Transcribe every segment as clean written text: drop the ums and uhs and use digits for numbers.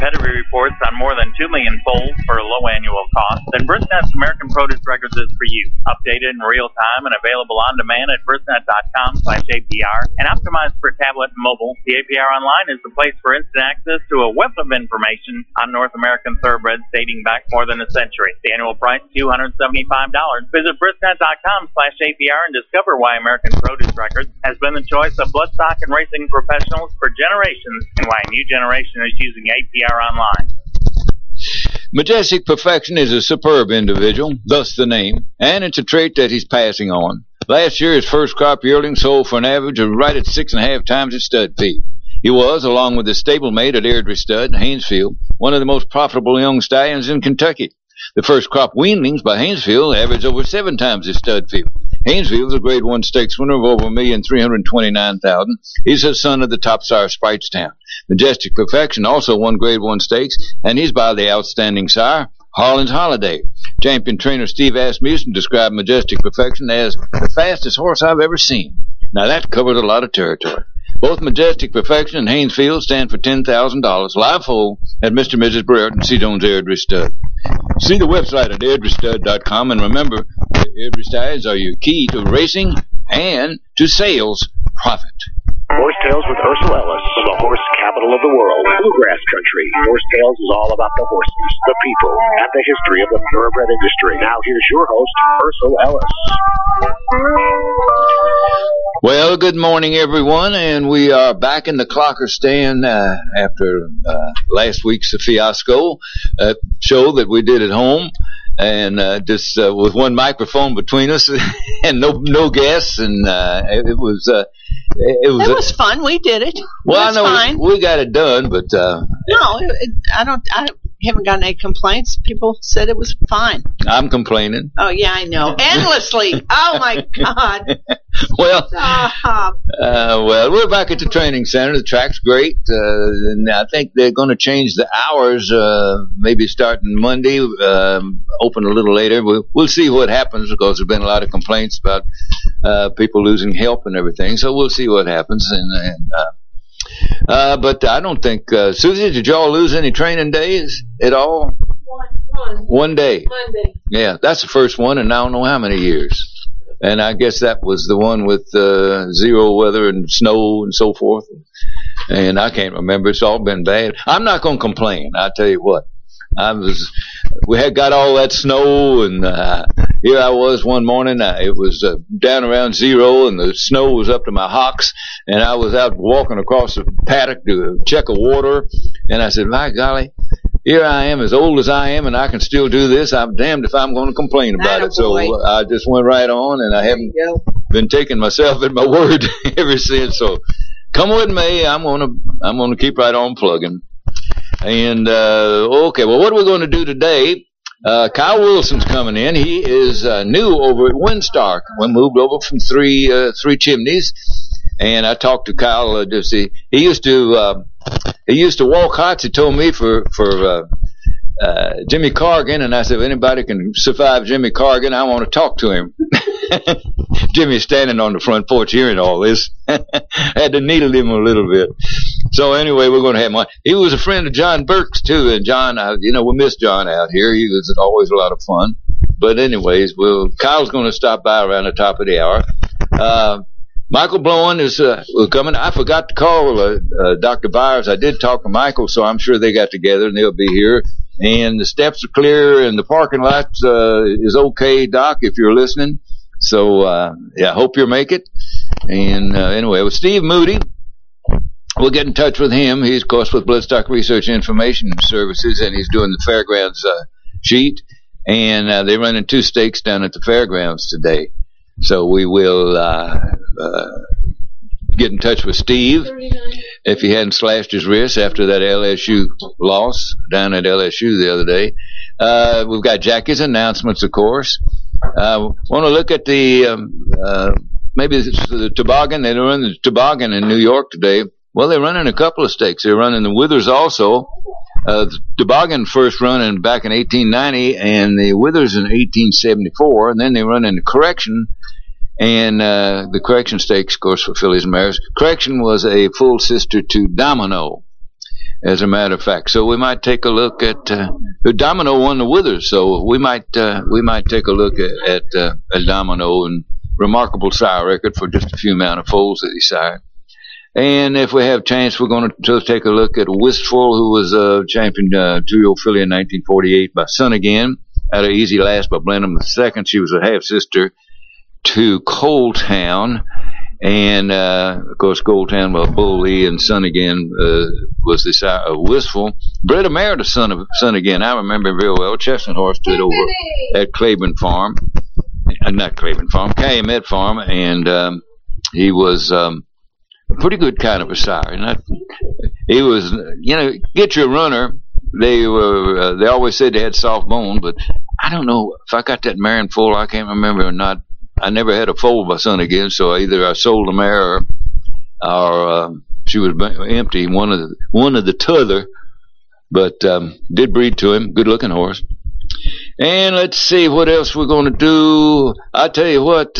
Pedigree reports on more than 2 million foals for a low annual cost, then BristNet's American Produce Records is for you. Updated in real time and available on demand at bristnet.com/APR and optimized for tablet and mobile. The APR Online is the place for instant access to a wealth of information on North American thoroughbreds dating back more than a century. The annual price, $275. Visit bristnet.com/APR and discover why American Produce Records has been the choice of bloodstock and racing professionals for generations and why a new generation is using APR Online. Majestic Perfection is a superb individual, thus the name, and it's a trait that he's passing on. Last year, his first crop yearling sold for an average of right at 6.5 times his stud fee. He was, along with his stablemate at Airdrie Stud, Haynesfield, one of the most profitable young stallions in Kentucky. The first crop weanlings by Haynesfield averaged over 7 times his stud fee. Haynesfield is a Grade 1 stakes winner of over $1,329,000. He's a son of the top sire Spritestown. Majestic Perfection also won Grade 1 stakes, and he's by the outstanding sire, Harlan's Holiday. Champion trainer Steve Asmussen described Majestic Perfection as the fastest horse I've ever seen. Now that covered a lot of territory. Both Majestic Perfection and Haynesfield stand for $10,000 live foal at Mr. and Mrs. Brereton Seadone's Airdrie Stud. See the website at airdriestud.com, and remember, the Airdrie Studs are your key to racing and to sales profit. Horse Tales with Ursel Ellis from the horse capital of the world, Bluegrass Country. Horse Tales is all about the horses, the people, and the history of the thoroughbred industry. Now here's your host, Ursel Ellis. Well, good morning, everyone, and we are back in the Clocker stand after last week's fiasco show that we did at home, and just with one microphone between us and no guests, and it was fun. We did it. Well, I know fine. We got it done, but no, I haven't gotten any complaints. People said it was fine. I'm complaining. Oh yeah, I know. Endlessly. Oh my God. Well, well, we're back at the training center. The track's great, and I think they're going to change the hours, maybe starting Monday, open a little later. We'll see what happens, because there's been a lot of complaints about people losing help and everything. So we'll see what happens. But I don't think, Susie, did y'all lose any training days at all? One day. Monday. Yeah, that's the first one in I don't know how many years. And I guess that was the one with zero weather and snow and so forth. And I can't remember. It's all been bad. I'm not going to complain. I tell you what. We had got all that snow, and here I was one morning. It was down around zero, and the snow was up to my hocks. And I was out walking across the paddock to check a water. And I said, my golly, here I am, as old as I am, and I can still do this. I'm damned if I'm going to complain about it. So I just went right on, and I haven't been taking myself at my word ever since. So come with me. I'm gonna keep right on plugging. And okay, well, what are we going to do today? Kyle Wilson's coming in. He is new over at Windstar. We moved over from Three Chimneys, and I talked to Kyle. He used to walk hots. He told me for Jimmy Cargan, and I said, if anybody can survive Jimmy Cargan, I want to talk to him. Jimmy's standing on the front porch hearing all this. Had to needle him a little bit. So anyway, we're going to have him on. He was a friend of John Burke's too, and John, we miss John out here. He was always a lot of fun. But anyways, Kyle's going to stop by around the top of the hour. Michael Blowen is coming. I forgot to call Dr. Byers. I did talk to Michael, so I'm sure they got together and they'll be here. And the steps are clear and the parking lot is okay, Doc, if you're listening. So, I hope you'll make it. And anyway, with Steve Moody, we'll get in touch with him. He's, of course, with Bloodstock Research Information Services, and he's doing the fairgrounds sheet. And they're running 2 stakes down at the fairgrounds today. So we will get in touch with Steve if he hadn't slashed his wrist after that LSU loss down at LSU the other day. We've got Jackie's announcements, of course. Want to look at maybe the toboggan. They run the toboggan in New York today. Well, they're running a couple of stakes. They're running the Withers also. The toboggan first run back in 1890, and the Withers in 1874, and then they run in the Correction. And the Correction stakes, of course, for fillies and mares. Correction was a full sister to Domino. as a matter of fact. So we might take a look at Domino won the Withers, so we might take a look at Domino and remarkable sire record for just a few amount of foals that he sired. And if we have a chance, we're going to take a look at Wistful, who was champion 2-year-old filly in 1948 by Son Again, out of Easy Last by Blenheim II. She was a half sister to Coal Town. And, of course, Coal Town by Bull Lee, and Son Again was the sire of Wistful. Bred a mare to Son Again. I remember him very well. Chestnut horse stood over at Claiborne Farm. Not Claiborne Farm, Calumet Farm. And he was a pretty good kind of a sire. He was, get your runner. They always said they had soft bone, but I don't know if I got that mare in full. I can't remember or not. I never had a foal by Son Again, so either I sold the mare or she was empty. One of the t'other, but did breed to him. Good looking horse. And let's see what else we're going to do. I tell you what,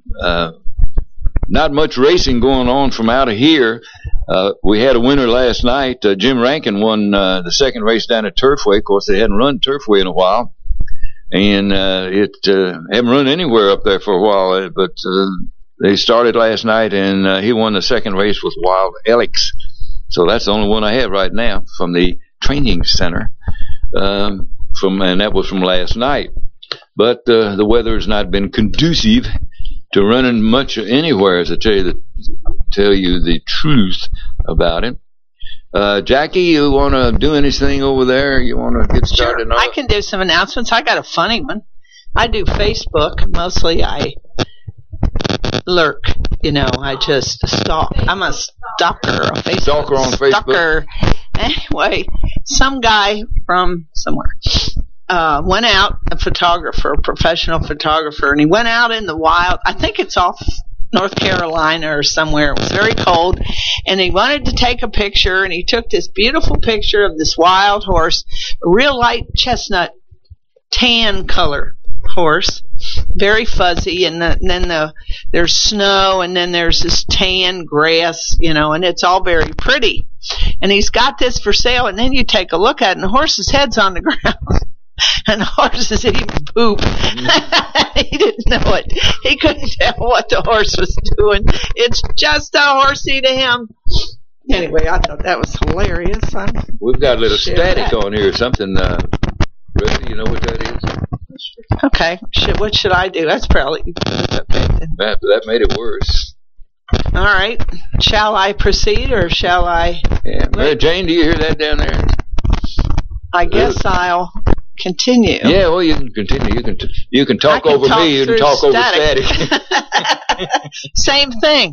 not much racing going on from out of here. We had a winner last night. Jim Rankin won the second race down at Turfway. Of course, they hadn't run Turfway in a while. And haven't run anywhere up there for a while, but they started last night, and he won the second race with Wild Alex. So that's the only one I have right now from the training center, and that was from last night. But the weather has not been conducive to running much anywhere, as I tell you the truth about it. Jackie, you want to do anything over there? You want to get started? Sure, I can do some announcements. I got a funny one. I do Facebook. Mostly I lurk. I just stalk. I'm a stalker. A Facebook stalker on Facebook. Anyway, some guy from somewhere went out, a professional photographer, and he went out in the wild. I think it's off North Carolina or somewhere. It was very cold, and he wanted to take a picture, and he took this beautiful picture of this wild horse, a real light chestnut tan color horse, very fuzzy, and then there's snow, and then there's this tan grass, and it's all very pretty. And he's got this for sale, and then you take a look at it, and the horse's head's on the ground. And the horse is eating poop. He didn't know it. He couldn't tell what the horse was doing. It's just a horsey to him. Anyway, I thought that was hilarious. We've got a little static on here or something. Rusty, you know what that is? Okay. What should I do? That's probably okay. That made it worse. All right. Shall I proceed or shall I? Yeah. Mary Jane, do you hear that down there? I guess I'll continue. Yeah, well, you can continue. You can talk over me. You can talk over static. Same thing.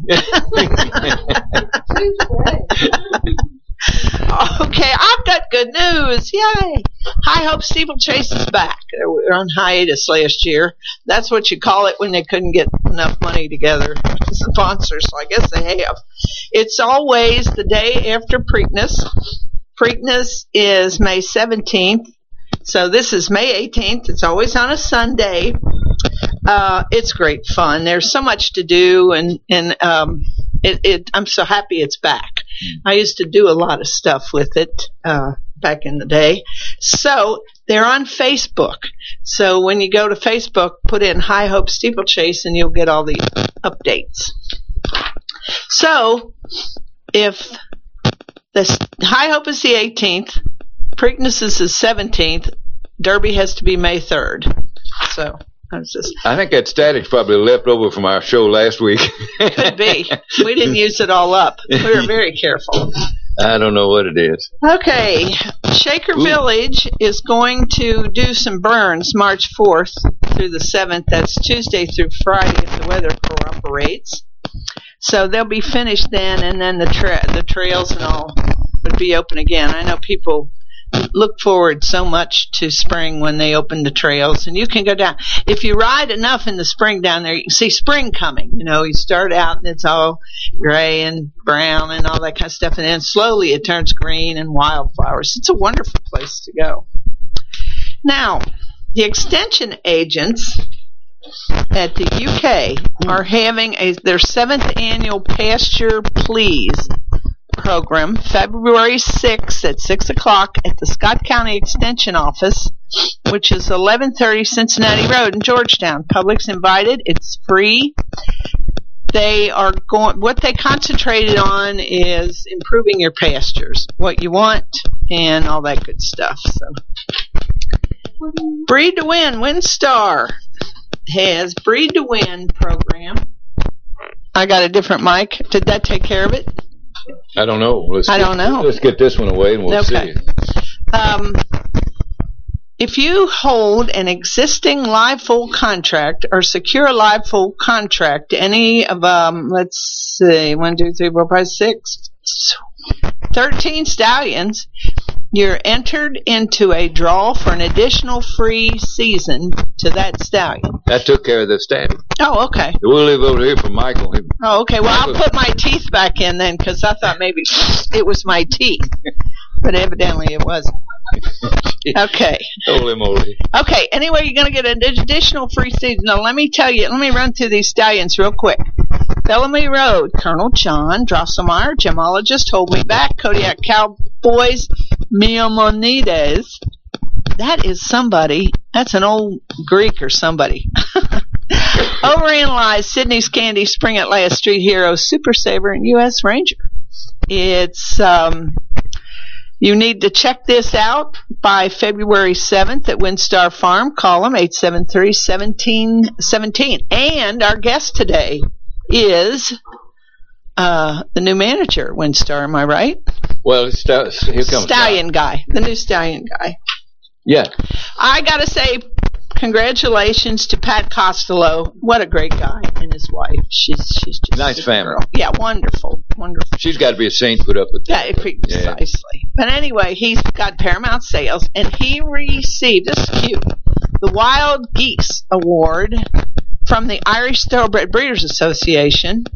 Okay, I've got good news. Yay! High Hope Steeplechase is back. They were on hiatus last year. That's what you call it when they couldn't get enough money together to sponsor, so I guess they have. It's always the day after Preakness. Preakness is May 17th. So this is May 18th. It's always on a Sunday. It's great fun. There's so much to do, and I'm so happy it's back. I used to do a lot of stuff with it back in the day. So they're on Facebook. So when you go to Facebook, put in High Hope Steeplechase, and you'll get all the updates. So if the High Hope is the 18th, Preakness is the 17th. Derby has to be May 3rd. So I think that static's probably left over from our show last week. Could be. We didn't use it all up. We were very careful. I don't know what it is. Okay. Shaker Village is going to do some burns March 4th through the 7th. That's Tuesday through Friday if the weather cooperates. So they'll be finished then, and then the trails and all would be open again. I know people look forward so much to spring when they open the trails, and you can go down. If you ride enough in the spring down there, you can see spring coming. You start out and it's all gray and brown and all that kind of stuff, and then slowly it turns green and wildflowers. It's a wonderful place to go. Now, the extension agents at the UK are having their 7th annual Pasture Please program, February 6th at 6 o'clock at the Scott County Extension Office, which is 1130 Cincinnati Road in Georgetown. Public's invited. It's free. What they concentrated on is improving your pastures, what you want, and all that good stuff. So, Breed to Win, WinStar has Breed to Win program. I got a different mic. Did that take care of it? I don't know. don't know. Let's get this one away and we'll see. If you hold an existing live foal contract or secure a live foal contract to any of, let's see, 1, 2, 3, 4, 5, 6, 13 stallions, you're entered into a draw for an additional free season to that stallion. That took care of the stallion. Oh, okay. We'll leave over here for Michael. Oh, okay. Well, I'll put my teeth back in then, because I thought maybe it was my teeth. But evidently it wasn't. Okay. Holy moly. Okay, anyway, you're going to get an additional free season. Now, let me run through these stallions real quick. Bellamy Road, Colonel John Drosselmeyer, gemologist, Hold Me Back, Kodiak Cowboys, Maimonides. That is somebody. That's an old Greek or somebody. Overanalyzed, Sydney's Candy, Spring at Last, Street Hero, Super Saver, and U.S. Ranger. It's, you need to check this out by February 7th at WinStar Farm. Call them 873-1717. And our guest today is the new manager at WinStar. Am I right? Well, here comes Stallion guy. The new Stallion guy. Yeah. I got to say, congratulations to Pat Costello. What a great guy, and his wife. She's just nice family. Girl. Yeah, wonderful. She's got to be a saint to put up with that. Yeah, precisely. But anyway, he's got Paramount Sales, and he received, this is cute, the Wild Geese Award from the Irish Thoroughbred Breeders Association,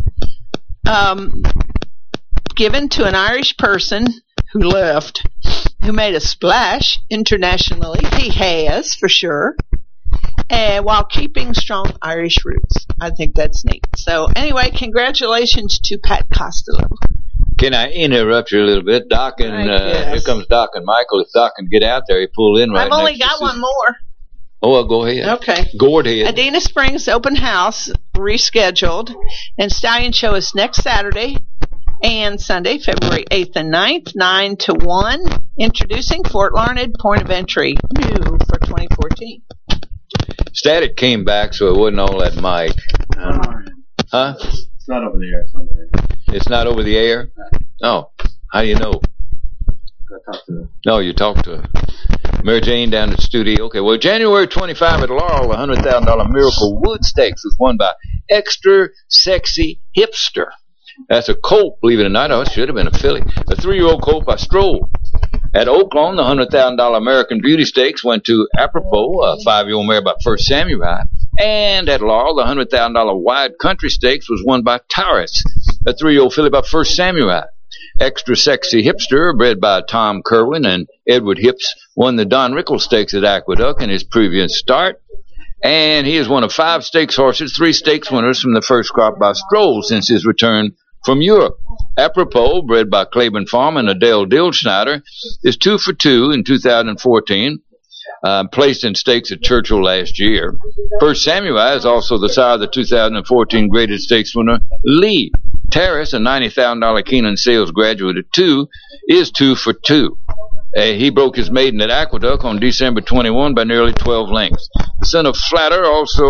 given to an Irish person who left, who made a splash internationally. He has, for sure. And while keeping strong Irish roots. I think that's neat. So anyway, congratulations to Pat Costello. Can I interrupt you a little bit? Doc and here comes Doc and Michael. If Doc can get out there, he pull in right I've only got one more. Oh, well, go ahead. Okay. Go ahead. Adena Springs open house rescheduled, and Stallion Show is next Saturday and Sunday, February 8th and 9th, 9 to 1. Introducing Fort Larned, point of entry, new for 2014. Static came back, so it wasn't all that mic. Huh? It's not over the air. It's on the air. It's not over the air? Oh, how do you know? I talked to her. No, you talked to Mary Jane down at the studio. Okay, well, January 25 at Laurel, the $100,000 Miracle Wood Stakes was won by Extra Sexy Hipster. That's a colt, believe it or not. Oh, it should have been a filly. A 3-year-old colt by Stroll. At Oaklawn, the $100,000 American Beauty Stakes went to Apropos, a 5-year-old mare by First Samurai. And at Laurel, the $100,000 Wide Country Stakes was won by Taurus, a 3-year-old filly by First Samurai. Extra Sexy Hipster, bred by Tom Kerwin and Edward Hips, won the Don Rickles Stakes at Aqueduct in his previous start. And he is one of 5 stakes horses, 3 stakes winners from the first crop by Stroll since his return from Europe. Apropos, bred by Claiborne Farm and Adele Dillschneider, is 2 for 2 in 2014, placed in stakes at Churchill last year. First Samurai is also the sire of the 2014 graded stakes winner, Lee. Terrace, a $90,000 Keenan Sales graduate at 2, is 2 for 2. He broke his maiden at Aqueduct on December 21 by nearly 12 lengths. The son of Flatter also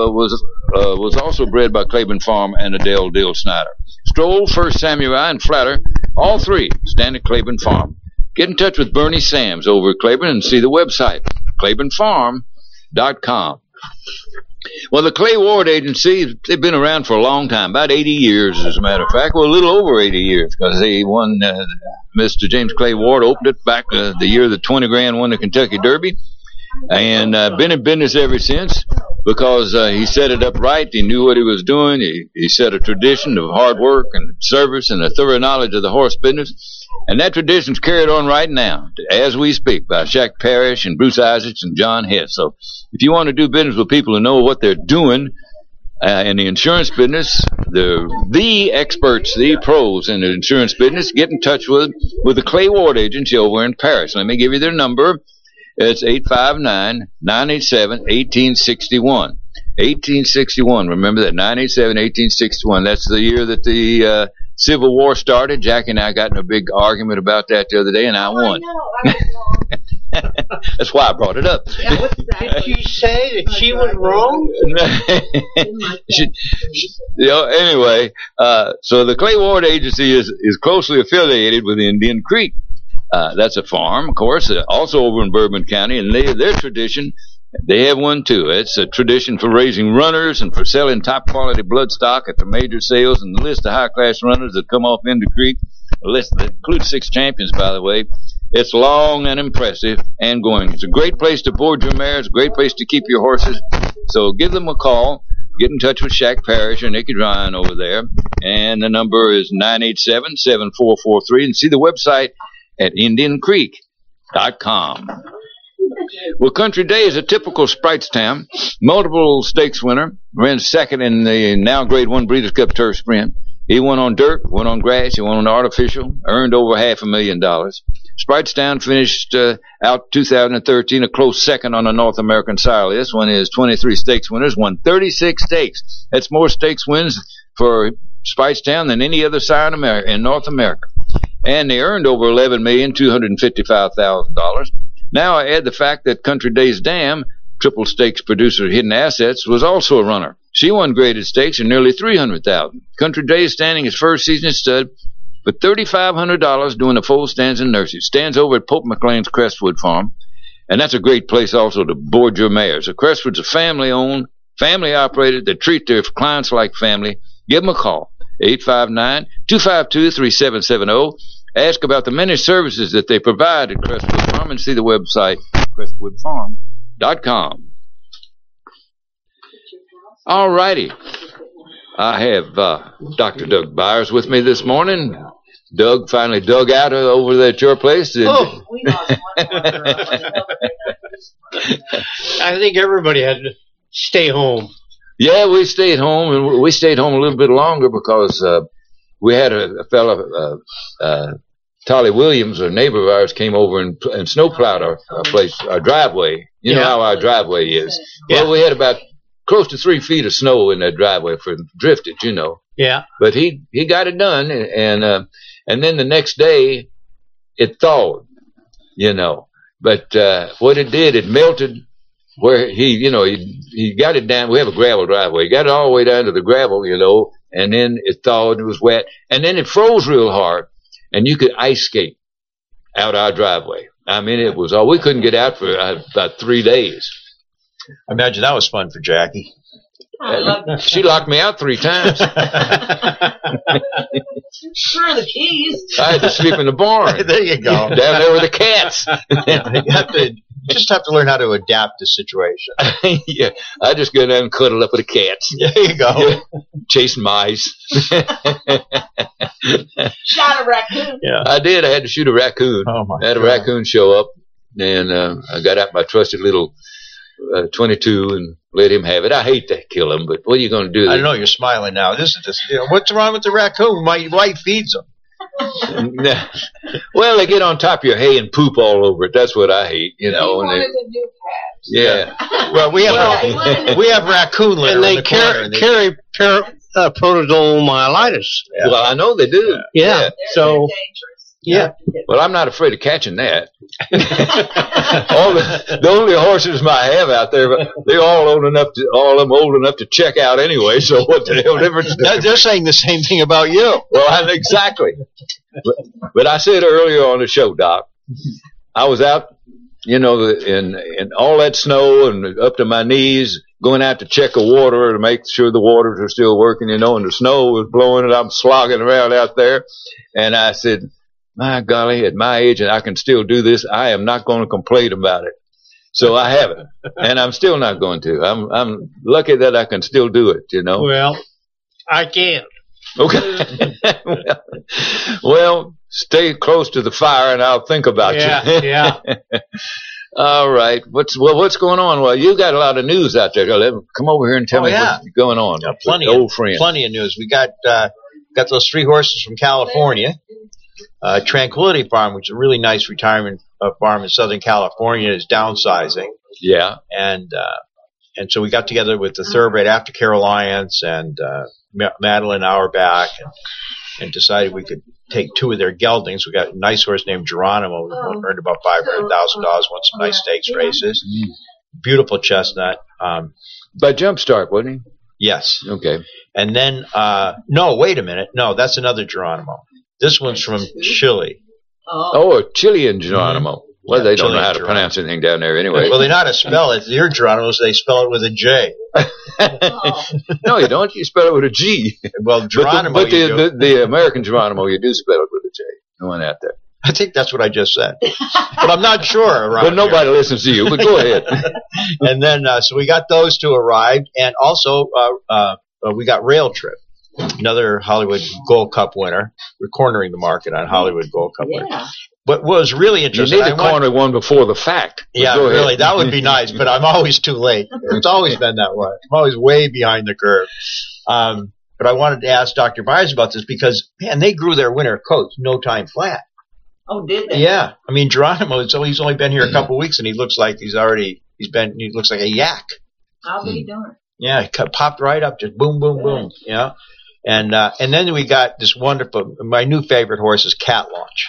was also bred by Claiborne Farm and Adele Dillschneider. Stroll, First Samurai, and Flatter, all 3 stand at Claiborne Farm. Get in touch with Bernie Sams over at Claiborne and see the website, claibornefarm.com. Well, the Clay Ward Agency, they've been around for a long time, about 80 years, as a matter of fact. Well, a little over 80 years, because they won, Mr. James Clay Ward opened it back the year the 20 grand won the Kentucky Derby, and been in business ever since, because he set it up right. He knew what he was doing. He set a tradition of hard work and service and a thorough knowledge of the horse business. And that tradition's carried on right now, as we speak, by Shaq Parrish and Bruce Isaacs and John Hess. So if you want to do business with people who know what they're doing, In the insurance business, the experts, the pros in the insurance business, get in touch with the Clay Ward Agency over in Paris. Let me give you their number. It's 859-987-1861. 1861. Remember that, 987-1861. That's the year that the Civil War started. Jackie and I got in a big argument about that the other day, and I won. That's why I brought it up. Yeah, what's that? Did you say that she was wrong? Anyway, so the Clay Ward Agency is closely affiliated with Indian Creek. That's a farm, of course, also over in Bourbon County, and their tradition, they have one too. It's a tradition for raising runners and for selling top quality bloodstock at the major sales, and the list of high class runners that come off Indian Creek, a list that includes 6 champions, by the way. It's long and impressive and going. It's a great place to board your mares, a great place to keep your horses. So give them a call. Get in touch with Shaq Parrish or Nicky Ryan over there. And the number is 987-7443. And see the website at IndianCreek.com. Well, Country Day is a typical Spritestown. Multiple stakes winner. Ran second in the now Grade 1 Breeders' Cup Turf Sprint. He won on dirt, won on grass, he won on artificial, earned over $500,000. Spritestown finished out 2013 a close second on the North American side list. One is 23 stakes winners, won 36 stakes. That's more stakes wins for Spritestown than any other side in North America. And they earned over $11,255,000. Now I add the fact that Country Day's Dam, triple stakes producer Hidden Assets, was also a runner. She won graded stakes and nearly $300,000. Country Day is standing his first season at stud for $3,500 doing the full stands and nurses. Stands over at Pope McLean's Crestwood Farm. And that's a great place also to board your mares. The Crestwood's a family-owned, family-operated. They treat their clients like family. Give them a call, 859-252-3770. Ask about the many services that they provide at Crestwood Farm and see the website, crestwoodfarm.com. All righty. I have Dr. Doug Byers with me this morning. Doug finally dug out over there at your place. Oh. I think everybody had to stay home. Yeah, we stayed home, and we stayed home a little bit longer because we had a fellow, Tolly Williams, a neighbor of ours, came over and snowplowed our place, our driveway. You know how our driveway is. Yeah. Well, we had about close to 3 feet of snow in that driveway for drifted, you know. Yeah. But he got it done, and then the next day it thawed, you know. But what it did, it melted where he got it down. We have a gravel driveway. He got it all the way down to the gravel, you know, and then it thawed. It was wet, and then it froze real hard, and you could ice skate out our driveway. I mean, it was all we couldn't get out for about 3 days. I imagine that was fun for Jackie. She locked me out 3 times. Sure, the keys. I had to sleep in the barn. There you go. Down there with the cats. You just have to learn how to adapt to situation. Yeah, I just go down and cuddle up with the cats. There you go. Yeah, chasing mice. Shot a raccoon. Yeah. I did. I had to shoot a raccoon. Oh my I had a God. raccoon show up, and I got out my trusted little 22 and let him have it. I hate to kill him, but what are you going to do? I know you're smiling now. What's wrong with the raccoon? My wife feeds them. Well, they get on top of your hay and poop all over it. That's what I hate, you know. He And wanted a new cat. yeah. Well, we have raccoon litter And in they the corner. carry protozoomyelitis. Yeah. Well, I know they do. Yeah. They're So, dangerous. yeah. Well, I'm not afraid of catching that. The only horses I have out there, but they're all of them old enough to check out anyway. So what the hell difference? They're saying the same thing about you. Well, exactly. But I said earlier on the show, Doc, I was out, you know, in all that snow and up to my knees, going out to check the water to make sure the waters are still working, you know, and the snow was blowing and I'm slogging around out there. And I said, my golly, at my age, and I can still do this, I am not going to complain about it. So I haven't, and I'm still not going to. I'm lucky that I can still do it, you know. Well, I can't. Okay. Well, stay close to the fire, and I'll think about you. Yeah. All right. What's going on? Well, you got a lot of news out there. Come over here and tell me what's going on. Plenty of news. We got those 3 horses from California. Tranquility Farm, which is a really nice retirement farm in Southern California, is downsizing. Yeah. And so we got together with the Thoroughbred Aftercare Alliance and Madeline Auerbach and decided we could take 2 of their geldings. We got a nice horse named Geronimo, who earned about $500,000, won some nice stakes races. Beautiful chestnut. By Jumpstart, wasn't he? Yes. Okay. And then, no, wait a minute. No, that's another Geronimo. This one's from Chile. Oh, a Chilean Geronimo. Well, they don't know how to Chilean pronounce anything down there anyway. Well, they know how to spell it. Your Geronimos, they spell it with a J. No, you don't. You spell it with a G. Well, Geronimo, but the American Geronimo, you do spell it with a J. No one out there. I think that's what I just said. But I'm not sure. But nobody listens to you. But go ahead. And then, so we got those 2 arrived. And also, we got Rail Trip, another Hollywood Gold Cup winner. We're cornering the market on Hollywood Gold Cup winner. What was really interesting... You need to corner one before the fact. Yeah, really. That would be nice, but I'm always too late. It's always been that way. I'm always way behind the curve. But I wanted to ask Dr. Byers about this because, man, they grew their winter coats no time flat. Oh, did they? Yeah. I mean, Geronimo, he's only been here a couple of weeks, and he looks like he looks like a yak. How did he do it? Yeah, he popped right up, just boom, boom, boom. Yeah. And then we got this wonderful, my new favorite horse is Cat Launch.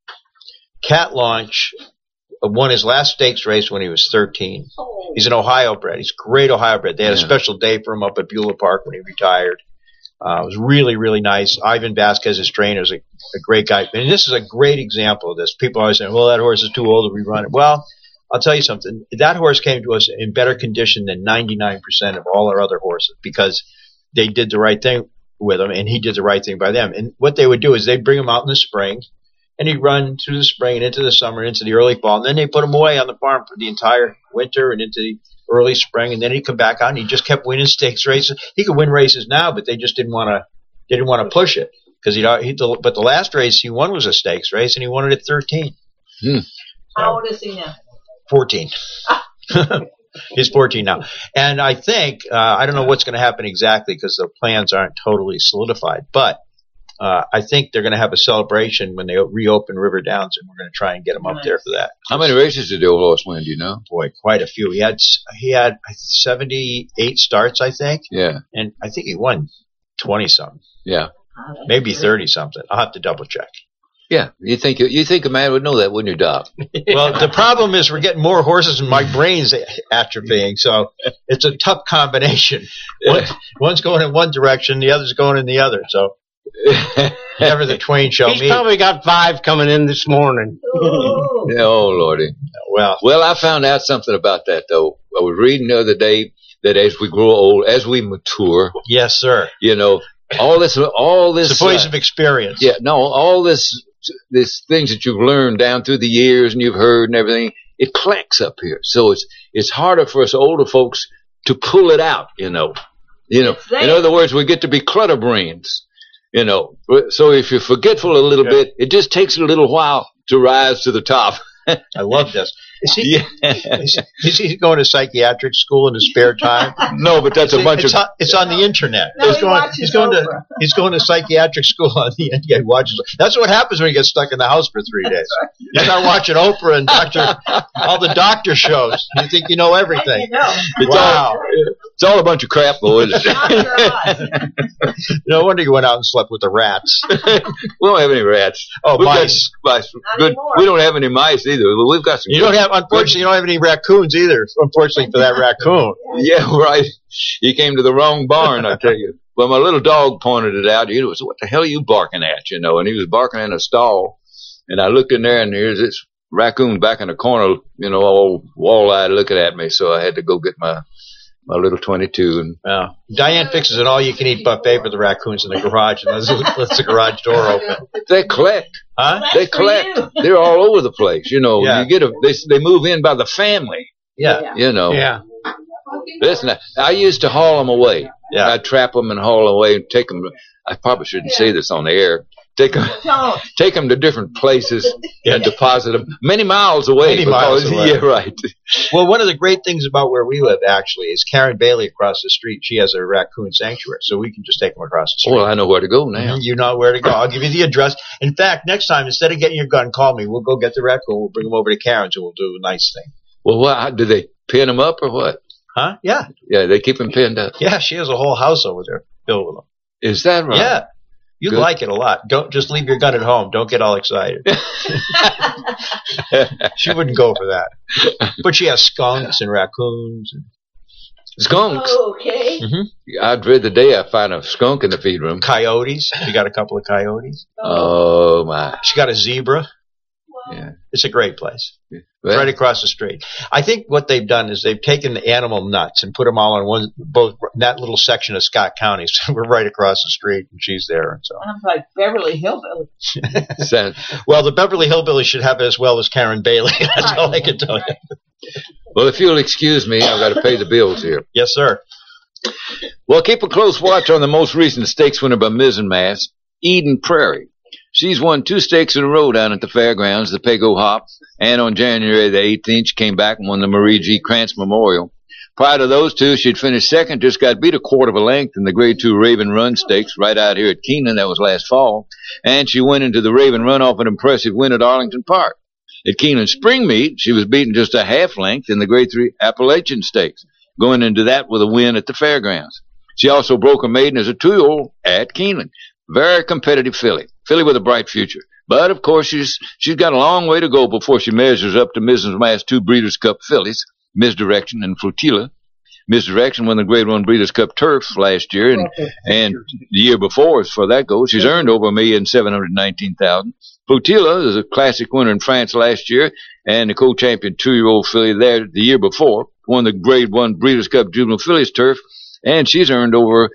Cat Launch won his last stakes race when he was 13. He's an Ohio bred. He's a great Ohio bred. They had a special day for him up at Beulah Park when he retired. It was really, really nice. Ivan Vasquez, his trainer, is a great guy. And this is a great example of this. People always say, well, that horse is too old to rerun it. Well, I'll tell you something. That horse came to us in better condition than 99% of all our other horses because they did the right thing with him, and he did the right thing by them. And what they would do is they'd bring him out in the spring, and he'd run through the spring and into the summer and into the early fall. And then they put him away on the farm for the entire winter and into the early spring. And then he'd come back out and he just kept winning stakes races. He could win races now, but they just didn't want to push it because but the last race he won was a stakes race and he won it at 13. How old is he now? 14. He's 14 now. And I think, I don't know what's going to happen exactly because the plans aren't totally solidified, but I think they're going to have a celebration when they reopen River Downs, and we're going to try and get him up there for that. How many races did the old horse win? Do you know? Boy, quite a few. He had 78 starts, I think. Yeah. And I think he won 20 something. Yeah. Maybe 30 something. I'll have to double check. Yeah. You think a man would know that, wouldn't you, Doc? Well, the problem is we're getting more horses and my brain's atrophying, so it's a tough combination. One's going in one direction, the other's going in the other. So. Never the twain shall meet. He's probably got 5 coming in this morning. Oh, Lordy. Well, I found out something about that, though. I was reading the other day that as we grow old, as we mature. Yes, sir. All this. It's a place of experience. Yeah, no, all this things that you've learned down through the years and you've heard and everything, it collects up here. So it's harder for us older folks to pull it out, In other words, we get to be clutter brains. So if you're forgetful a little bit, it just takes a little while to rise to the top. I love this. Is he going to psychiatric school in his spare time? No, but that's it's on the internet. No, he's going to psychiatric school on the internet. He watches. That's what happens when you get stuck in the house for 3 days. You start watching Oprah and all the doctor shows. You think you know everything. It's all a bunch of crap, boys. No wonder you went out and slept with the rats. We don't have any rats. Oh, mice. Good. We don't have any mice either. We've got some. Unfortunately, you don't have any raccoons either. Unfortunately for that raccoon. Yeah, right. He came to the wrong barn, I tell you. Well, my little dog pointed it out. He was, what the hell are you barking at, And he was barking in a stall. And I looked in there, and here's this raccoon back in the corner, all wall-eyed looking at me. So I had to go get my little 22. And Diane fixes an all-you-can-eat buffet for the raccoons in the garage, and lets the garage door open. They collect. Huh? They collect. They're all over the place. You get they move in by the family. Yeah. Yeah. Listen, I used to haul them away. Yeah. I'd trap them and haul them away and take them. I probably shouldn't say this on the air. Take Don't. them to different places and deposit them many miles away. Many miles away. Yeah, right. Well, one of the great things about where we live, actually, is Karen Bailey across the street. She has a raccoon sanctuary, so we can just take them across the street. Well, I know where to go now. You know where to go. I'll give you the address. In fact, next time, instead of getting your gun, call me. We'll go get the raccoon. We'll bring them over to Karen's, and we'll do a nice thing. Well, what, do they pin them up or what? Huh? Yeah. Yeah, they keep them pinned up. Yeah, she has a whole house over there filled with them. Is that right? Yeah. You'd Good. like it a lot. Don't just leave your gun at home. Don't get all excited. She wouldn't go for that. But she has skunks and raccoons. And Skunks. Okay. I dread the day I find a skunk in the feed room. coyotes. She got a couple of coyotes. Oh, my. She got a zebra. Yeah. It's a great place. Well, Right across the street. I think what they've done is they've taken the animal nuts and put them all in that little section of Scott County. So we're right across the street, and she's there. And so, Sounds like Beverly Hillbillies. well, the Beverly Hillbillies should have it as well as Karen Bailey. That's all I can tell you. well, if you'll excuse me, I've got to pay the bills here. Yes, sir. Well, keep a close watch on the most recent stakes winner by Mizzenmast, Eden Prairie. She's won 2 stakes in a row down at the fairgrounds, the Pago Hop, and on January the 18th, she came back and won the Marie G. Krantz Memorial. Prior to those 2, she'd finished second, just got beat a quarter of a length in the Grade 2 Raven Run Stakes right out here at Keeneland. That was last fall. And she went into the Raven Run off an impressive win at Arlington Park. At Keeneland Spring Meet, she was beaten just a half length in the Grade 3 Appalachian Stakes, going into that with a win at the fairgrounds. She also broke a maiden as a 2-year-old at Keeneland. Very competitive filly with a bright future. But, of course, she's got a long way to go before she measures up to Mizzenmast's 2 Breeders' Cup fillies, Misdirection and Flotilla. Misdirection won the Grade 1 Breeders' Cup Turf last year, and the year before, as far as that goes, she's earned over $1,719,000. Flotilla is a classic winner in France last year, and the co-champion 2-year-old filly there the year before, won the Grade 1 Breeders' Cup Juvenile Fillies Turf, and she's earned over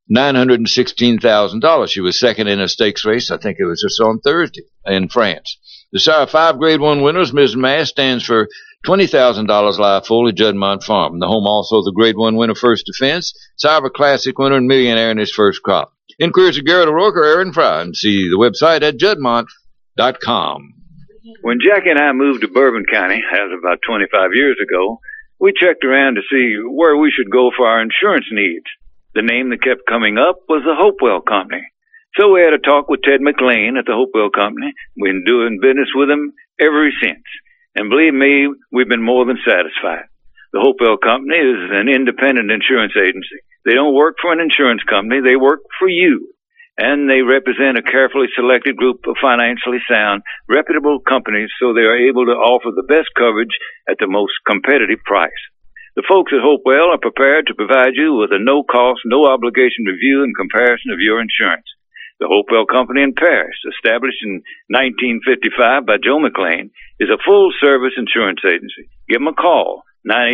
$916,000. She was second in a stakes race. I think it was just on Thursday in France. The sire 5 Grade 1 winners, Mizzenmast, stands for $20,000 live full at Juddmonte Farm. The home also the Grade 1 winner First Defense, sire of a classic winner and millionaire in his first crop. Inquiries of Garrett O'Rourke or Aaron Fry, and see the website at juddmonte.com. When Jackie and I moved to Bourbon County, that was about 25 years ago, we checked around to see where we should go for our insurance needs. The name that kept coming up was the Hopewell Company. So we had a talk with Ted McLean at the Hopewell Company. We've been doing business with him ever since. And believe me, we've been more than satisfied. The Hopewell Company is an independent insurance agency. They don't work for an insurance company. They work for you. And they represent a carefully selected group of financially sound, reputable companies so they are able to offer the best coverage at the most competitive price. The folks at Hopewell are prepared to provide you with a no-cost, no-obligation review and comparison of your insurance. The Hopewell Company in Paris, established in 1955 by Joe McLean, is a full-service insurance agency. Give them a call,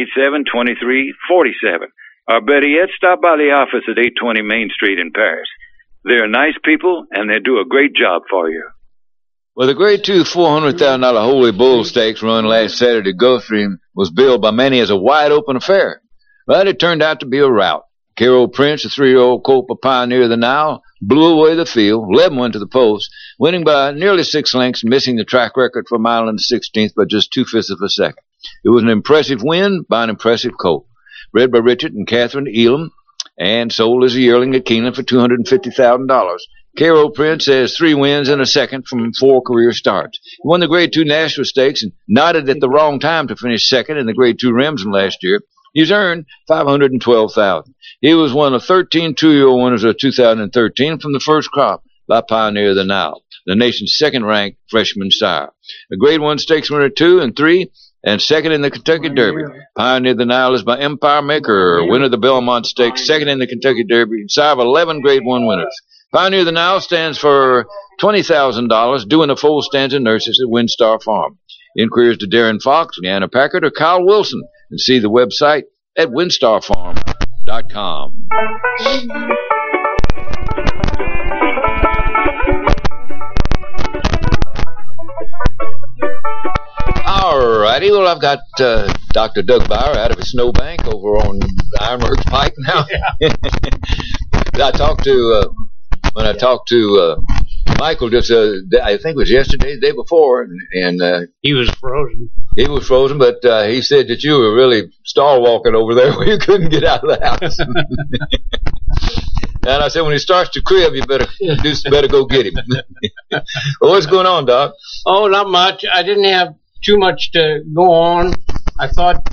987-2347. Or better yet, stop by the office at 820 Main Street in Paris. They're nice people, and they do a great job for you. Well, the Grade 2 $400,000 Holy Bull Stakes run last Saturday at Gulfstream was billed by many as a wide-open affair. But it turned out to be a rout. Carol Prince, a 3-year-old colt by Pioneer of the Nile, blew away the field, 11-1 to the post, winning by nearly 6 lengths, missing the track record for a mile and the 16th by just 2/5 of a second. It was an impressive win by an impressive colt. Bred by Richard and Catherine Elam, and sold as a yearling at Keeneland for $250,000. Caro Prince has 3 wins and a second from 4 career starts. He won the Grade 2 Nashville Stakes and nodded at the wrong time to finish second in the Grade 2 Remsen last year. He's earned $512,000. He was one of 13 2-year-old winners of 2013 from the first crop by Pioneer of the Nile, the nation's second-ranked freshman sire. A Grade 1 Stakes winner 2 and 3, and second in the Kentucky Derby. Pioneer of the Nile is by Empire Maker, winner of the Belmont Stakes, second in the Kentucky Derby, sire of 11 Grade 1 winners. Pioneer of the Nile stands for $20,000, doing a full stanza of nurses at Windstar Farm. Inquiries to Darren Fox, Anna Packard, or Kyle Wilson, and see the website at windstarfarm.com. All righty, well, I've got Dr. Doug Bauer out of his snowbank over on Ironworks Pike now. Yeah. When I talked to Michael just, I think it was yesterday, the day before, and He was frozen. he was frozen, but he said that you were really stalwalking over there where you couldn't get out of the house. And I said, when he starts to crib, you better go get him. Well, what's going on, Doc? Oh, not much. I didn't have too much to go on. I thought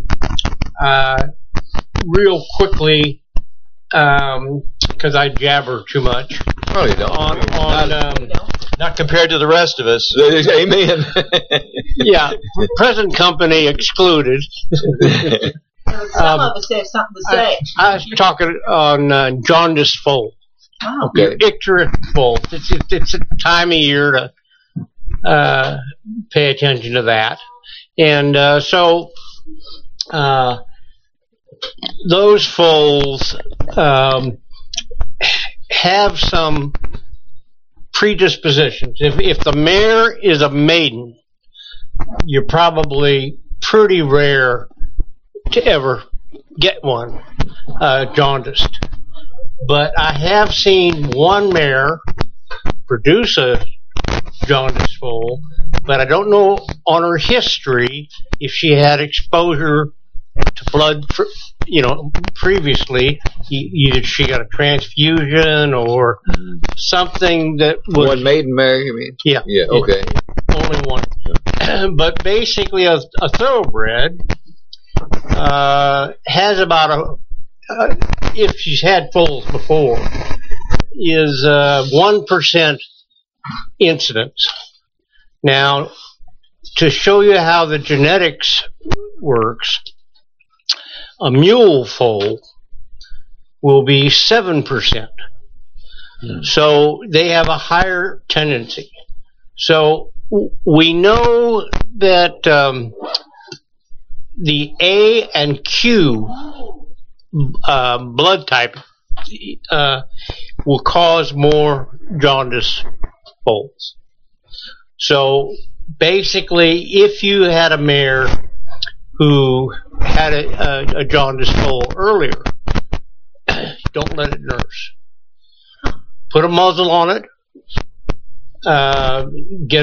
real quickly, because I jabber too much. Oh, you don't. Not compared to the rest of us. Amen. Yeah, present company excluded. Some of us have something to say. I was talking on jaundice foal. Oh. Okay. Icterus foal. It's a time of year to pay attention to that. And so those foals have some predispositions. If the mare is a maiden, you're probably pretty rare to ever get one jaundiced. But I have seen one mare produce a jaundice foal, but I don't know on her history if she had exposure to blood, previously. Either she got a transfusion or something that was... One maiden mare, you mean? Yeah. Yeah, okay. Only one. But basically a thoroughbred has about if she's had foals before, is 1% incidence. Now, to show you how the genetics works, a mule foal will be 7%. So they have a higher tendency. So we know that the A and Q blood type will cause more jaundice foals. So basically, if you had a mare who had a jaundice foal earlier, don't let it nurse. Put a muzzle on it. Get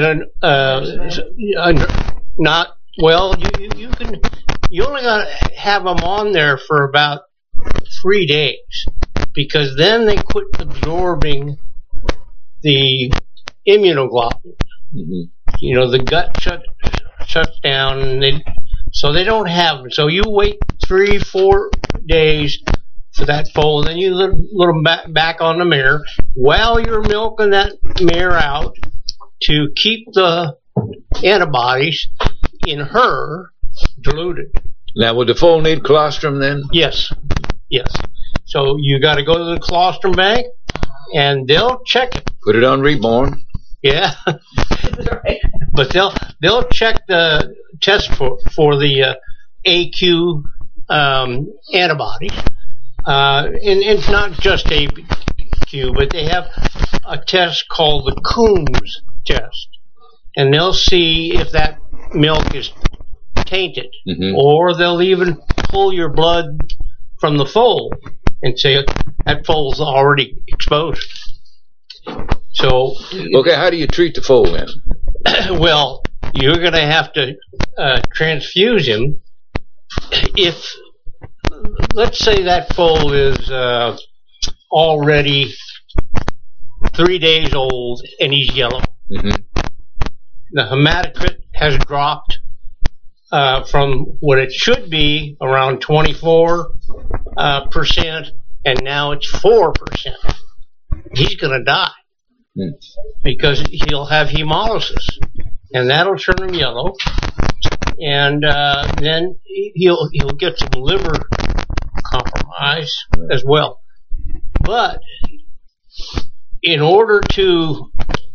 you only gotta have them on there for about 3 days, because then they quit absorbing the immunoglobulin. Mm-hmm. The gut shuts down, and so they don't have them. So you wait 3-4 days for that foal, and then you let them back on the mare while you're milking that mare out to keep the antibodies in her diluted. Now, would the foal need colostrum then? Yes. So you got to go to the colostrum bank, and they'll check it. Put it on reborn. Yeah. But they'll check the test for the AQ antibodies. And it's not just AQ, but they have a test called the Coombs test. And they'll see if that milk is tainted. Mm-hmm. Or they'll even pull your blood from the foal and say that foal's already exposed. So, okay, how do you treat the foal then? Well, you're going to have to transfuse him. If, let's say that foal is already 3 days old and he's yellow. Mm-hmm. The hematocrit has dropped from what it should be around 24%, and now it's 4%. He's going to die because he'll have hemolysis, and that'll turn him yellow, and then he'll get some liver compromise as well. But in order to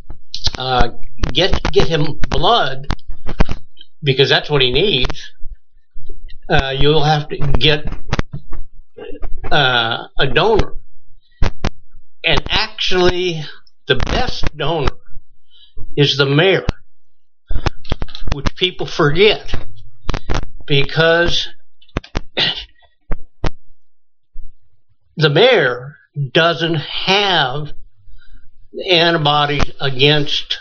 get him blood, because that's what he needs, you'll have to get a donor. And actually, the best donor is the mare, which people forget, because the mare doesn't have antibodies against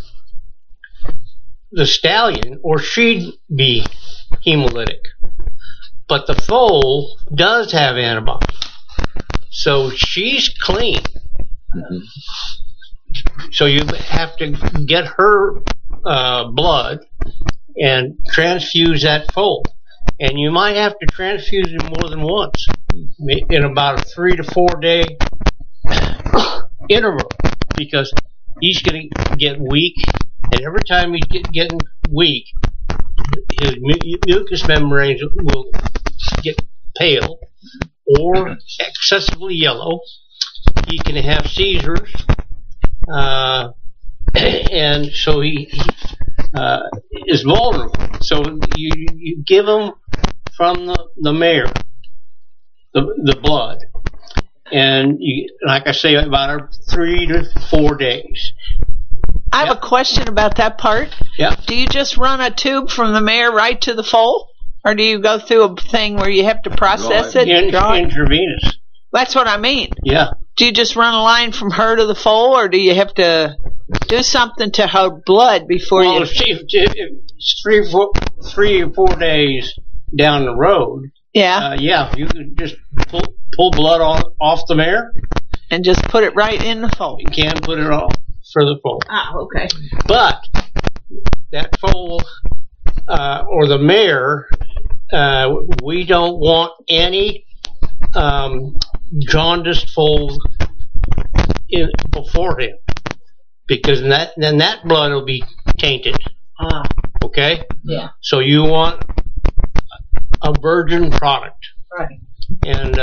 the stallion, or she'd be hemolytic. But the foal does have antibodies. So she's clean. So you have to get her blood and transfuse that foal. And you might have to transfuse him more than once in about a 3 to 4 day interval, because he's going to get weak, and every time he's getting weak, his mucous membranes will get pale or excessively yellow. He can have seizures, and so he is vulnerable. So you give him from the mare the blood, and like I say, about 3 to 4 days. I have a question about that part. Yeah. Do you just run a tube from the mare right to the foal? Or do you go through a thing where you have to process it? Intravenous. That's what I mean. Yeah. Do you just run a line from her to the foal, or do you have to do something to her blood before you... If it's 3 or 4 days down the road, yeah, you can just pull blood off the mare. And just put it right in the foal. You can put it off for the foal. Ah, okay. But that foal or the mare, we don't want any jaundiced foal before him, because then that blood will be tainted. Ah. Okay? Yeah. So you want a virgin product. Right. And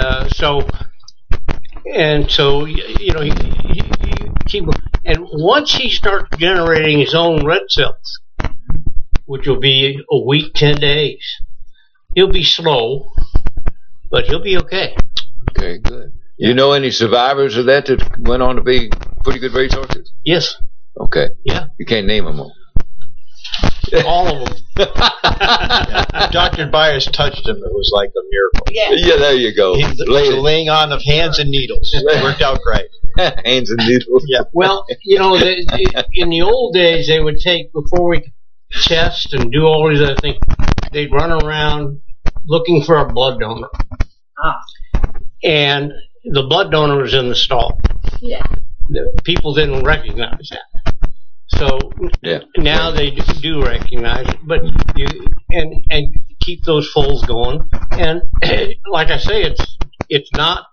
so you keep, and once he starts generating his own red cells, which will be a week, 10 days, he'll be slow, but he'll be okay. Okay, good. You know any survivors of that went on to be pretty good racehorses? Yes. Okay. Yeah. You can't name them all. All of them. Dr. Byers touched him. It was like a miracle. Yeah, there you go. He was laying on of hands and needles. It worked out great. Hands and needles. Yeah. Well, in the old days, they would take, before we test and do all these other things, they'd run around looking for a blood donor. Ah. And the blood donor was in the stall. Yeah. The people didn't recognize that. So now they do recognize it, but you and keep those foals going. And like I say, it's not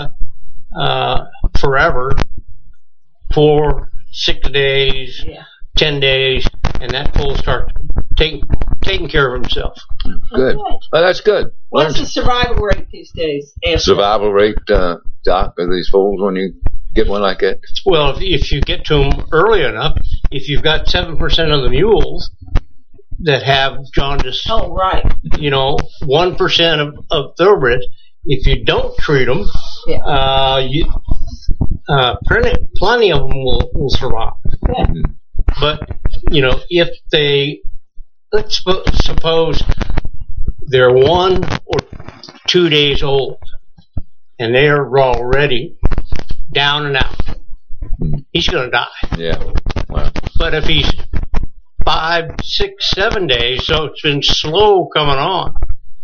forever. 4, 6 days, 10 days, and that foal starts taking care of himself. Good. Well, that's good. What's the survival rate these days? Survival rate, Doc, of these foals when you get one like that? Well, if you get to them early enough, if you've got 7% of the mules that have jaundice, 1% of thoroughbreds, if you don't treat them, plenty of them will survive. Yeah. But, if they, let's suppose they're 1 or 2 days old and they're already down and out, he's going to die. Yeah. Wow. But if he's 5, 6, 7 days, so it's been slow coming on,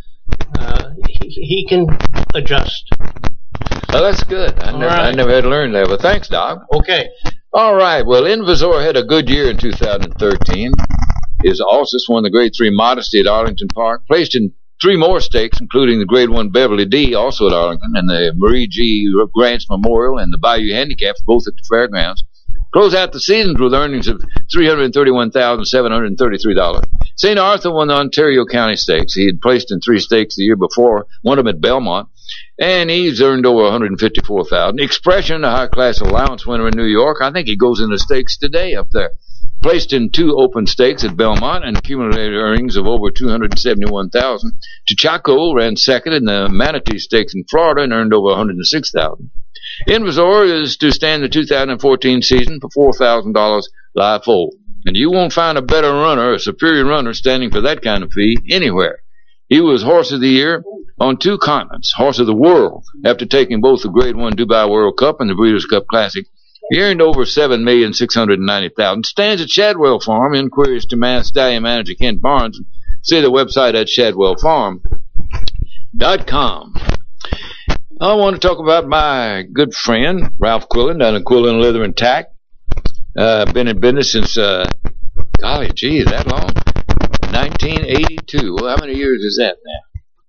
he can adjust. Oh, that's good. I never had learned that, but thanks, Doc. Okay. All right. Well, Invasor had a good year in 2013. His Alsus won the Grade 3 Modesty at Arlington Park, placed in 3 more stakes, including the Grade 1 Beverly D, also at Arlington, and the Marie G. Grants Memorial and the Bayou Handicaps, both at the fairgrounds. Close out the seasons with earnings of $331,733. St. Arthur won the Ontario County Stakes. He had placed in 3 stakes the year before, one of them at Belmont, and he's earned over $154,000. Expression, a high-class allowance winner in New York. I think he goes in the stakes today up there. Placed in 2 open stakes at Belmont and accumulated earnings of over $271,000. Chaco ran second in the Manatee Stakes in Florida and earned over $106,000. Invasor is to stand the 2014 season for $4,000 live foal. And you won't find a better runner, a superior runner, standing for that kind of fee anywhere. He was Horse of the Year on 2 continents, Horse of the World, after taking both the Grade 1 Dubai World Cup and the Breeders' Cup Classic He earned over $7,690,000. Stands at Shadwell Farm. Inquiries to Stallion Manager Kent Barnes. See the website at shadwellfarm.com. I want to talk about my good friend, Ralph Quillen, down at Quillen Leather and Tack. Been in business since, golly gee, that long? 1982. Well, how many years is that now?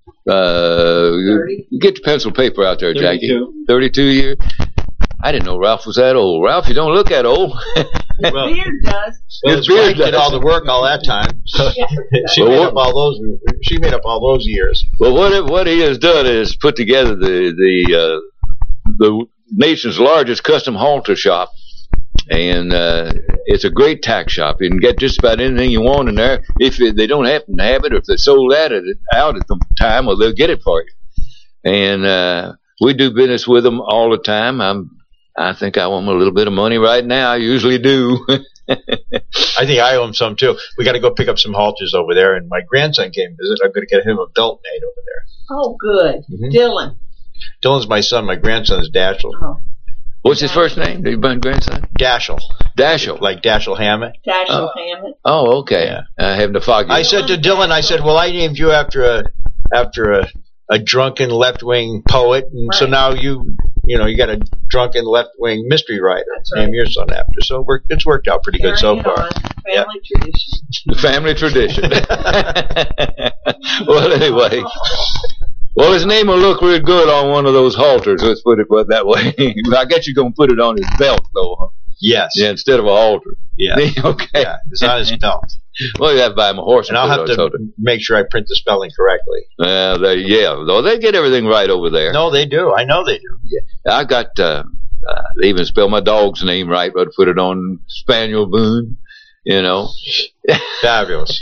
30. You get the pencil paper out there, Jackie. 32. 32 years? I didn't know Ralph was that old. Ralph, you don't look that old. Well, Beard does. his wife did all the work all that time. So she made up all those. She made up all those years. Well, what he has done is put together the nation's largest custom halter shop, and it's a great tack shop. You can get just about anything you want in there. If they don't happen to have it, or if they're sold out at the time, well, they'll get it for you. And we do business with them all the time. I think I owe them a little bit of money right now. I usually do. I think I owe him some too. We got to go pick up some halters over there, and my grandson came to visit. I'm going to get him a belt made over there. Oh, good. Mhm. Dylan. Dylan's my son. My grandson is Dashiell. Oh, What's his first name? Your grandson? Dashiell, Dashiell. like Dashiell Hammett. Dashiell Hammett. Oh, okay. Yeah. I have the foggy. I said to Dylan, I said, well, I named you after a drunken left-wing poet, and so Right. now you got a drunken left-wing mystery writer. That's Name right. your son after. So it's worked out pretty good so Carrying far. on. Family tradition. The family tradition. Well, anyway. Well, his name will look real good on one of those halters. Let's put it that way. I guess you're going to put it on his belt, though, huh? Yes. Yeah, instead of a halter. Yeah. Okay. Yeah. It's on his belt. Well, you have to buy him a horse. And I'll have to make sure I print the spelling correctly. Though they get everything right over there. No, they do. I know they do. I got, they even spell my dog's name right, but put it on Spaniel Boone, Fabulous.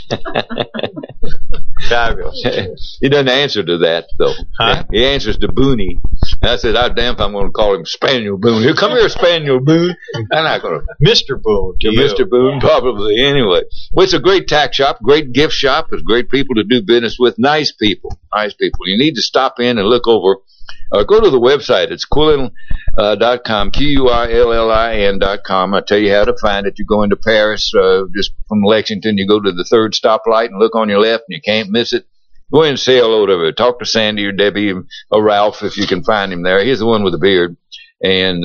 Fabulous. He doesn't answer to that, though. Huh? He answers to Booney. And I said, damn if I'm going to call him Spaniel Boone. Here, come here, Spaniel Boone. I'm not going to. Mr. Boone. To you. Mr. Boone, probably. Anyway. Well, it's a great tack shop, great gift shop. It's great people to do business with. Nice people. Nice people. You need to stop in and look over. Go to the website. It's Quillin.com, QURLLIN.com. I'll tell you how to find it. You go into Paris, just from Lexington, you go to the third stoplight and look on your left, and you can't miss it. Go in and say hello to her. Talk to Sandy or Debbie or Ralph if you can find him there. He's the one with the beard. And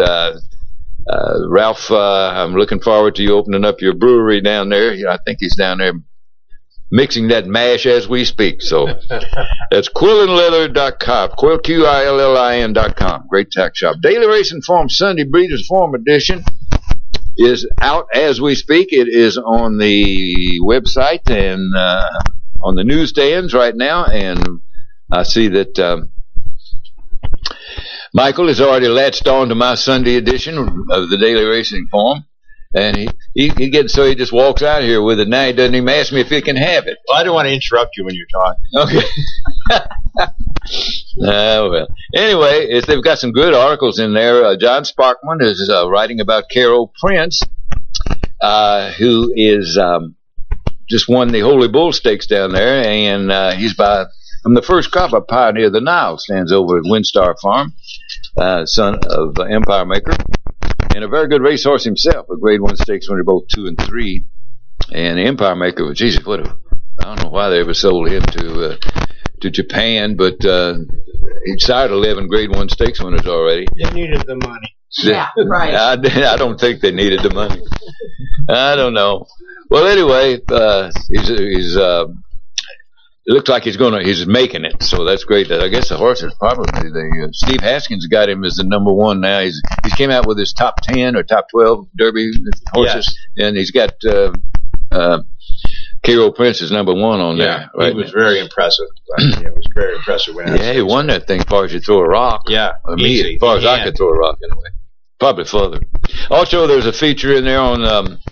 Ralph, I'm looking forward to you opening up your brewery down there. I think he's down there mixing that mash as we speak. So that's QuillinLeather.com, QUILLIN.com. Great tack shop. Daily Racing Form Sunday Breeders' Form Edition is out as we speak. It is on the website and on the newsstands right now, and I see that Michael has already latched on to my Sunday edition of the Daily Racing Form. And he gets so he just walks out here with it. Now he doesn't even ask me if he can have it. Well, I don't want to interrupt you when you're talking. Okay. Well. Anyway, they've got some good articles in there. John Sparkman is writing about Carol Prince, who is just won the Holy Bull Stakes down there, and he's from the first crop of Pioneer the Nile, stands over at Windstar Farm, son of Empire Maker. And a very good racehorse himself, a Grade 1 stakes winner, both 2 and 3. And the Empire Maker, Jesus, I don't know why they ever sold him to Japan, but he's tired of 11 Grade 1 stakes winners already. They needed the money. Yeah, right. I don't think they needed the money. I don't know. Well, anyway, he's it looks like he's making it, so that's great. I guess the horse is probably Steve Haskins got him as the number one now. He's came out with his top 10 or top 12 Derby horses, and he's got Carol Prince is number one on there. Right? He was very impressive. It was very impressive. He won that thing as far as you throw a rock. Yeah, as far as I could throw a rock anyway. Probably further. Also, there's a feature in there on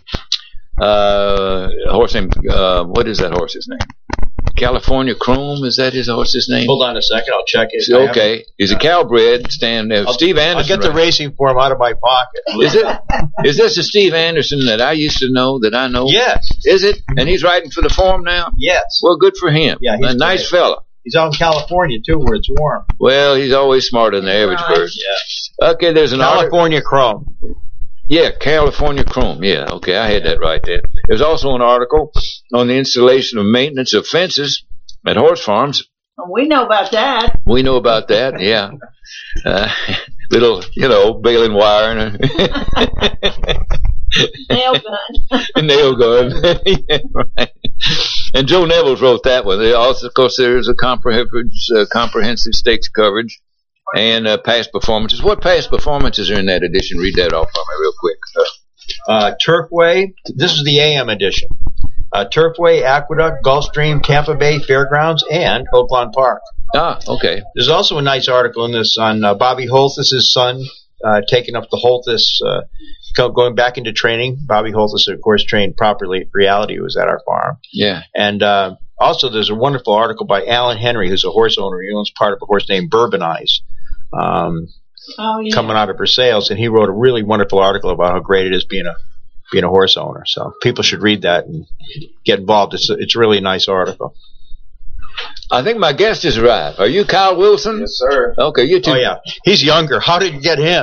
a horse named what is that horse's name? California Chrome, is that his horse's name? Hold on a second, I'll check it. Okay, he's a Calbred. Steve Anderson. I'll get the racing form out of my pocket. Is this the Steve Anderson that I used to know, that I know? Yes. Is it? And he's riding for the form now? Yes. Well, good for him. Yeah, he's a nice fella. He's out in California, too, where it's warm. Well, he's always smarter than the average person. Yeah. Okay, there's an California Chrome. Yeah, California Chrome. Yeah, okay, I had that right there. There's also an article on the installation of maintenance of fences at horse farms. We know about that. We know about that, yeah. Little, baling wire and Nail gun. a nail gun. Yeah, right. And Joe Neville's wrote that one. Also, of course, there's a comprehensive stakes coverage and past performances. What past performances are in that edition? Read that off for me real quick. Turfway. This is the AM edition. Turfway, Aqueduct, Gulfstream, Tampa Bay Fairgrounds, and Oaklawn Park. Ah, okay. There's also a nice article in this on Bobby Holthus' son taking up the Holthus, going back into training. Bobby Holthus, of course, trained properly at Reality, who was at our farm. Yeah. And also there's a wonderful article by Alan Henry, who's a horse owner. He owns part of a horse named Bourbon Eyes. Coming out of Versailles, and he wrote a really wonderful article about how great it is being a horse owner. So people should read that and get involved. It's really a nice article. I think my guest is right. Are you Kyle Wilson? Yes, sir. Okay, you too. Oh yeah, he's younger. How did you get him?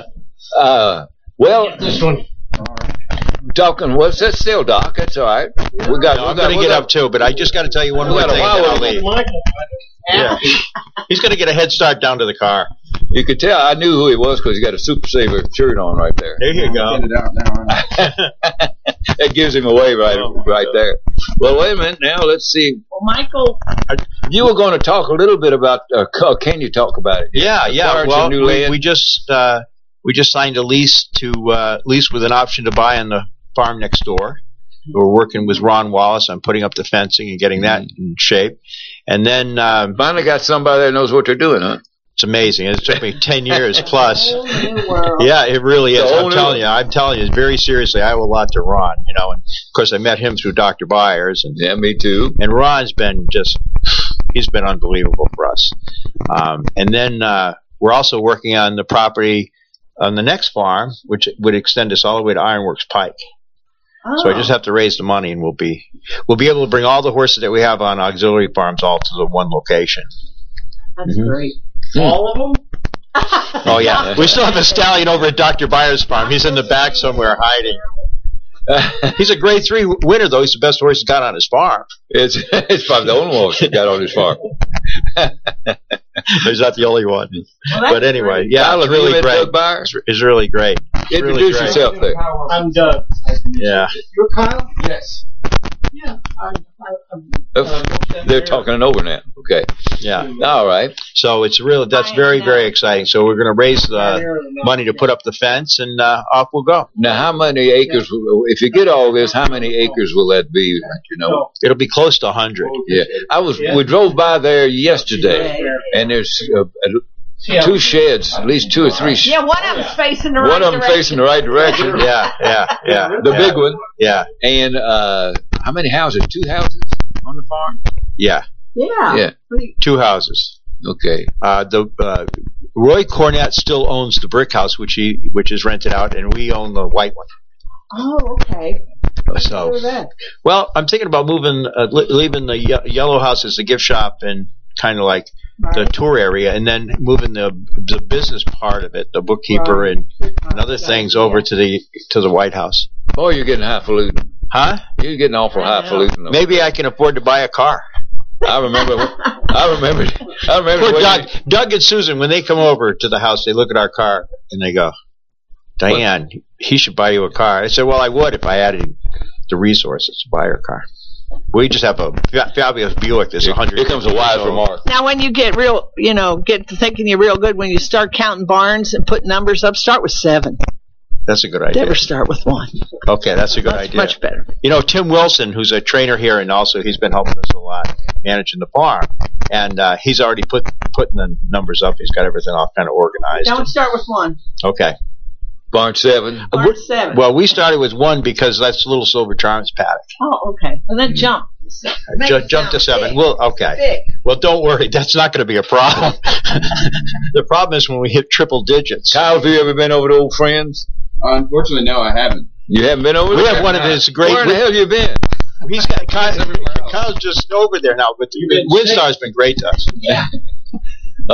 Well, This one. talking. What's that still, Doc? That's all right. I'm going to get up too, but I just got to tell you one more got a thing. while And then I'll leave. Yeah, he's going to get a head start down to the car. You could tell I knew who he was because he got a Super Saver shirt on right there. There you go. Get it out now, aren't I? That gives him away right there. Well, wait a minute. Now let's see. Well, Michael. You were going to talk a little bit about. Can you talk about it? Yeah. Acquired Well, some new land? we just signed a lease lease with an option to buy on the farm next door. We're working with Ron Wallace on putting up the fencing and getting that in shape. And then Finally got somebody that knows what they're doing, huh? it's amazing. It took me 10 years plus. Whole new world. Yeah, it really is. The whole I'm telling you, very seriously, I owe a lot to Ron, and of course I met him through Dr. Byers, and Yeah, me too. Ron's been he's been unbelievable for us. And then we're also working on the property on the next farm, which would extend us all the way to Ironworks Pike. So I just have to raise the money, and we'll be able to bring all the horses that we have on auxiliary farms all to the one location. That's great. All of them? Oh yeah, we still have a stallion over at Dr. Byers' farm. He's in the back somewhere hiding. He's a grade 3 winner, though. He's the best horse he's got on his farm. It's probably the only one he got on his farm. He's not the only one. Well, that's But anyway, great. yeah, Kyle, it's have you really met great. Doug Byers? It's really great. Introduce yourself there. I'm Doug. Yeah. You're Kyle? Yes. Yeah. They're talking it over now. Okay. Yeah. All right. So that's very, very exciting. So we're going to raise the money to put up the fence, and off we'll go. Now, how many acres? If you get all this, how many acres will that be? It'll be close to 100. Yeah. We drove by there yesterday, and there's two sheds, at least 2 or 3. Yeah, one of them's facing the right One of them direction. facing the right direction. Yeah. The big one. Yeah. And how many houses? 2 houses on the farm? Yeah. Yeah. 2 houses. Okay. Roy Cornett still owns the brick house, which is rented out, and we own the white one. Oh, okay. So, Where's that? well, I'm thinking about moving, leaving the yellow house as a gift shop and kind of like the tour area, and then moving the business part of it, the bookkeeper and other things, over to the White House. Boy, you're getting highfalutin. Huh? You're getting awful highfalutin. Maybe I can afford to buy a car. I remember. Poor Doug and Susan, when they come over to the house, they look at our car and they go, "Diane, he should buy you a car." I said, "Well, I would if I added the resources to buy her a car." We just have a fabulous Buick that's 100. Here comes a wise remark. Now, when you get real, get to thinking you're real good, when you start counting barns and put numbers up, start with 7. That's a good idea. Never start with 1. Okay, that's a good idea. Much better. Tim Wilson, who's a trainer here, and also he's been helping us a lot managing the farm, and he's already putting the numbers up. He's got everything all kind of organized. Don't start with 1. Okay. Barn 7. Barn 7. Well, we started with 1 because that's Little Silver Charms paddock. Oh, okay. And then jump. Jump to 7. Big. Well, okay. Big. Well, don't worry. That's not going to be a problem. The problem is when we hit triple digits. Kyle, have you ever been over to Old Friends? Unfortunately, no, I haven't. You haven't been over there? We have one of his great. Where in the hell have you been? He's got Kyle's just over there now, but Windstar's been great to us.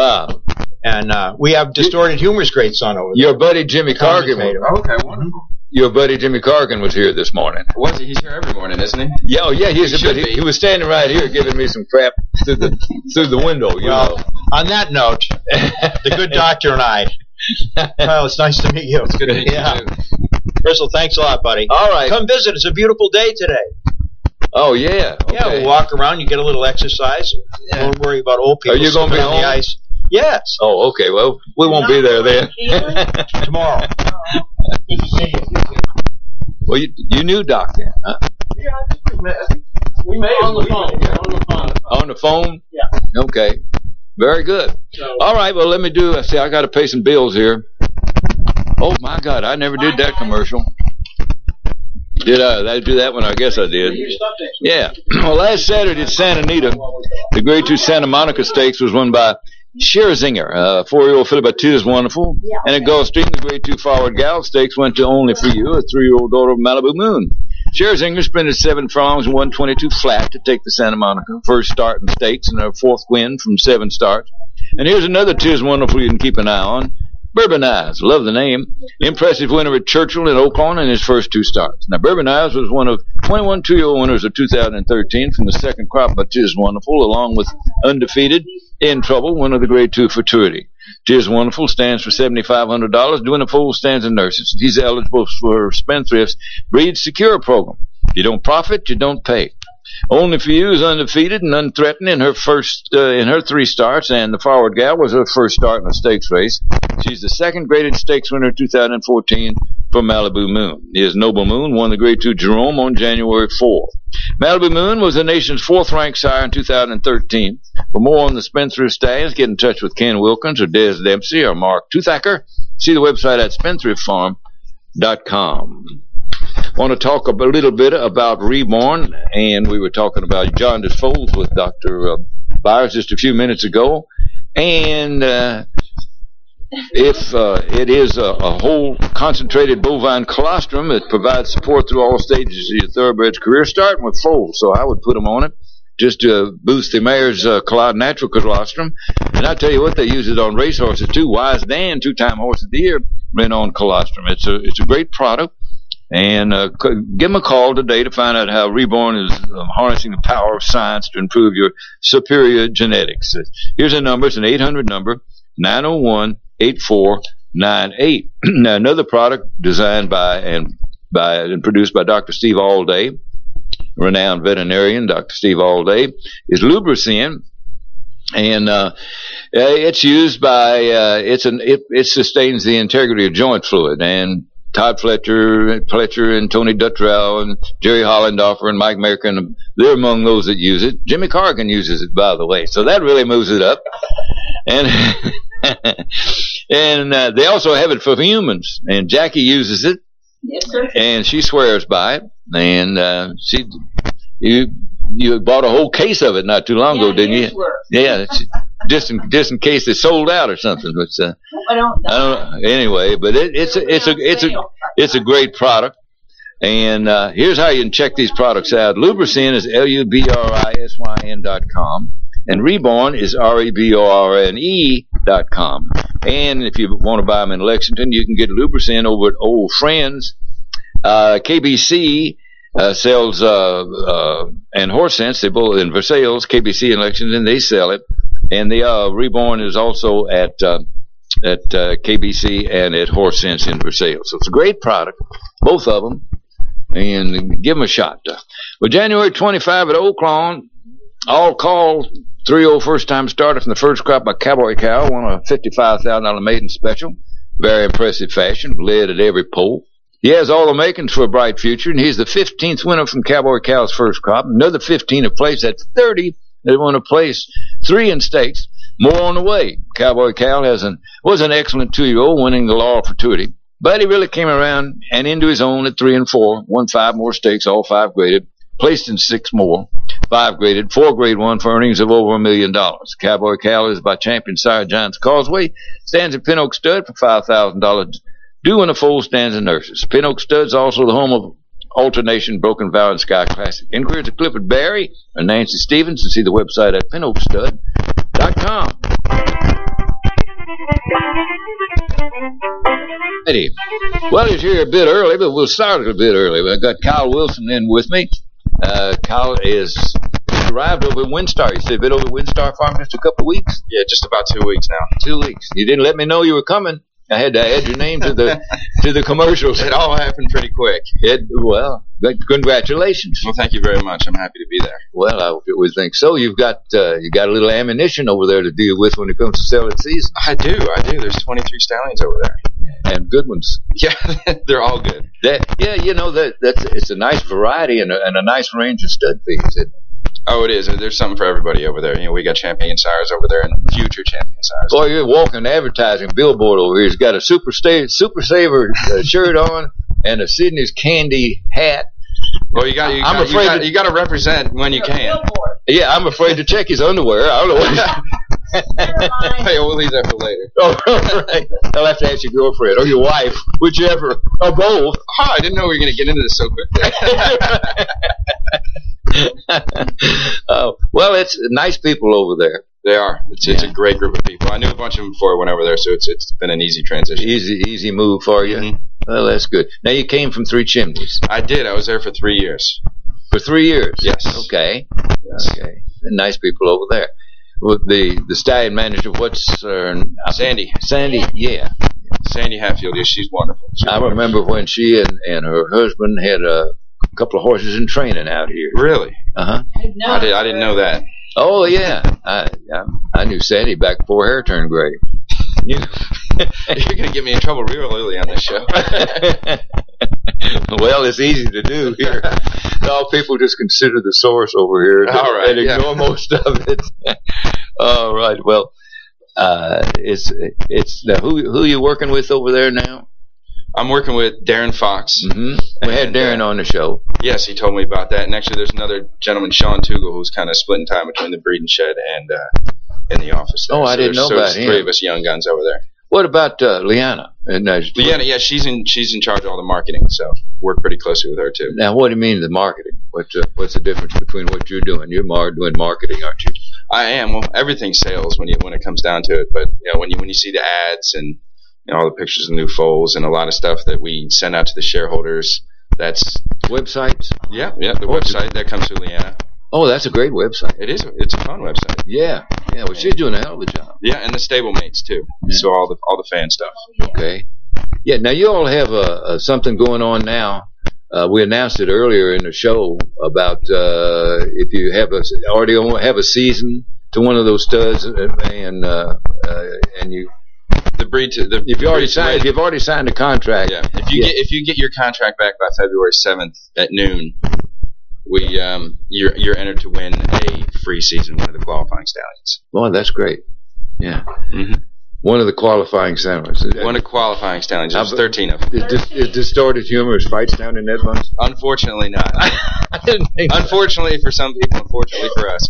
And we have Distorted Humor's great son over there. Your buddy Jimmy Cargill. Okay, wonderful. your buddy Jimmy Corrigan was here this morning. Was he? He's here every morning, isn't he? Yeah, oh yeah, he was standing right here giving me some crap through the window. You know. On that note, the good doctor and I. Well, it's nice to meet you. It's good to meet you too. Crystal, thanks a lot, buddy. All right. Come visit. It's a beautiful day today. Oh, yeah. Okay. Yeah, we'll walk around. You get a little exercise. Don't worry about old people. Are you going to be on home? the ice? Yes. Oh, okay. Well, we won't be there then. Tomorrow. Good to see you. Well, you knew Doc then, huh? Yeah, I think we may have on the phone. Yeah, on the phone. On the phone? Yeah. Okay. Very good. So, all right. Well, let me do. See, I got to pay some bills here. Oh my God! I never did that commercial. Did I do that one? I guess I did. Yeah. Well, last Saturday at Santa Anita, the Grade 2 Santa Monica Stakes was won by Scherzinger. 4-year-old filly by Tis Wonderful. And at Gulfstream, the Grade 2 Forward Gal Stakes went to Only For You, a 3-year-old daughter of Malibu Moon. Scherzinger sprinted 7 furlongs and won 22 flat to take the Santa Monica. First start in stakes and her 4th win from 7 starts. And here's another Tis Wonderful you can keep an eye on. Bourbon Eyes, love the name. Impressive winner at Churchill in Oaklawn in his first 2 starts. Now, Bourbon Eyes was one of 21 2-year-old winners of 2013 from the second crop by Tis Wonderful, along with undefeated In Trouble, one of the Grade 2 Futurity. Tis Wonderful stands for $7,500, doing a full stands and nurses. He's eligible for Spendthrift's Breed Secure program. You don't profit, you don't pay. Only For You is undefeated and unthreatened in her in her 3 starts, and the Forward Gal was her first start in a stakes race. She's the second graded stakes winner in 2014 for Malibu Moon. His Noble Moon won the Grade 2 Jerome on January 4th. Malibu Moon was the nation's 4th ranked sire in 2013. For more on the Spendthrift stallions, get in touch with Ken Wilkins or Des Dempsey or Mark Toothacker. See the website at spendthriftfarm.com. I want to talk a little bit about Reborn, and we were talking about jaundice foals with Dr. Byers just a few minutes ago. And if it is a whole concentrated bovine colostrum, it provides support through all stages of your thoroughbred's career, starting with foals. So I would put them on it just to boost the mare's natural colostrum. And I tell you what, they use it on racehorses too. Wise Dan, 2-time horse of the year, ran on colostrum. It's a great product. And give them a call today to find out how Reborn is harnessing the power of science to improve your superior genetics. Here's a number. It's an 800 number, 901-8498. Now, another product designed by and produced by Dr. Steve Allday, renowned veterinarian, Dr. Steve Allday, is Lubricin. And it's used by it sustains the integrity of joint fluid. And Todd Fletcher and Tony Duttrell and Jerry Hollendorfer and Mike Merkin, they're among those that use it. Jimmy Corrigan uses it, by the way, so that really moves it up. And and they also have it for humans, and Jackie uses it. Yes, sir. And she swears by it. And you bought a whole case of it not too long ago, didn't you? Yeah, just in case they sold out or something. But I don't know. Anyway, but it's a great product. And here's how you can check these products out. Lubricin is LUBRISYN.com, and Reborn is REBORNE.com. And if you want to buy them in Lexington, you can get Lubricin over at Old Friends. KBC sells and Horse Sense, they both in Versailles, KBC and Lexington, they sell it. And the Reborn is also at KBC and at Horse Sense in Versailles. So it's a great product, both of them, and give them a shot. Well, January 25 at Oaklawn, all call 3-0 first-time starter from the first crop by Cowboy Cow, won a $55,000 maiden special. Very impressive fashion, led at every poll. He has all the makings for a bright future, and he's the 15th winner from Cowboy Cow's first crop. Another 15 have placed. That's 30 that want to place 3 in stakes. More on the way. Cowboy Cow was an excellent 2-year-old, winning the Laurel Futurity. But he really came around and into his own at 3 and 4. Won 5 more stakes, all 5 graded. Placed in 6 more. 5 graded, 4 grade 1 for earnings of over $1 million. Cowboy Cow is by champion sire Giants Causeway. Stands at Pin Oak Stud for $5,000. Doing a full stands and nurses. Pin Oak Stud's also the home of Alternation, Broken Vow, and Sky Classic. Inquiries to Clifford Barry or Nancy Stevens, and see the website at pinoakstud.com. Righty. Well, he's here a bit early, but we'll start a bit early. I got Kyle Wilson in with me. Kyle is arrived over at Windstar. You said been over at Windstar Farm just a couple of weeks? Yeah, just about 2 weeks now. 2 weeks. You didn't let me know you were coming. I had to add your name to the commercials. It all happened pretty quick. Well, congratulations. Well, thank you very much. I'm happy to be there. Well, I would think so. You got a little ammunition over there to deal with when it comes to selling season. I do. There's 23 stallions over there. And good ones. Yeah, they're all good. It's a nice variety and a nice range of stud feeds, isn't it? Oh, it is. There's something for everybody over there. We got champion sires over there and future champion sires. Boy, you're walking advertising billboard over here. He's got a Super Saver shirt on and a Sydney's Candy hat. Well, you got to represent when you can. Yeah, I'm afraid to check his underwear. I don't know what Hey, we'll leave that for later. Oh, right. I'll have to ask your girlfriend or your wife, whichever, or both. Oh, I didn't know we were going to get into this so quickly. Well, it's nice people over there. They are. It's a great group of people. I knew a bunch of them before I went over there, so it's been an easy transition. Easy move for you. Mm-hmm. Well, that's good. Now, you came from Three Chimneys. I did. I was there for 3 years. For 3 years? Yes. Okay. Yes. Okay. Nice people over there. Well, the stallion manager, what's Sandy. Sandy, yeah. Sandy Hatfield, yeah, she's wonderful. I remember when she and her husband had a couple of horses in training out here. Really? Uh-huh. I didn't know that. Oh, yeah. I knew Sandy back before hair turned gray. You're going to get me in trouble real early on this show. Well, it's easy to do here. All people just consider the source over here and ignore most of it. All right. Well, it's who are you working with over there now? I'm working with Darren Fox. Mm-hmm. We had Darren on the show. Yes, he told me about that. And actually, there's another gentleman, Sean Tugel, who's kind of splitting time between the breeding shed and in the office there. I didn't know about him. 3 of us young guns over there. What about Leanna? Leanna, yeah, she's in charge of all the marketing, so work pretty closely with her too. Now, what do you mean the marketing? What's the difference between what you're doing? You're doing marketing, aren't you? I am. Well, everything's sales when it comes down to it. But when you see the ads and all the pictures of new foals and a lot of stuff that we send out to the shareholders, that's websites. Yeah, the website that comes through Leanna. Oh, that's a great website. It is. It's a fun website. Yeah. Well, she's doing a hell of a job. Yeah, and the stablemates too. Yeah. So all the fan stuff. Okay. Yeah. Now you all have something going on now. We announced it earlier in the show about if you already have a season to one of those studs, and you. If you've already signed a contract. Yeah. If you get your contract back by February 7th at noon. You're entered to win a free season, one of the qualifying stallions. Oh, that's great. Yeah. Mm-hmm. One of the qualifying stallions. One of the qualifying stallions. There's 13 of them. Is Distorted Humorous fights down in that bunch? Unfortunately not. I didn't think unfortunately for some people, unfortunately for us.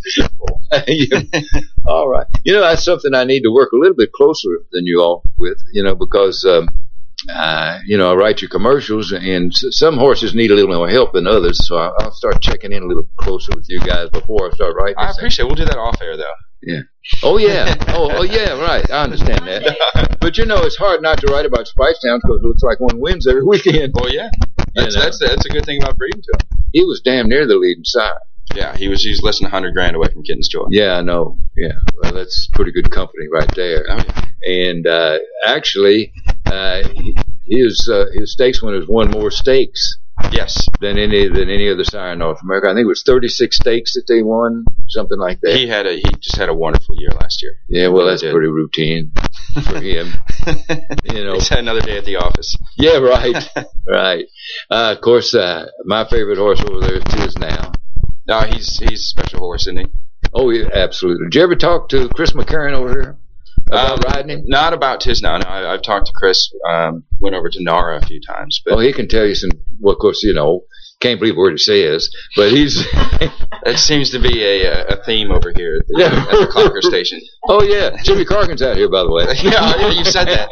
All right. That's something I need to work a little bit closer than you all with, because I write your commercials, and some horses need a little more help than others, so I'll start checking in a little closer with you guys before I start writing. I appreciate it. We'll do that off air, though. Yeah. Oh, yeah. Oh, yeah, right. I understand that. But, it's hard not to write about Spicetown because it looks like one wins every weekend. Oh, yeah. That's a good thing about breeding to him. He was damn near the leading sire. Yeah, he's less than $100,000 away from Kitten's Joy. Yeah, I know. Yeah. Well, that's pretty good company right there. Oh, yeah. And actually, his stakes winner has won more stakes. Yes. Than any other sire in North America. I think it was 36 stakes that they won, something like that. He just had a wonderful year last year. Yeah, well, that's pretty routine for him. He's had another day at the office. Yeah, right, right. Of course, my favorite horse over there is Tiz Now. No, he's a special horse, isn't he? Oh, yeah, absolutely. Did you ever talk to Chris McCarran over here about riding him? Not about Tiz Now. No, I've talked to Chris. Went over to Nara a few times. But he can tell you some. Well, of course, can't believe what he says, but he's. That seems to be a theme over here at the Clocker station. Oh yeah, Jimmy Carkin's out here, by the way. Yeah, you said that.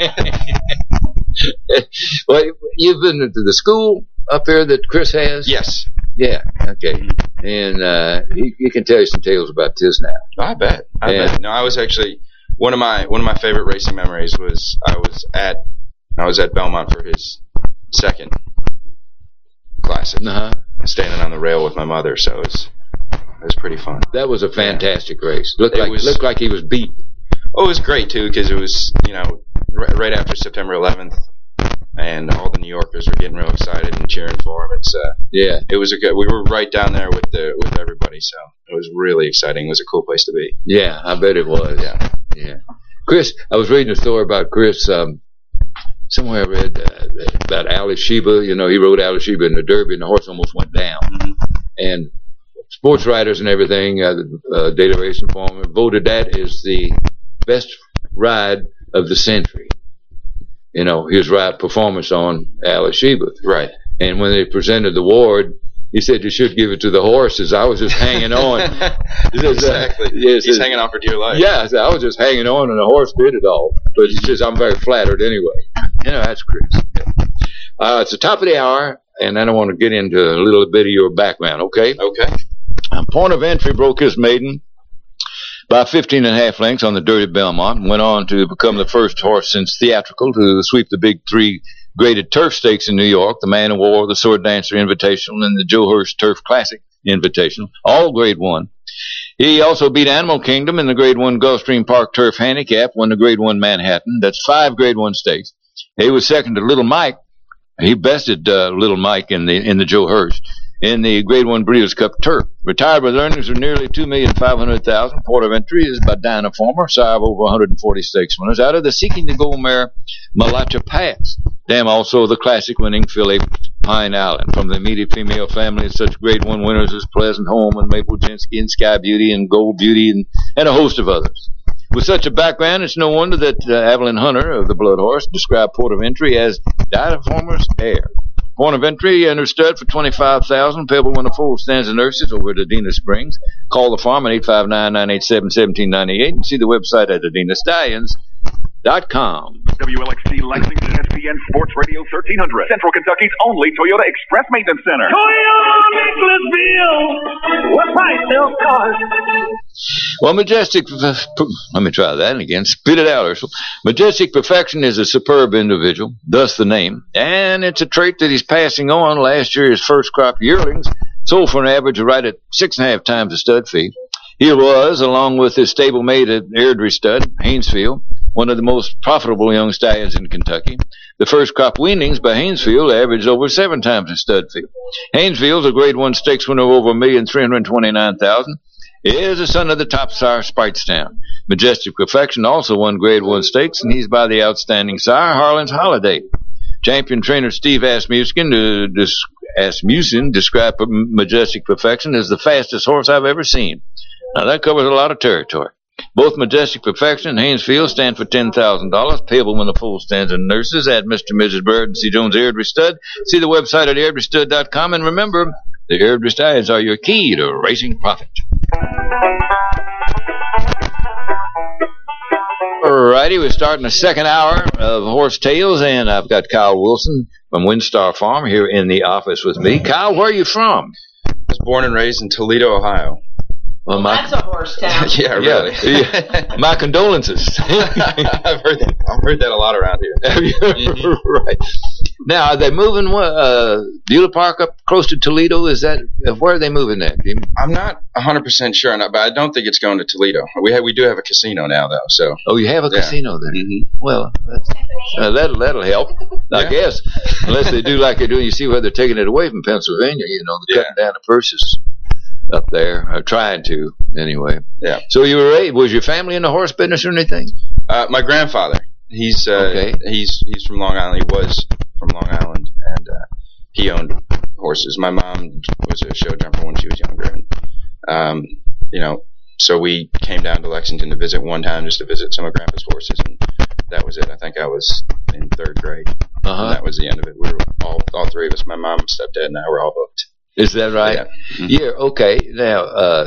Well, you've been to the school up there that Chris has. Yes. Yeah. Okay. And he can tell you some tales about Tiz Now. I bet. I bet. No, I was actually one of my favorite racing memories was I was at I was at Belmont for his second classic, standing on the rail with my mother. So it was pretty fun. That was a fantastic race. Looked like he was beat. Oh, it was great too because it was right after September 11th, and all the New Yorkers were getting real excited and cheering for him. It was a good. We were right down there with everybody, so it was really exciting. It was a cool place to be. Yeah, I bet it was. Yeah. Chris, I was reading a story about Chris. Somewhere I read about Alice Sheba. He rode Alice Sheba in the Derby, and the horse almost went down. Mm-hmm. And sports writers and everything, Data Racing Form, voted that as the best ride of the century. His ride performance on Alice Sheba. Right. And when they presented the award, he said, "You should give it to the horses. I was just hanging on." Exactly. He's hanging on for dear life. Yeah, I was just hanging on, and the horse did it all. But he says, "I'm very flattered anyway." That's Chris. It's the top of the hour, and then I want to get into a little bit of your background, okay? Okay. Point of Entry broke his maiden by 15.5 lengths on the Dirty Belmont, and went on to become the first horse since Theatrical to sweep the big 3 graded turf stakes in New York, the Man of War, the Sword Dancer Invitational, and the Joe Hurst Turf Classic Invitational, all Grade 1. He also beat Animal Kingdom in the Grade 1 Gulfstream Park Turf Handicap, won the Grade 1 Manhattan. That's 5 Grade 1 stakes. He was second to Little Mike. He bested Little Mike in the Joe Hurst in the Grade 1 Breeders' Cup Turf. Retired with earnings of nearly $2,500,000. Port of Entry is by Dinah Former, sire of over 140 stakes winners. Out of the Seeking the Gold mare, Malacha Pass. Damn, also the classic winning filly, Pine Island. From the immediate female family of such Grade 1 winners as Pleasant Home and Maple Jinsky and Sky Beauty and Gold Beauty and a host of others. With such a background, it's no wonder that Evelyn Hunter of the Blood Horse described Port of Entry as Dinah Former's heir. Point of Entry and her stud for $25,000. Pebble win a full stands of nurses over at Adena Springs. Call the farm at 859-987-1798 and see the website at AdenaStallions.com. WLXC Lexington SPN Sports Radio 1300. Central Kentucky's only Toyota Express Maintenance Center. Toyota Nicholasville. What price they'll cars? Well, Majestic, let me try that again. Spit it out, Ursula. Majestic Perfection is a superb individual, thus the name, and it's a trait that he's passing on. Last year, his first crop yearlings sold for an average of right at 6.5 times the stud fee. He was, along with his stablemate at Airdrie stud, Haynesfield, one of the most profitable young stallions in Kentucky. The first crop weanings by Haynesfield averaged over 7 times the stud fee. Haynesfield's a Grade 1 stakes winner of over $1,329,000. Is a son of the top sire Spitestown. Majestic Perfection also won Grade 1 stakes, and he's by the outstanding sire Harlan's Holiday. Champion trainer Steve Asmussen described Majestic Perfection as the fastest horse I've ever seen. Now that covers a lot of territory. Both Majestic Perfection and Haynesfield stand for $10,000, payable when the full stands and nurses at Mr. and Mrs. Bird and C. Jones Airdrie Stud. See the website at airdriestud.com, and remember, the Airdrie Stallions are your key to racing profit. Alrighty, we're starting the second hour of Horse Tales, and I've got Kyle Wilson from Windstar Farm here in the office with me. Kyle, where are you from? I was born and raised in Toledo, Ohio. Well, that's a horse town. Yeah, really. Yeah. My condolences. I've heard that a lot around here. Right. Now, are they moving Beulah Park up close to Toledo? Is that where are they moving that? I'm not 100% sure on that, but I don't think it's going to Toledo. We do have a casino now, though. So. Oh, you have a casino there? Mm-hmm. Well, that'll help, I guess. Unless they do like they do. You see where they're taking it away from Pennsylvania. They're cutting down the purses up there, or trying to, anyway. Yeah. So was your family in the horse business or anything? My grandfather, he's from Long Island. He was from Long Island, and he owned horses. My mom was a show jumper when she was younger, and so we came down to Lexington to visit one time, just to visit some of Grandpa's horses, and that was it. I think I was in 3rd grade. And that was the end of it. We were all 3 of us, my mom, stepdad, and I were all hooked. Is that right? Yeah. Mm-hmm. Yeah. Okay. Now,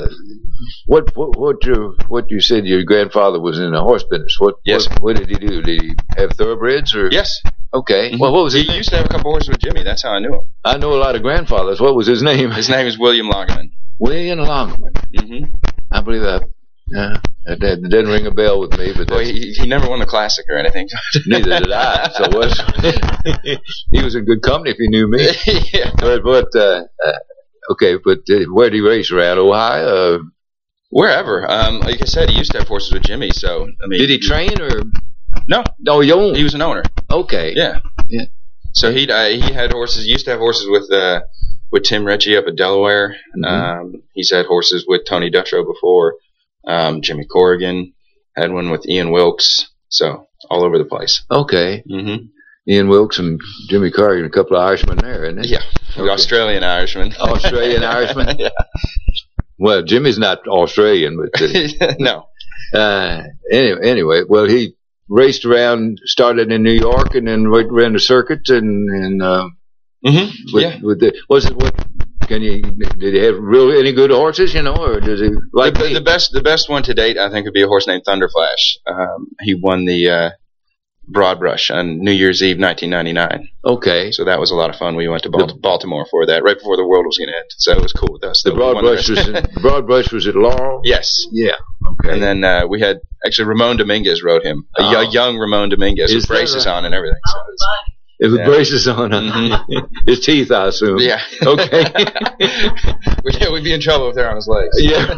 what you said your grandfather was in the horse business? What did he do? Did he have thoroughbreds or? Yes. Okay. Mm-hmm. Well, what was his name? He used to have a couple horses with Jimmy. That's how I knew him. I know a lot of grandfathers. What was his name? His name is William Longman. William Longman. Mm-hmm. I believe Yeah, that didn't ring a bell with me, but Well, he never won the Classic or anything. neither did I. So he was in good company if he knew me. Yeah. But okay, but where did he race around? Ohio? Wherever. Like I said, he used to have horses with Jimmy. So I mean, Did he train or? No. No, he owned. He was an owner. Okay. Yeah. Yeah. So he had horses. He used to have horses with Tim Ritchie up at Delaware. Mm-hmm. He's had horses with Tony Dutrow before. Jimmy Corrigan had one with Ian Wilkes. So all over the place. Okay. Mm-hmm. Ian Wilkes and Jimmy Corrigan, a couple of Irishmen there, isn't it? Yeah. Okay. Australian Irishman. Australian Irishman. Yeah. Well, Jimmy's not Australian, but no. Anyway, well, he raced around, started in New York, and then ran the circuit, and did he have really any good horses, or does he like the best one to date? I think would be a horse named Thunderflash. He won the Broad Brush on New Year's Eve, 1999. Okay, so that was a lot of fun. We went to Baltimore for that, right before the world was going to end. So it was cool with us. The Broad Brush was at Laurel. Yes. Yeah. Okay. And then we had Ramon Dominguez rode him, a young Ramon Dominguez with braces on and everything. So it was braces on. His teeth, I assume. Yeah. Okay. We'd be in trouble if they're on his legs. Yeah.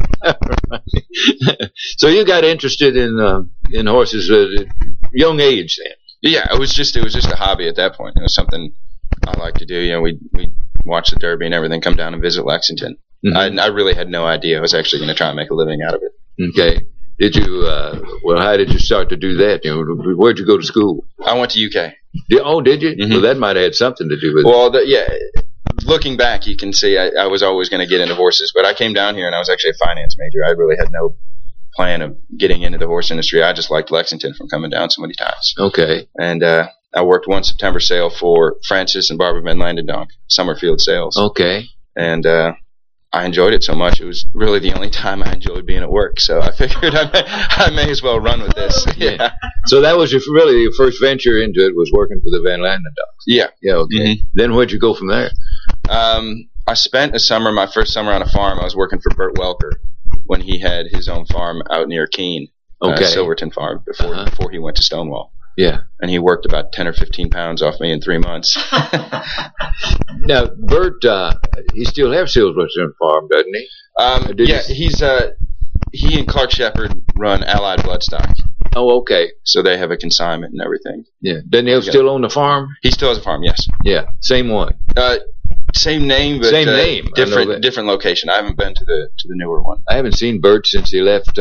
So you got interested in horses at a young age then? Yeah, it was just a hobby at that point. It was something I liked to do. We watch the Derby and everything, come down and visit Lexington. Mm-hmm. I really had no idea I was actually going to try and make a living out of it. Okay. Did you? How did you start to do that? Where'd you go to school? I went to UK. Did you? Mm-hmm. Well, that might have had something to do with it. Well, looking back, you can see I was always going to get into horses, but I came down here and I was actually a finance major. I really had no plan of getting into the horse industry. I just liked Lexington from coming down so many times. Okay. And I worked one September sale for Francis and Barbara Van Landendonk, Summerfield Sales. Okay. And I enjoyed it so much. It was really the only time I enjoyed being at work. So I figured I may as well run with this. Yeah. So that was your first venture into it, was working for the Van Landendonks. Yeah. Yeah. Okay. Mm-hmm. Then where'd you go from there? I spent my first summer on a farm. I was working for Burt Welker when he had his own farm out near Keene. Okay. Silverton Farm before he went to Stonewall. Yeah. And he worked about 10 or 15 pounds off me in 3 months. Now, Bert, he still has Silverton Farm, doesn't he? He and Clark Shepard run Allied Bloodstock. Oh, okay. So they have a consignment and everything. Yeah. Doesn't he still own the farm? He still has a farm, yes. Yeah. Same one. Same name, but same name. Different location. I haven't been to the newer one. I haven't seen Bert since he left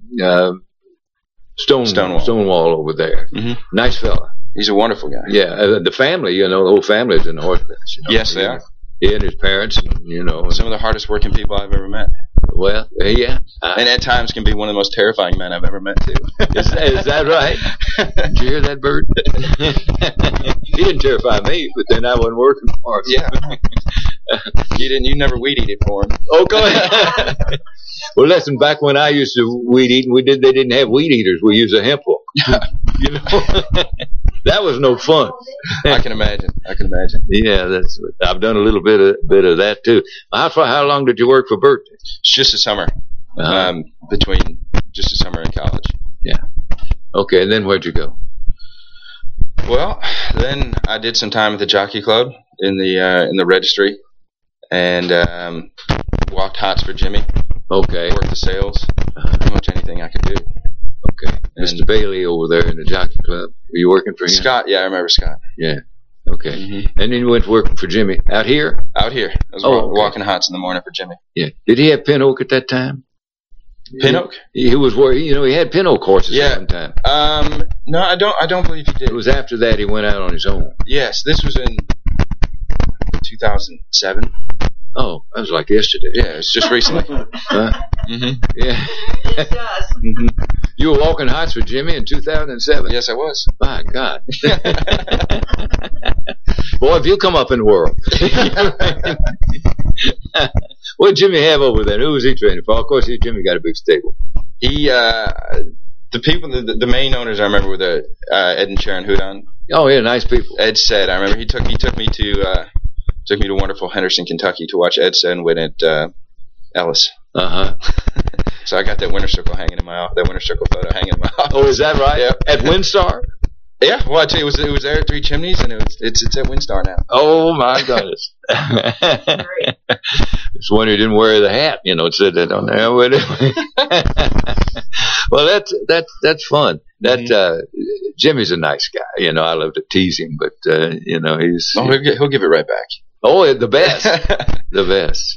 Stonewall over there. Mm-hmm. Nice fella. He's a wonderful guy. Yeah, the family, the whole family is in the horse business. Yes, they are. He and his parents, some of the hardest working people I've ever met. Well, yeah. And at times can be one of the most terrifying men I've ever met, too. Is that right? Did you hear that, Bert? He didn't terrify me, but then I wasn't working for him. Yeah. You never weed eat it for him. Oh, go ahead. Well, listen, back when I used to weed eat, they didn't have weed eaters. We used a hemp hook. That was no fun. I can imagine. Yeah, I've done a little bit of that too. How long did you work for Bert? It's just a summer. Between just a summer in college. Yeah. Okay, and then where'd you go? Well, then I did some time at the Jockey Club in the registry, and walked hots for Jimmy. Okay. Worked the sales. Pretty much anything I could do. Okay. Mr. Bailey over there in the Jockey Club. Were you working for him? Scott, yeah, I remember Scott. Yeah. Okay. Mm-hmm. And then you went to work for Jimmy. Out here? Out here. I was walking hots in the morning for Jimmy. Yeah. Did he have Pinoak at that time? Pinoak? He was he had Pinoak horses at one time. No, I don't believe he did. It was after that he went out on his own. Yes, this was in 2007. Oh, that was like yesterday. Yeah, it's just recently. Huh? Mm-hmm. Yeah. It does. Mm-hmm. You were walking hots with Jimmy in 2007? Yes, I was. My God. Boy, if you come up in the world. What did Jimmy have over there? Who was he training for? Of course, Jimmy got a big stable. He, the people, the main owners I remember were Ed and Sharon Houdon. Oh, yeah, nice people. Ed said, I remember he took me to wonderful Henderson, Kentucky to watch Ed Sen win at Ellis. Uh-huh. So I got that winter circle hanging in my office. That winter circle photo hanging in my office. Oh, is that right? Yeah. At WinStar? Yeah. Well, I tell you, it was there at Three Chimneys, and it's at WinStar now. Oh my goodness! It's when he didn't wear the hat, you know. It said that on there. Well, that's fun. That Jimmy's a nice guy. You know, I love to tease him, but you know, he'll give it right back. Oh, the best, the best.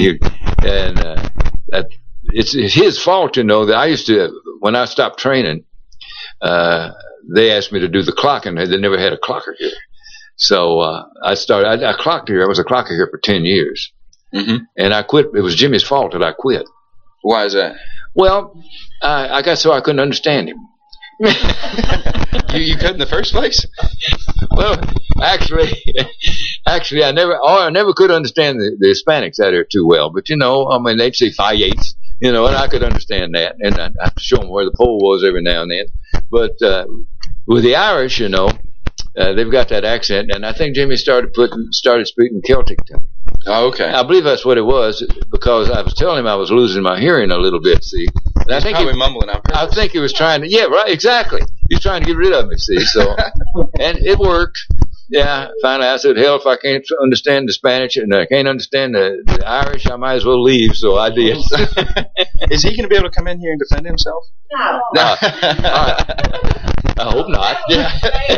It's his fault, you know. That I used to, when I stopped training, they asked me to do the clocking. They never had a clocker here, so I clocked here. I was a clocker here for 10 years, and I quit. It was Jimmy's fault that I quit. Why is that? Well, I got so I couldn't understand him. You couldn't in the first place? Well, actually, I never could understand the Hispanics out here too well. But you know, I mean, they'd say 5/8, you know, and I could understand that, and I'd have to show them where the pole was every now and then. But with the Irish, you know, they've got that accent, and I think Jimmy started speaking Celtic to me. Oh, okay. I believe that's what it was, because I was telling him I was losing my hearing a little bit, see. And I think probably mumbling on purpose. I think he was trying to, yeah, right, exactly. He's trying to get rid of me, see, so. And it worked. Yeah, finally I said, hell, if I can't understand the Spanish and I can't understand the Irish, I might as well leave, so I did. Is he going to be able to come in here and defend himself? No. I hope not. Yeah.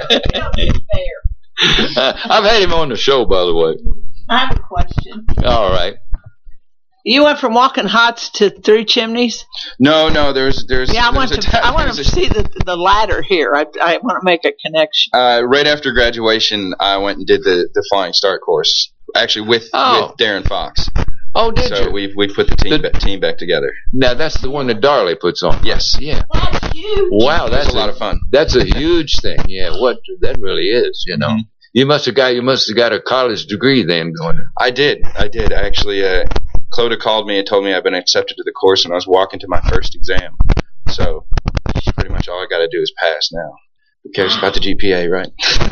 I've had him on the show, by the way. I have a question. All right. You went from Walking Hots to Three Chimneys? No. There's. Yeah, I want to see the ladder here. I want to make a connection. Right after graduation, I went and did the Flying Start course. Actually, with Darren Fox. Oh, did you? So we put the team back together. Now that's the one that Darley puts on. Yes. Yeah. That's huge. Wow, that's a lot of fun. That's a huge thing. Yeah. What that really is, you know. Mm-hmm. You must have got a college degree then going. I did. Actually, Clodagh called me and told me I've been accepted to the course, and I was walking to my first exam. So pretty much all I got to do is pass now. Who cares about the GPA, right?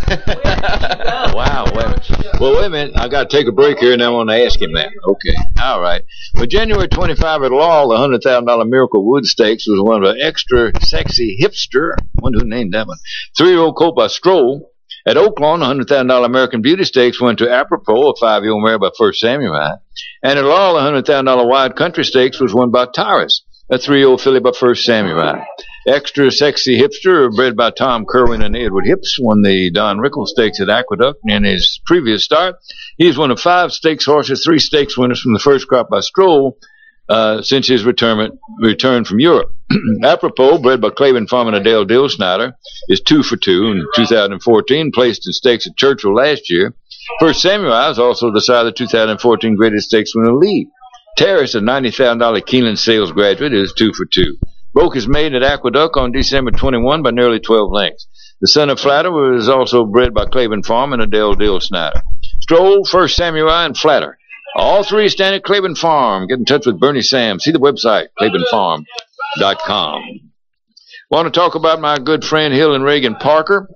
Wow. Wait a minute. I got to take a break here, and I want to ask him that. Okay. All right. Well, January 25 at Law, the $100,000 Miracle Wood Stakes was one of the extra sexy hipster. I wonder who named that one. 3-year-old colt by Stroll. At Oaklawn, the $100,000 American Beauty Stakes went to Apropos, a 5-year-old mare by First Samurai. And at Law, the $100,000 Wide Country Stakes was won by Tyrus, a 3-year-old filly by First Samurai. Extra Sexy Hipster, bred by Tom Kerwin and Edward Hips, won the Don Rickles Stakes at Aqueduct. In his previous start, he's one of 5 stakes horses, 3 stakes winners from the first crop by Stroll, since his return from Europe. Apropos, bred by Claiborne Farm and Adele Dilsnyder, is 2 for 2 in 2014, placed in stakes at Churchill last year. First Samurai is also the side of the 2014 Greatest Stakes winner lead. Terrace, a $90,000 Keeneland sales graduate, is 2 for 2. Broke his maiden at Aqueduct on December 21 by nearly 12 lengths. The son of Flatter was also bred by Claiborne Farm and Adele Dilsnyder. Stroll, First Samurai, and Flatter. All 3 stand at Claiborne Farm. Get in touch with Bernie Sam. See the website, ClaiborneFarm.com. Want to talk about my good friend Hill and Reagan Parker,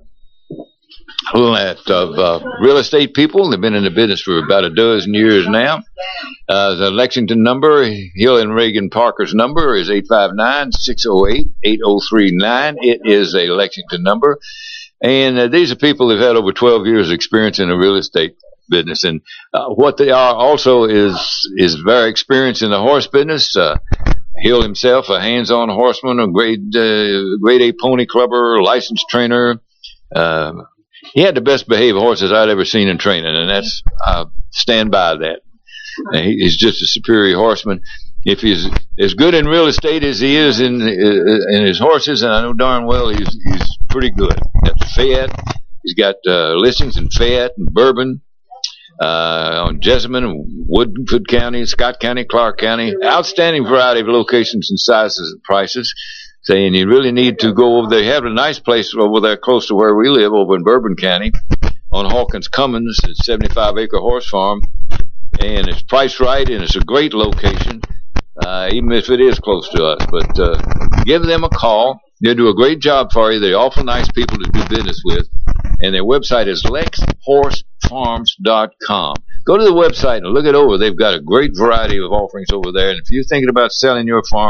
of real estate people. They've been in the business for about a dozen years now. The Lexington number, Hill and Reagan Parker's number is 859-608-8039. It is a Lexington number. And these are people who've had over 12 years experience in the real estate business, and what they are also is very experienced in the horse business. Hill himself, a hands-on horseman, a grade A pony clubber, licensed trainer. He had the best behaved horses I'd ever seen in training, and that's I stand by that. He's just a superior horseman. If he's as good in real estate as he is in his horses, and I know darn well he's pretty good. That's Fayette. He's got listings in Fayette and Bourbon. On Jessamine and Woodford County, Scott County, Clark County. Outstanding variety of locations and sizes and prices. Saying you really need to go over there. They have a nice place over there close to where we live, over in Bourbon County, on Hawkins Commons. It's a 75-acre horse farm, and it's priced right, and it's a great location, even if it is close to us. But give them a call. They do a great job for you. They're awful nice people to do business with. And their website is lexhorsefarms.com. Go to the website and look it over. They've got a great variety of offerings over there. And if you're thinking about selling your farm,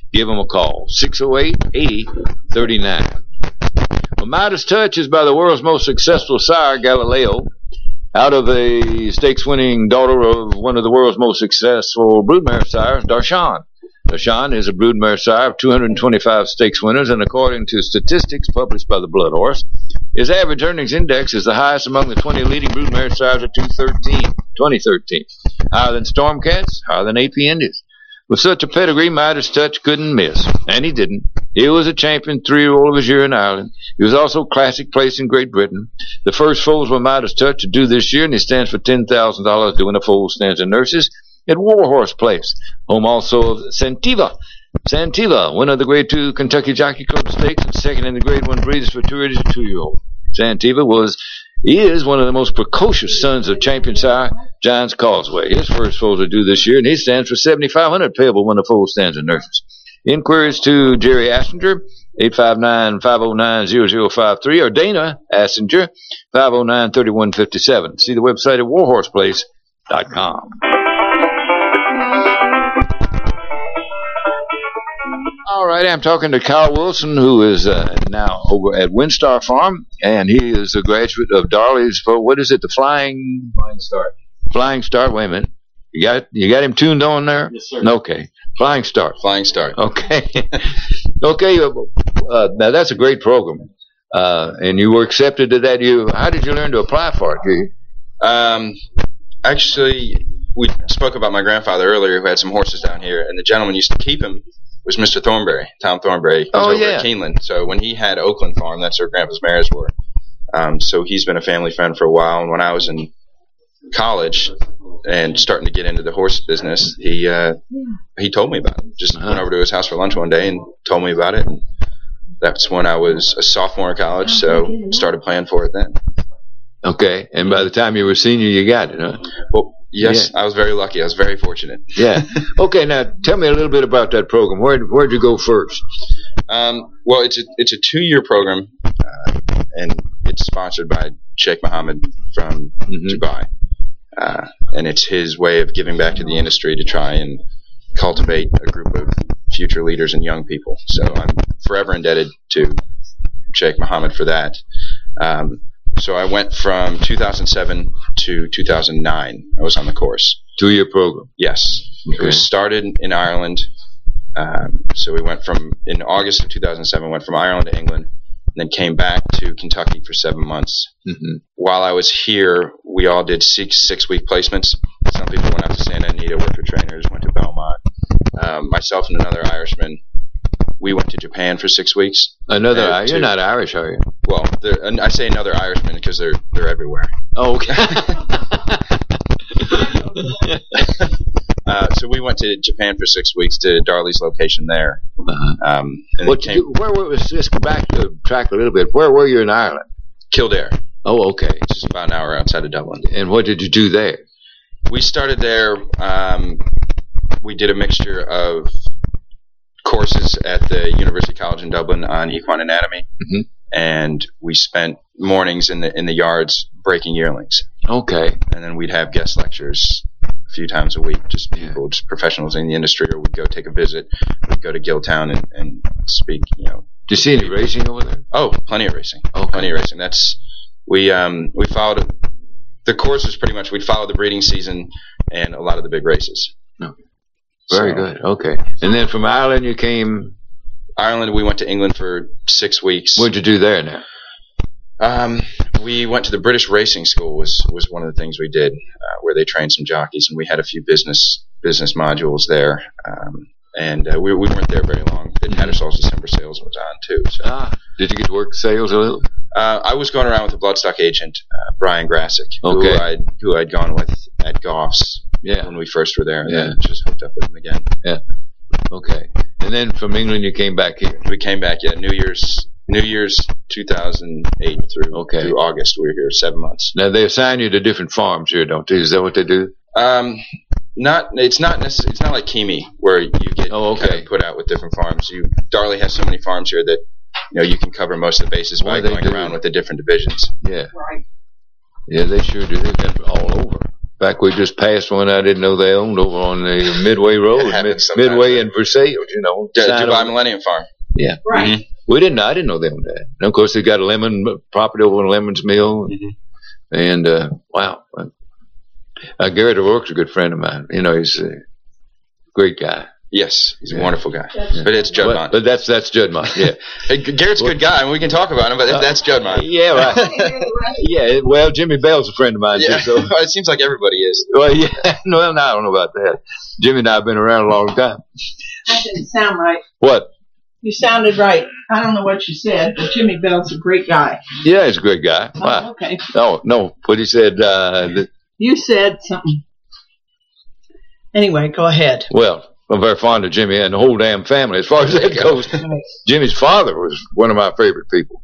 give them a call. 608-8039. Well, Midas Touch is by the world's most successful sire, Galileo, out of a stakes-winning daughter of one of the world's most successful broodmare sires, Darshan. Darshan is a broodmare sire of 225 stakes winners, and according to statistics published by the Blood Horse, his average earnings index is the highest among the 20 leading broodmare sires of 2013. Higher than Stormcats, higher than AP Indies. With such a pedigree, Midas Touch couldn't miss, and he didn't. He was a champion 3-year-old of his year in Ireland. He was also classic place in Great Britain. The first foals were Midas Touch to do this year, and he stands for $10,000 doing a foal stands and nurses at Warhorse Place, home also of Santiva. Santiva, winner of the Grade 2 Kentucky Jockey Club Stakes and second in the Grade 1 Breeders' Futurity as a 2-year-old. Santiva is one of the most precocious sons of champion sire Giants Causeway. His first foals are due this year, and he stands for $7,500 payable when the foal stands and nurses. Inquiries to Jerry Assinger, 859-509-0053, or Dana Assinger, 509-3157. See the website at warhorseplace.com. All right, I'm talking to Kyle Wilson, who is now over at Windstar Farm, and he is a graduate of Darley's. What is it? The Flying Start. Flying Start. Wait a minute. You got him tuned on there? Yes, sir. Okay. Flying Start. Flying Start. Okay. Okay. Now that's a great program, and you were accepted to that. How did you learn to apply for it? Actually, we spoke about my grandfather earlier, who had some horses down here, and the gentleman used to keep him. Was Mr. Thornberry, Tom Thornberry. He was over at Keeneland. So when he had Oakland Farm, that's where Grandpa's mares were. So he's been a family friend for a while. And when I was in college and starting to get into the horse business, he told me about it. Just went over to his house for lunch one day and told me about it. And that's when I was a sophomore in college, so started playing for it then. Okay. And by the time you were a senior, you got it, huh? Well, yes, yeah. I was very lucky. I was very fortunate. Yeah. Okay, now tell me a little bit about that program. Where'd you go first? Well, it's a 2-year program, and it's sponsored by Sheikh Mohammed from Dubai, and it's his way of giving back to the industry to try and cultivate a group of future leaders and young people. So I'm forever indebted to Sheikh Mohammed for that. So I went from 2007 to 2009. I was on the course. 2-year program? Yes. Okay. It was started in Ireland. So we went in August of 2007, went from Ireland to England, and then came back to Kentucky for 7 months. Mm-hmm. While I was here, we all did 6-week placements. Some people went out to Santa Anita, worked with trainers, went to Belmont. Myself and another Irishman, we went to Japan for 6 weeks. You're not Irish, are you? Well, I say another Irishman because they're everywhere. Oh, okay. So we went to Japan for 6 weeks to Darley's location there. Where was this? Go back to track a little bit. Where were you in Ireland? Kildare. Oh, okay. Just about an hour outside of Dublin. And what did you do there? We started there. We did a mixture of courses at the University College in Dublin on equine anatomy, and we spent mornings in the yards breaking yearlings. Okay. And then we'd have guest lectures a few times a week, just people, just professionals in the industry, or we'd go take a visit. We'd go to Gilltown and speak. Did you see any racing over there? Oh, plenty of racing. Okay. Plenty of racing. We followed. The course was pretty much we'd follow the breeding season and a lot of the big races. Okay. Very good. Okay. And then from Ireland you came? Ireland, we went to England for 6 weeks. What'd you do there now? We went to the British Racing School was one of the things we did, where they trained some jockeys, and we had a few business modules there. And we weren't there very long. The Tattersall's December sales was on too. So. Did you get to work sales a little? I was going around with a bloodstock agent, Brian Grassick, okay. who I'd gone with at Goff's when we first were there, and then just hooked up with him again. Yeah. Okay. And then from England you came back here? We came back, New Year's 2008 through August. We were here 7 months. Now they assign you to different farms here, don't they? Is that what they do? It's not like Kimi where you get kind of put out with different farms. Darley has so many farms here that you can cover most of the bases by going around with the different divisions. Yeah. Right. Yeah, they sure do. They've got it all over. fact, we just passed one I didn't know they owned over on the Midway Road, Midway in Versailles, Dubai Millennium Farm. Yeah. Right. Mm-hmm. I didn't know they owned that. And of course, they got a lemon property over in Lemon's Mill. Mm-hmm. And, wow. Garrett O'Rourke's a good friend of mine. He's a great guy. Yes, he's a wonderful guy. But it's Juddmonte. But that's Juddmonte, yeah. Garrett's a good guy, and we can talk about him, but that's Juddmonte. Yeah, right. Yeah, well, Jimmy Bell's a friend of mine, too. So. It seems like everybody is. Well, yeah. No, I don't know about that. Jimmy and I have been around a long time. That didn't sound right. What? You sounded right. I don't know what you said, but Jimmy Bell's a great guy. Yeah, he's a great guy. Oh, wow. okay. No. What he said, you said something. Anyway, go ahead. Well, I'm very fond of Jimmy and the whole damn family. As far as that goes, Jimmy's father was one of my favorite people.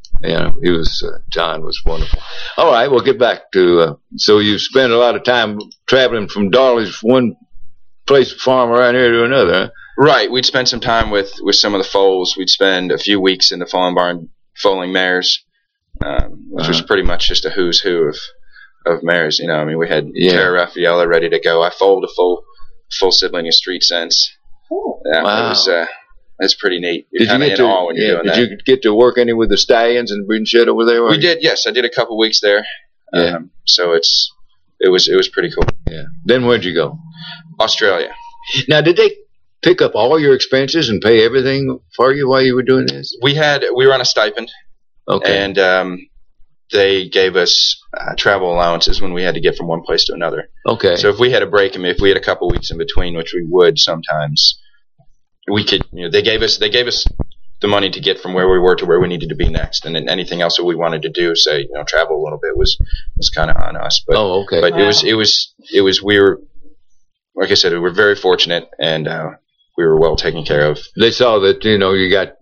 Mm-hmm. John was wonderful. All right, we'll get back to, so you spent a lot of time traveling from Darley's one place farm around here to another, huh? Right. We'd spend some time with some of the foals. We'd spend a few weeks in the foaling barn foaling mares, which was pretty much just a who's who of mares. We had Cara Raffaella ready to go. I foaled a full sibling of Street Sense. Yeah, wow. That's pretty neat. You're kind of in awe when you're doing that. Did you get to work any with the stallions and breeding shed over there? We did, yes. I did a couple weeks there. Yeah. So it was pretty cool. Yeah. Then where'd you go? Australia. Now, did they pick up all your expenses and pay everything for you while you were doing this? We were on a stipend. Okay. And they gave us travel allowances when we had to get from one place to another. Okay. So if we had a break, if we had a couple weeks in between, which we would sometimes, we could. They gave us the money to get from where we were to where we needed to be next, and then anything else that we wanted to do, say travel a little bit, was kind of on us. But okay. But wow. it was we were, like I said, we were very fortunate, and we were well taken care of. They saw that you got.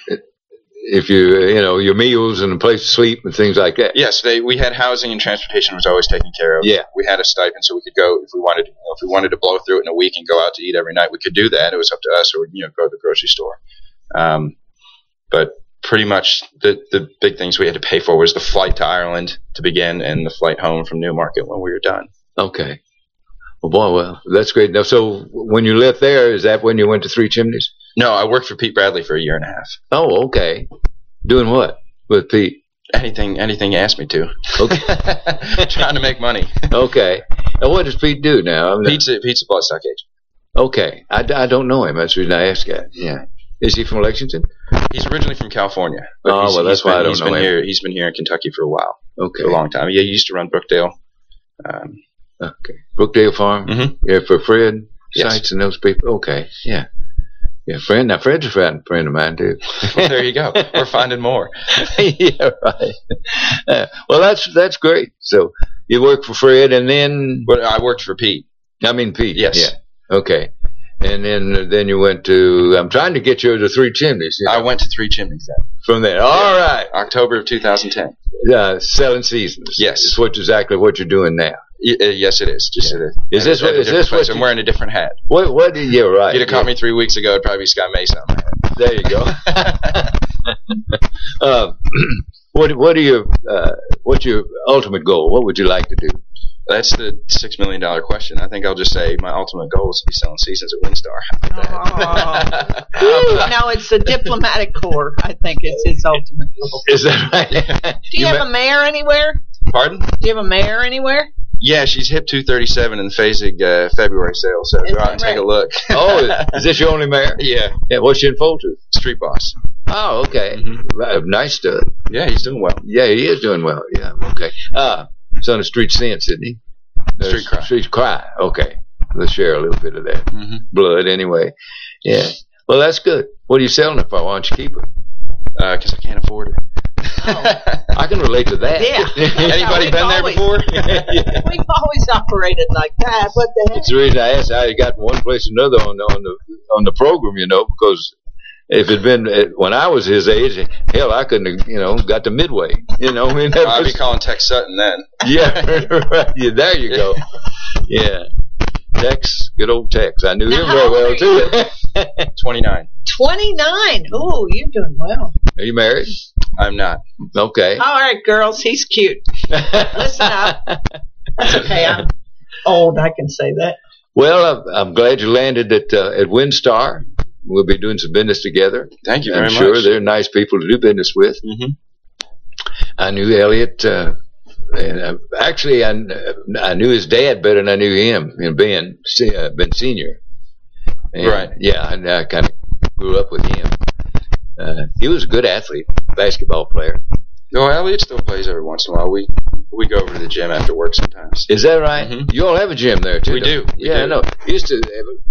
If your meals and a place to sleep and things like that. Yes, we had housing and transportation was always taken care of. Yeah. We had a stipend so we could go if we wanted to blow through it in a week and go out to eat every night, we could do that. It was up to us, or go to the grocery store. But pretty much the big things we had to pay for was the flight to Ireland to begin and the flight home from Newmarket when we were done. Okay. Well, that's great. Now, so when you left there, is that when you went to Three Chimneys? No, I worked for Pete Bradley for a year and a half. Oh, okay. Doing what with Pete? Anything you asked me to. Okay. Trying to make money. Okay. And what does Pete do now? Pete's a bloodstock agent. Okay. I don't know him. That's the reason I asked that. Yeah. Is he from Lexington? He's originally from California. That's why I don't know him. He's been here in Kentucky for a while. Okay. For a long time. Yeah, he used to run Brookdale. Okay. Brookdale Farm? Mm-hmm. Yeah, for Fred yes. Seitz and those people? Okay. Yeah. Yeah, Fred. Now, Fred's a friend of mine, too. Well, there you go. We're finding more. Yeah, right. Well, that's great. So you worked for Fred, and then... But I worked for Pete. I mean Pete. Yes. Yeah. Okay. And then you went to... I'm trying to get you to Three Chimneys. I went to Three Chimneys then. From there. All right. October of 2010. Selling seasons. Yes. It's exactly what you're doing now. Yes, it is. Just is this what I'm wearing a different hat? What? Yeah, right. If you'd have caught me 3 weeks ago, it'd probably be Scott Mason on my head. There you go. What's your ultimate goal? What would you like to do? That's the $6 million question. I think I'll just say my ultimate goal is to be selling seasons at WinStar. No, it's the diplomatic corps. I think it's his ultimate goal. Is that right? Do you have a mare anywhere? Pardon? Do you have a mare anywhere? Yeah, she's hip 237 in the Phasig February sale, so go out and take a look. Oh, is this your only mare? Yeah. Yeah. What's she in foal to? Street Boss. Oh, okay. Mm-hmm. Nice stud. Yeah, he's doing well. Yeah, he is doing well. Yeah, okay. Son of Street Sense, isn't he? Street Cry. Street Cry. Okay. Let's share a little bit of that blood anyway. Yeah. Well, that's good. What are you selling it for? Why don't you keep her? Because I can't afford her. I can relate to that. Yeah. Anybody been there before? We've always operated like that. What the heck? It's the reason I asked how you got from one place to another on the program, because if it'd been when I was his age, hell, I couldn't have, got to Midway. I'd be calling Tex Sutton then. Yeah, right. Yeah, there you go. Yeah. Tex, good old Tex. I knew him very well, too. 29. 29. Oh, you're doing well. Are you married? I'm not. Okay. All right, girls. He's cute. Listen up. That's okay. old, I can say that. Well, I'm glad you landed at WinStar. We'll be doing some business together. Thank you very much. I'm sure they're nice people to do business with. Mm-hmm. I knew Elliot. Actually, I knew his dad better than I knew him, Ben Senior. And, right. Yeah, I kind of grew up with him. He was a good athlete, basketball player. No, Elliot still plays every once in a while. We go over to the gym after work sometimes. Is that right? Mm-hmm. You all have a gym there too. We do. I know. Used to.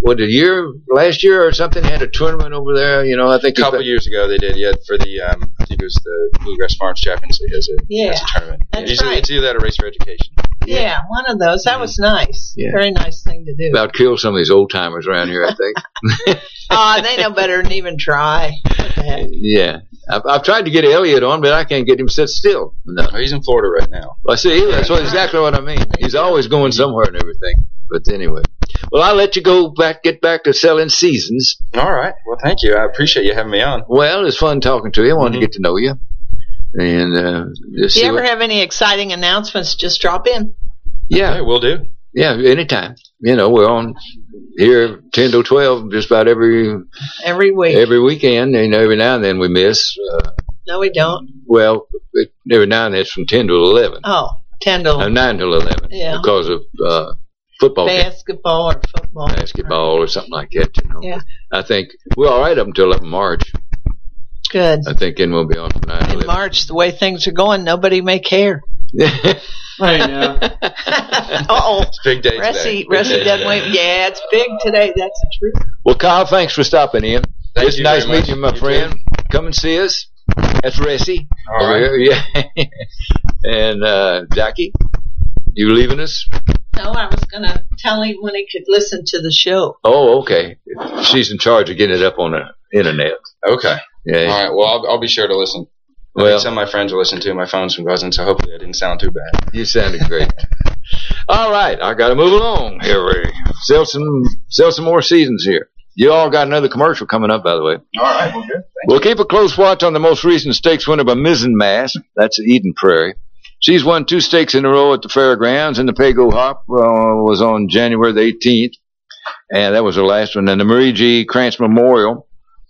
Last year or something, had a tournament over there. I think a couple years ago they did. Yeah, for the I think it was the Bluegrass Farms Champions League as a tournament. That's right. It's either that or Race for Education. Yeah, one of those. That was nice. Yeah. Very nice thing to do. About killed some of these old timers around here, I think. They know better than even try. What the heck? Yeah. I've tried to get Elliot on, but I can't get him to sit still. No. Oh, he's in Florida right now. Well, see, that's exactly what I mean. He's always going somewhere and everything. But anyway. Well, I'll let you get back to selling seasons. All right. Well, thank you. I appreciate you having me on. Well, it's fun talking to you. I wanted to get to know you. And if you ever have any exciting announcements, just drop in. Yeah. Okay, we'll do. Yeah, anytime. We're on here 10 to 12 just about every week. Every weekend. Every now and then we miss. No, we don't. Well, every now and then it's from 10 to 11. Oh, 10 to 9 to 11. Yeah. Because of football. Basketball or football. Basketball or something like that. Yeah. I think we're all right up until March. Good. I think then we'll be on from 9 to 11. In March, the way things are going, nobody may care. I know. Uh-oh. It's a big day Rusty today. doesn't wait. Yeah, it's big today. That's the truth. Well, Kyle, thanks for stopping in. Thank you nice very much. meeting you, my friend. Come and see us. That's Ressie. All right. Here. Yeah. And Jackie, you leaving us? No, I was going to tell him when he could listen to the show. Oh, okay. She's in charge of getting it up on the internet. Okay. Yeah. All right. Well, I'll be sure to listen. I think some of my friends will listen to. My phone's been buzzing, so hopefully I didn't sound too bad. You sounded great. All right, I got to move along here. We sell some more seasons here. You all got another commercial coming up, by the way. All right, well, good. We'll keep a close watch on the most recent stakes winner by Mizzen Mass. That's Eden Prairie. She's won 2 stakes in a row at the fairgrounds, and the Pago Hop was on January the 18th, and that was her last one. And the Marie G. Krantz Memorial.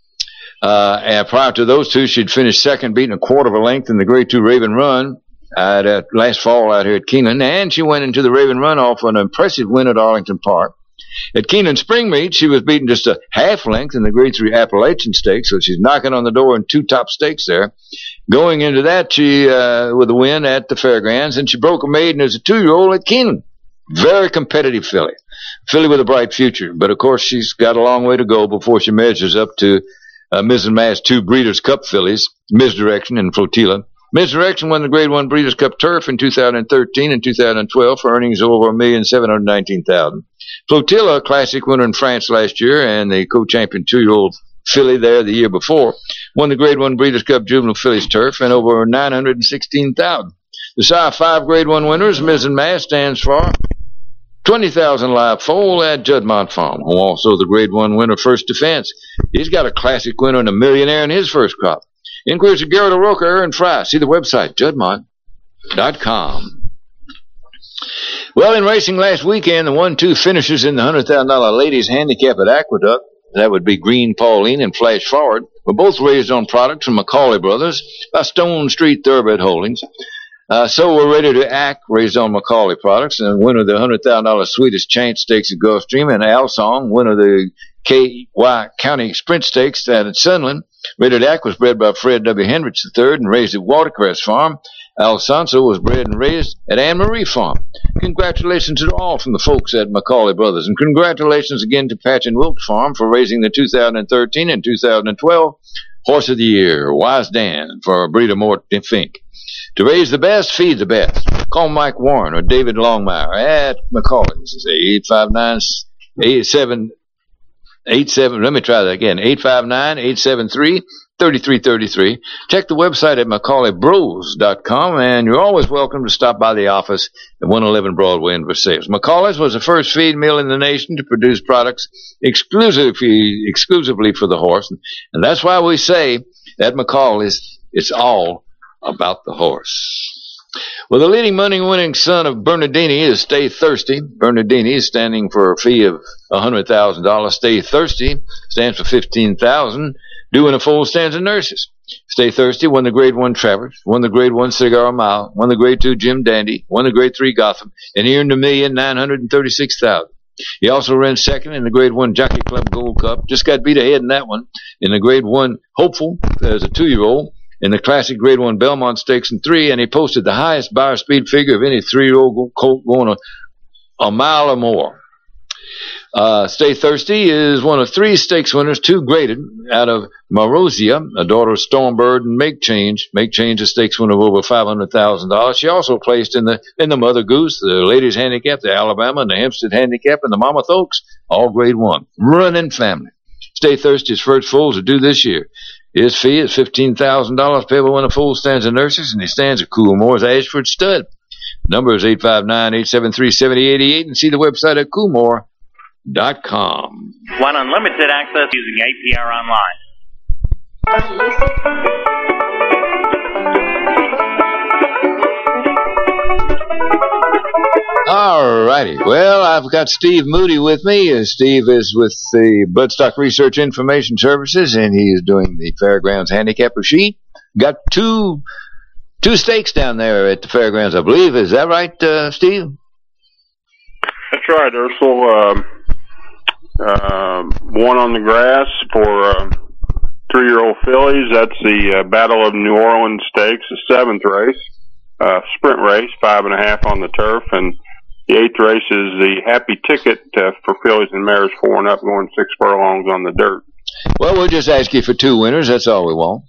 And prior to those 2, she'd finished second, beating a quarter of a length in the Grade 2 Raven Run last fall out here at Keeneland. And she went into the Raven Run off an impressive win at Arlington Park. At Keeneland Spring Meet, she was beaten just a half length in the Grade 3 Appalachian Stakes, so she's knocking on the door in 2 top stakes there. Going into that, she with a win at the fairgrounds, and she broke a maiden as a 2-year-old at Keeneland. Very competitive filly with a bright future. But of course, she's got a long way to go before she measures up to Mizzen Mass 2 Breeders' Cup fillies, Misdirection and Flotilla. Misdirection won the Grade 1 Breeders' Cup Turf in 2013 and 2012 for earnings of over $1,719,000. Flotilla, a classic winner in France last year and the co-champion 2-year-old filly there the year before, won the Grade 1 Breeders' Cup Juvenile Fillies Turf and over $916,000. The sire 5 Grade 1 winners, Mizzen Mass stands for 20,000 live foal at Judmont Farm, who also the Grade 1 winner First Defense. He's got a classic winner and a millionaire in his first crop. Inquiries of Garrett O'Rourke, Aaron Fry. See the website, judmont.com. Well, in racing last weekend, the 1-2 finishers in the $100,000 ladies handicap at Aqueduct, that would be Green Pauline and Flash Forward, were both raised on products from McCauley Brothers by Stone Street Thoroughbred Holdings. So we're ready to act, raised on McCauley products, and winner of the $100,000 Swedish Chance Stakes at Gulfstream, and Alsong, winner of the KY County Sprint Stakes at Sunland. Rated Act was bred by Fred W. Hendricks III and raised at Watercress Farm. Alfonso was bred and raised at Anne Marie Farm. Congratulations to all from the folks at McCauley Brothers, and congratulations again to Patch and Wilkes Farm for raising the 2013 and 2012 Horse of the Year, Wise Dan, for Breeder Mort Fink. To raise the best, feed the best. Call Mike Warren or David Longmire at McCauley's. 859-87. Let me try that again. 859-873-3333. Check the website at McCauleyBros.com, and you're always welcome to stop by the office at 111 Broadway in Versailles. McCauley's was the first feed mill in the nation to produce products exclusively for the horse, and that's why we say at McCauley's, it's all about the horse. Well, the leading money-winning son of Bernardini is Stay Thirsty. Bernardini is standing for a fee of $100,000. Stay Thirsty stands for $15,000, doing a full stanza nurses. Stay Thirsty won the Grade 1 Travers, won the Grade 1 Cigar Mile, won the Grade 2 Jim Dandy, won the Grade 3 Gotham, and he earned $1,936,000. He also ran second in the Grade 1 Jockey Club Gold Cup. Just got beat ahead in that one. In the Grade 1 Hopeful as a 2-year-old. In the Classic Grade 1 Belmont Stakes in 3. And he posted the highest buyer speed figure of any 3-year-old colt going a mile or more. Stay Thirsty is one of 3 stakes winners, 2 graded out of Marozia, a daughter of Stormbird and Make Change. Make Change, a stakes winner of over $500,000. She also placed in the Mother Goose, the Ladies Handicap, the Alabama, and the Hempstead Handicap, and the Monmouth Oaks, all Grade 1. Running family. Stay Thirsty's first foals are due this year. His fee is $15,000 payable when a foal stands in nurses, and he stands at Coolmore's Ashford Stud. Number is 859-873-7088, and see the website at Coolmore.com. Want unlimited access using APR Online. All righty. Well, I've got Steve Moody with me. Steve is with the Bloodstock Research Information Services, and he is doing the Fairgrounds Handicapper Sheet. Got two stakes down there at the Fairgrounds, I believe. Is that right, Steve? That's right, Ursel. One on the grass for 3-year-old fillies. That's the Battle of New Orleans Stakes, the 7th race. Sprint race, 5.5 on the turf, and the 8th race is the Happy Ticket for fillies and mares 4 and up, going 6 furlongs on the dirt. Well, we'll just ask you for 2 winners. That's all we want.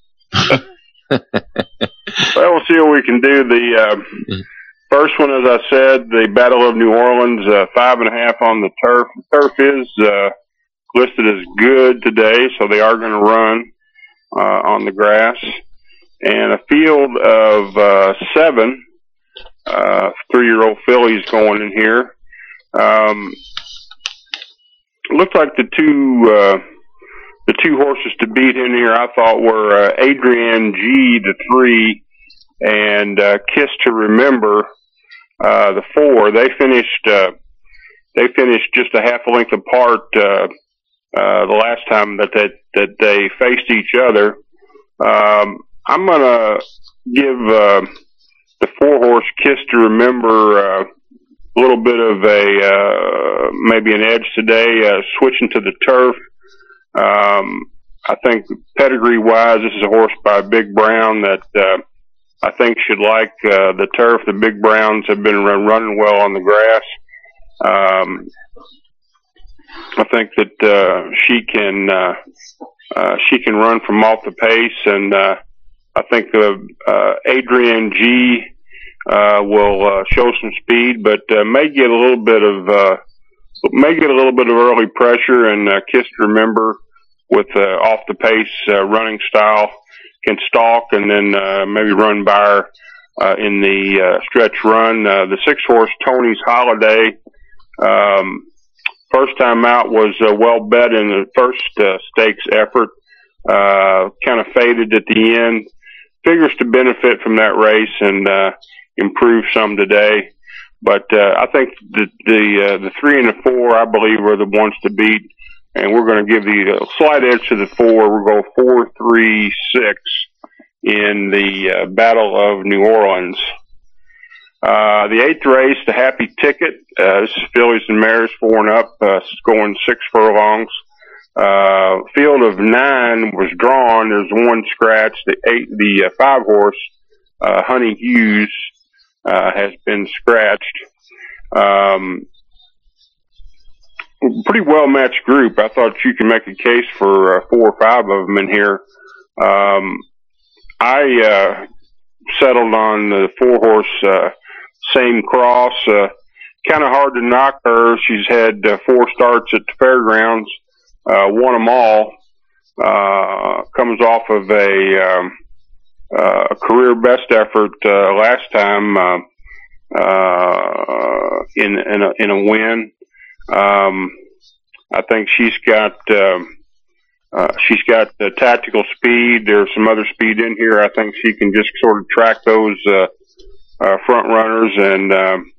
Well, we'll see what we can do. The first one, as I said, the Battle of New Orleans, 5.5 on the turf. The turf is listed as good today, so they are going to run on the grass. And a field of 7 3-year-old fillies going in here. Looked like the two horses to beat in here, I thought, were Adrienne G, the 3, and Kiss to Remember, the 4. They finished just a half a length apart the last time that they faced each other. I'm gonna give the 4-horse Kiss to Remember a little bit of maybe an edge today, switching to the turf. I think pedigree-wise, this is a horse by Big Brown that I think should like the turf. The Big Browns have been running well on the grass. I think that she can run from off the pace, and I think Adrienne G will show some speed, but may get a little bit of early pressure. And Kiss to Remember with off the pace running style can stalk and then maybe run by her in the stretch run. The 6-horse Tony's Holiday, first time out, was well bet in the first stakes effort. Kind of faded at the end. Figures to benefit from that race and improve some today. But I think the 3 and the 4, I believe, are the ones to beat. And we're going to give the slight edge to the 4. We'll go 4, 3, 6 in the Battle of New Orleans. The 8th race, the Happy Ticket. This is fillies and mares 4 and up, going 6 furlongs. Field of 9 was drawn. There's 1 scratch. The 5-horse, Honey Hughes, has been scratched. Pretty well matched group. I thought you could make a case for 4 or 5 of them in here. I settled on the 4-horse, Same Cross. Kind of hard to knock her. She's had 4 starts at the Fairgrounds. Won them all. Comes off of a career best effort last time in a win. I think she's got the tactical speed. There's some other speed in here. I think she can just sort of track those front runners and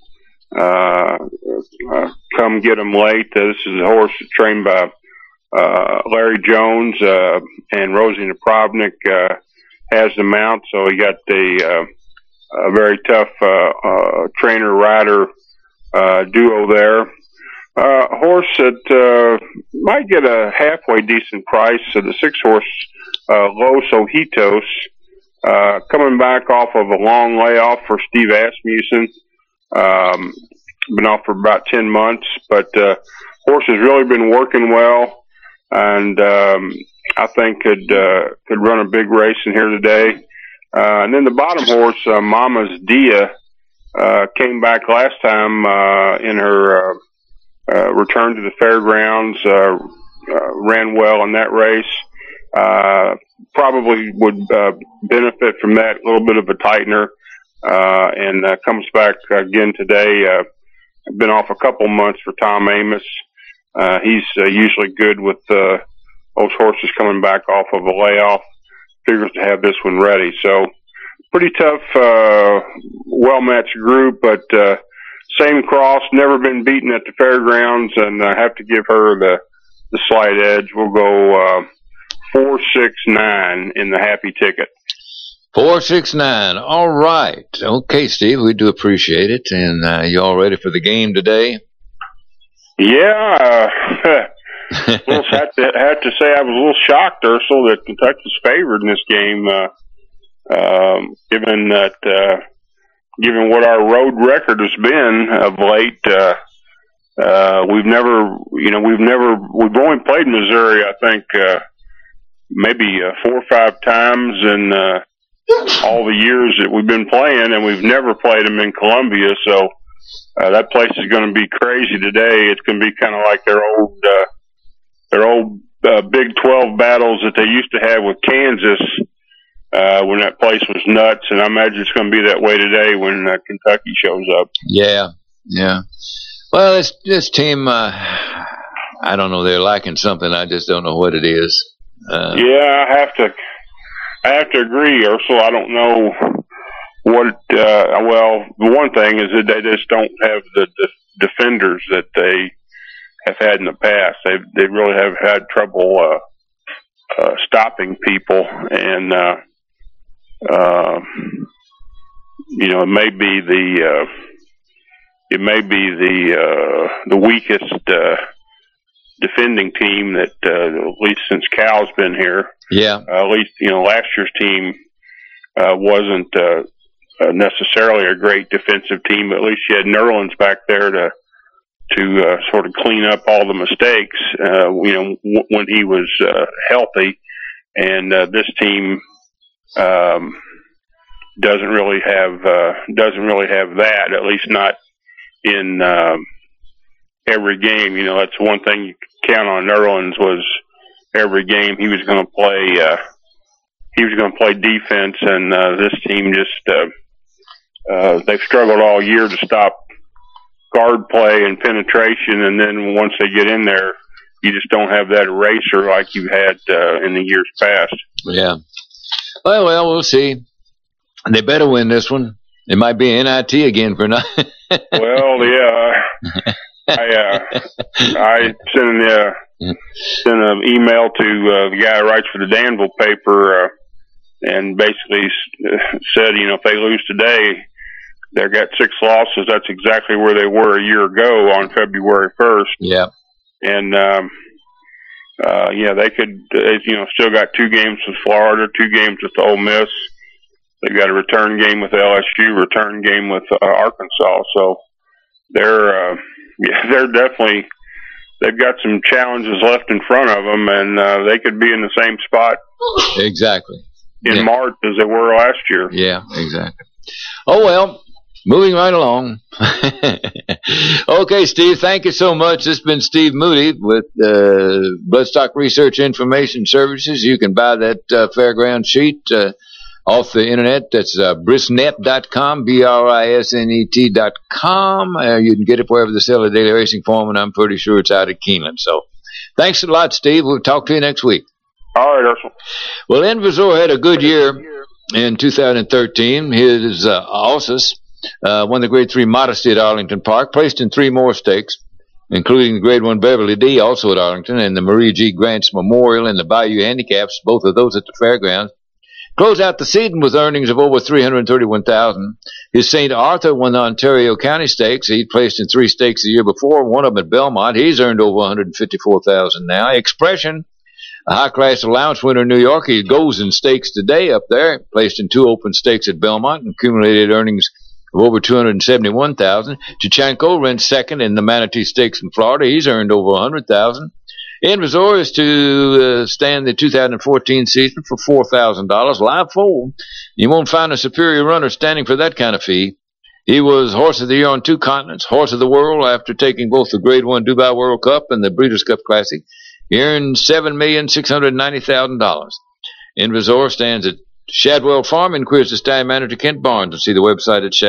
come get them late. This is a horse trained by Larry Jones, and Rosie Napravnik has the mount, so he got the very tough trainer-rider duo there. Horse that might get a halfway decent price. The 6-horse Los Ojitos, coming back off of a long layoff for Steve Asmussen. Been off for about 10 months, but horse has really been working well, and I think could run a big race in here today. And then the bottom horse, Mama's Dia, came back last time in her return to the fairgrounds, ran well in that race. Probably would benefit from that, a little bit of a tightener, and comes back again today. Been off a couple months for Tom Amos. He's usually good with those horses coming back off of a layoff. Figures to have this one ready. So pretty tough, well-matched group, but same cross, never been beaten at the fairgrounds, and I have to give her the slight edge. We'll go 4-6-9 in the happy ticket. 4-6-9. All right. Okay, Steve, we do appreciate it. And you all ready for the game today? Yeah. Had to say I was a little shocked, Ursel, that Kentucky's favored in this game, given what our road record has been of late. We've only played Missouri, I think, maybe 4 or 5 times in all the years that we've been playing, and we've never played them in Columbia. So that place is going to be crazy today. It's going to be kind of like their old Big 12 battles that they used to have with Kansas when that place was nuts, and I imagine it's going to be that way today when Kentucky shows up. Yeah. Well, this team, I don't know, they're lacking something. I just don't know what it is. Yeah, I have to agree, Ursula. I don't know what. Well, the one thing is that they just don't have the defenders that they have had in the past. They really have had trouble stopping people, and it may be the weakest defending team that at least since Cal's been here. Yeah. At least last year's team wasn't necessarily a great defensive team. But at least you had Nerlens back there to sort of clean up all the mistakes. When he was healthy, and this team doesn't really have that. At least not in every game. That's one thing you could count on Nerlens was every game he was going to play. He was going to play defense, and this team just they've struggled all year to stop guard play and penetration, and then once they get in there, you just don't have that eraser like you had in the years past. Yeah. Well, we'll see. They better win this one. It might be NIT again for now. Well, yeah. I sent an email to the guy who writes for the Danville paper, and basically said, if they lose today, they've got 6 losses. That's exactly where they were a year ago on February 1st. Yeah. And, they could, still got 2 games with Florida, 2 games with Ole Miss. They've got a return game with LSU, return game with Arkansas. So they're definitely, they've got some challenges left in front of them, and they could be in the same spot. Exactly. In March as they were last year. Yeah, exactly. Oh, well, moving right along. Okay, Steve, thank you so much. This has been Steve Moody with Bloodstock Research Information Services. You can buy that fairground sheet off the internet. That's brisnet.com, BRISNET.com. You can get it wherever they sell a daily racing form, and I'm pretty sure it's out at Keeneland. So thanks a lot, Steve. We'll talk to you next week. All right, Ursel. Well, Envisor had a good year in 2013. His Ossus won the Grade 3 Modesty at Arlington Park, placed in 3 more stakes, including the Grade 1 Beverly D, also at Arlington, and the Marie G. Grants Memorial and the Bayou Handicaps, both of those at the fairgrounds. Closed out the season with earnings of over $331,000. His St. Arthur won the Ontario County Stakes. He'd placed in 3 stakes the year before, one of them at Belmont. He's earned over $154,000 now. Expression, a high-class allowance winner in New York. He goes in stakes today up there. Placed in 2 open stakes at Belmont and accumulated earnings of over $271,000. Chachanko ran second in the Manatee Stakes in Florida. He's earned over $100,000. In Resort is to stand the 2014 season for $4,000 live foal. You won't find a superior runner standing for that kind of fee. He was Horse of the Year on 2 continents, Horse of the World after taking both the Grade 1 Dubai World Cup and the Breeders' Cup Classic. He earned $7,690,000. In Resort stands at Shadwell Farm. Inquires the stallion manager Kent Barnes, and see the website at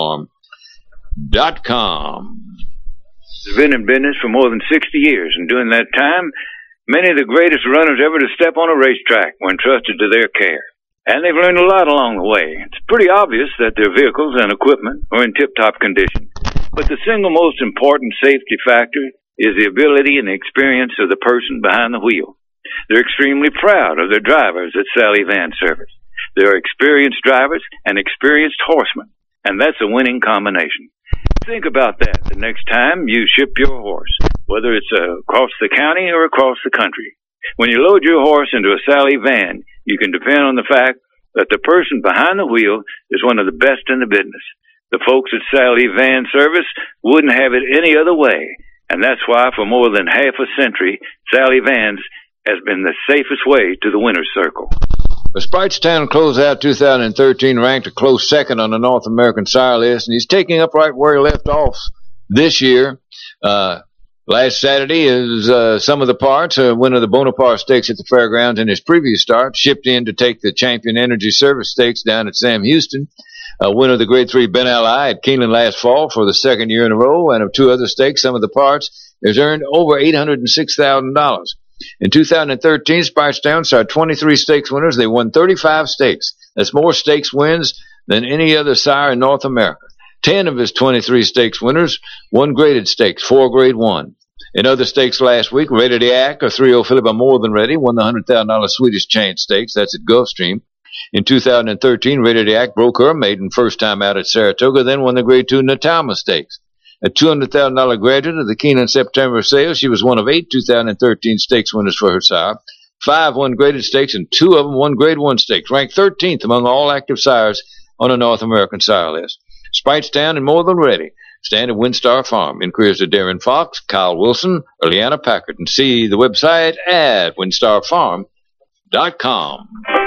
shadwellfarm.com. Has been in business for more than 60 years, and during that time, many of the greatest runners ever to step on a racetrack were entrusted to their care. And they've learned a lot along the way. It's pretty obvious that their vehicles and equipment are in tip-top condition. But the single most important safety factor is the ability and the experience of the person behind the wheel. They're extremely proud of their drivers at Sally Van Service. They're experienced drivers and experienced horsemen, and that's a winning combination. Think about that the next time you ship your horse, whether it's across the county or across the country. When you load your horse into a Sally van, you can depend on the fact that the person behind the wheel is one of the best in the business. The folks at Sally Van Service wouldn't have it any other way, and that's why for more than half a century, Sally Vans has been the safest way to the winner's circle. The Spritestown closeout 2013 ranked a close second on the North American sire list, and he's taking up right where he left off this year. Last Saturday is some of the parts, winner of the Bonaparte Stakes at the fairgrounds in his previous start, shipped in to take the Champion Energy Service Stakes down at Sam Houston. Winner of the Grade 3 Ben Ali at Keeneland last fall for the 2nd year in a row, and of 2 other stakes, some of the parts, has earned over $806,000. In 2013, Spritestown saw 23 stakes winners. They won 35 stakes. That's more stakes wins than any other sire in North America. 10 of his 23 stakes winners won graded stakes, 4 Grade 1. In other stakes last week, Ready to Act, or 3-0 filly by More Than Ready, won the $100,000 Swedish Chance Stakes. That's at Gulfstream. In 2013, Ready to Act broke her maiden first time out at Saratoga, then won the Grade 2 Natama Stakes. A $200,000 graduate of the Keeneland September sale, she was one of 8 2013 stakes winners for her sire. 5 won graded stakes, and 2 of them won Grade 1 stakes, ranked 13th among all active sires on the North American sire list. Spritestown and More Than Ready stand at Windstar Farm. Inquiries to Darren Fox, Kyle Wilson, or Leanna Packard, and see the website at windstarfarm.com.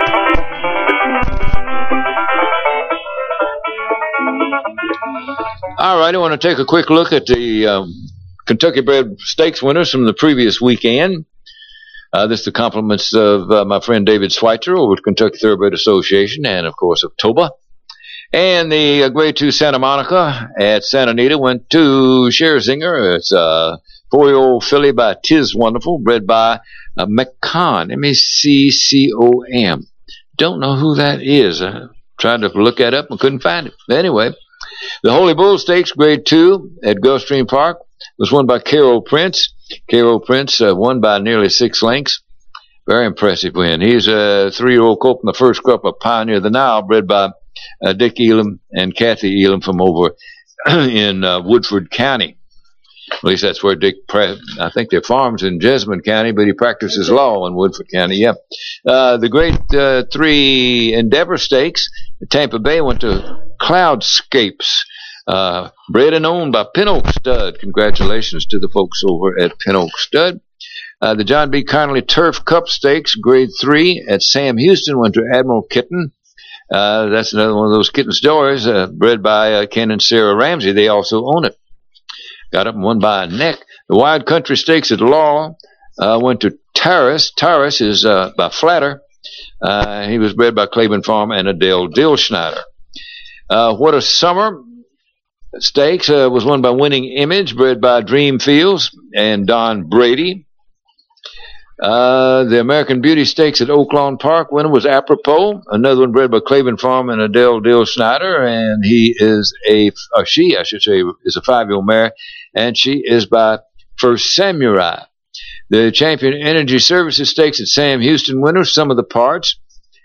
All right, I want to take a quick look at the Kentucky Bred Stakes winners from the previous weekend. This is the compliments of my friend David Schweitzer over at Kentucky Thoroughbred Association and, of course, of Toba. And the Grade 2 Santa Monica at Santa Anita went to Scherzinger. It's a 4-year-old filly by Tiz Wonderful, bred by McCon, M-A-C-C-O-M. Don't know who that is. I tried to look that up and couldn't find it. Anyway, the Holy Bull Stakes, Grade 2 at Gulfstream Park, was won by Caro Prince. Caro Prince won by nearly 6 lengths. Very impressive win. He's a 3-year-old colt in the first crop of Pioneer the Nile, bred by Dick Elam and Kathy Elam from over in Woodford County. At least that's where Dick, I think their farm's in Jessamine County, but he practices law in Woodford County, yeah. The Grade 3 Endeavor Stakes at Tampa Bay went to Cloudscapes, bred and owned by Pin Oak Stud. Congratulations to the folks over at Pin Oak Stud. The John B. Connolly Turf Cup Stakes, Grade 3 at Sam Houston, went to Admiral Kitten. That's another one of those kitten stories, bred by Ken and Sarah Ramsey. They also own it. Got up and won by a neck. The Wild Country Stakes at Law went to Taurus. Taurus is by Flatter. He was bred by Claiborne Farm and Adele Dillschneider. What a Summer Stakes was won by Winning Image, bred by Dream Fields and Don Brady. The American Beauty Stakes at Oaklawn Park winner was Apropos, another one bred by Clavin Farm and Adele Dill Snyder, and she, I should say, is a 5-year-old mare, and she is by First Samurai. The Champion Energy Services Stakes at Sam Houston winner, Some of the Parts,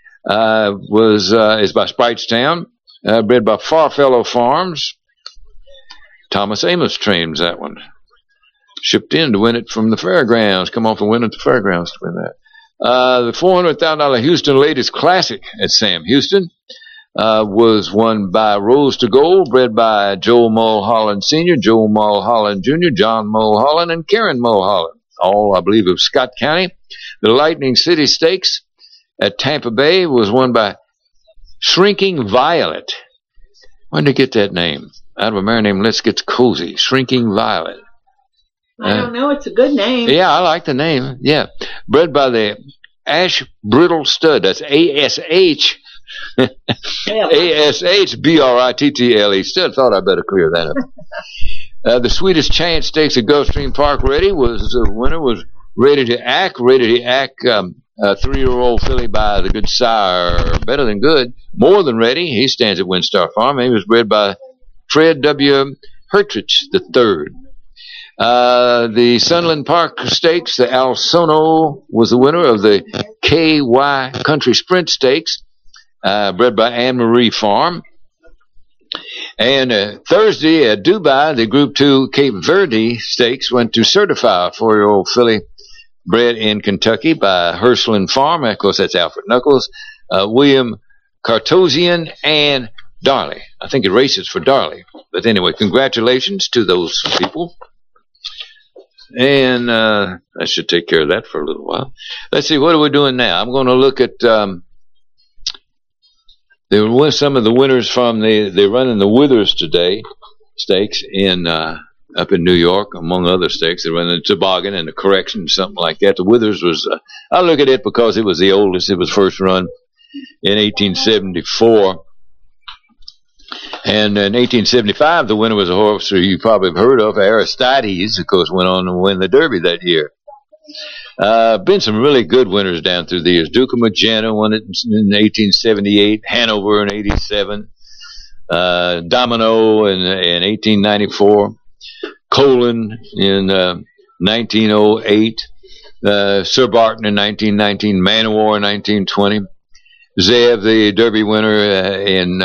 is by Spitestown, bred by Farfellow Farms. Thomas Amos trains that one. Shipped in to win it from the fairgrounds. Come off and win at the fairgrounds to win that. The $400,000 Houston Ladies Classic at Sam Houston was won by Rose to Gold, bred by Joel Mulholland Sr., Joel Mulholland Jr., John Mulholland, and Karen Mulholland, all, I believe, of Scott County. The Lightning City Stakes at Tampa Bay was won by Shrinking Violet. When did they get that name? Out of a mare named Let's Get Cozy. Shrinking Violet. I don't know. It's a good name. Yeah, I like the name. Yeah. Bred by the Ash Brittle Stud. That's A-S-H. A-S-H-B-R-I-T-T-L-E Stud. Thought I better clear that up. The Sweetest Chance Stakes at Gulfstream Park Ready the winner was Ready to Act. Ready to Act, a 3-year-old filly by the good sire, Better Than Good. More Than Ready. He stands at Windstar Farm. He was bred by Fred W. Hertrich III. The Sunland Park Stakes, the Alsono was the winner of the KY Country Sprint Stakes, bred by Anne-Marie Farm. And Thursday at Dubai, the Group 2 Cape Verde Stakes went to Certify, a 4-year-old filly bred in Kentucky by Hirschland Farm. Of course, that's Alfred Knuckles, William Cartosian, and Darley. I think it races for Darley. But anyway, congratulations to those people. And I should take care of that for a little while. Let's see, what are we doing now? I'm going to look at some of the winners from they're running the Withers today stakes in up in New York, among other stakes. They're running the Toboggan and the Correction, something like that. The Withers was I look at it because it was the oldest. It was first run in 1874. And in 1875, the winner was a horse you probably have heard of, Aristides, of course, went on to win the Derby that year. Been some really good winners down through the years. Duke of Magenta won it in 1878, Hanover in 87, Domino in 1894, Colin in 1908, Sir Barton in 1919, Manowar in 1920. Zev, the Derby winner in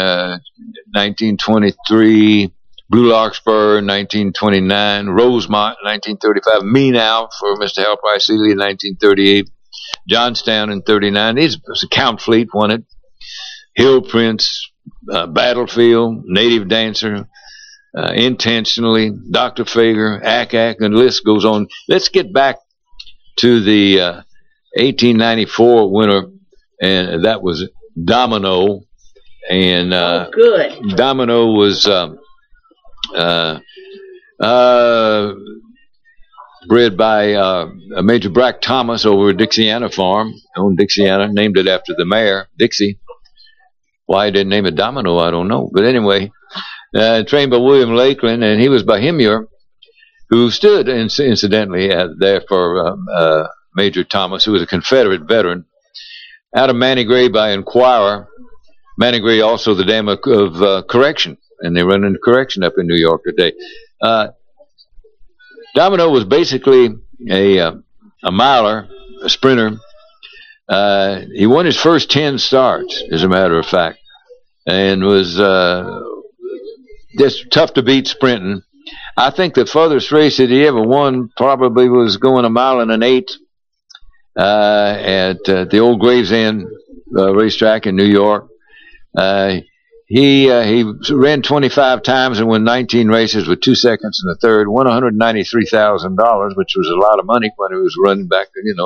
1923, Blue Larkspur in 1929, Rosemont in 1935, Meanow for Mr. Hal Price Seeley in 1938, Johnstown in 39. These Count Fleet won it, Hill Prince, Battlefield, Native Dancer, Intentionally, Dr. Fager, Ack, and the list goes on. Let's get back to the 1894 winner. And that was Domino, and good. Domino was bred by Major Brack Thomas over at Dixiana Farm, owned Dixiana, named it after the mare, Dixie. Why he didn't name it Domino, I don't know. But anyway, trained by William Lakeland, and he was by Himyar, who stood, incidentally, there for Major Thomas, who was a Confederate veteran. Out of Manigray by Inquirer. Manigray also the dam of Correction, and they run into Correction up in New York today. Domino was basically a miler, a sprinter. He won his first 10 starts, as a matter of fact, and was just tough to beat sprinting. I think the furthest race that he ever won probably was going 1 mile and an 1/8. At the old Gravesend racetrack in New York. He ran 25 times and won 19 races with 2 seconds and a third, won $193,000, which was a lot of money when he was running back, in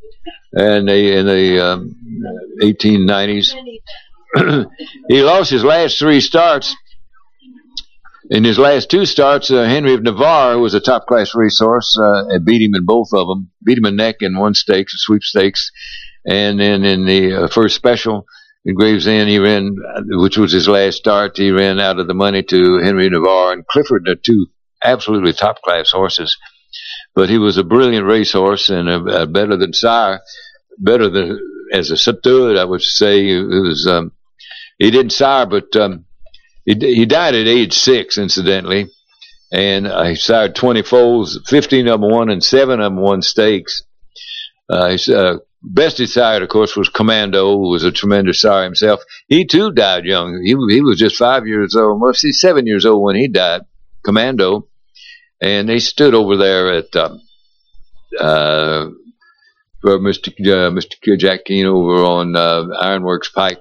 the 1890s. He lost his last 3 starts. In his last 2 starts, Henry of Navarre, who was a top-class racehorse, beat him in both of them. Beat him in neck in one stakes, a sweepstakes. And then in the first special in Gravesend, he ran, which was his last start, he ran out of the money to Henry of Navarre and Clifford, the 2 absolutely top-class horses. but he was a brilliant racehorse and a better than sire, better than as a stud, I would say. It was, he didn't sire, but he died at age 6, incidentally, and he sired 20 foals, 15 of them won, and 7 of them won stakes. Best he sired, of course, was Commando, who was a tremendous sire himself. He too died young. He was just 5 years old, must be 7 years old when he died, Commando. And they stood over there at for Mr. Jack Keane over on Ironworks Pike.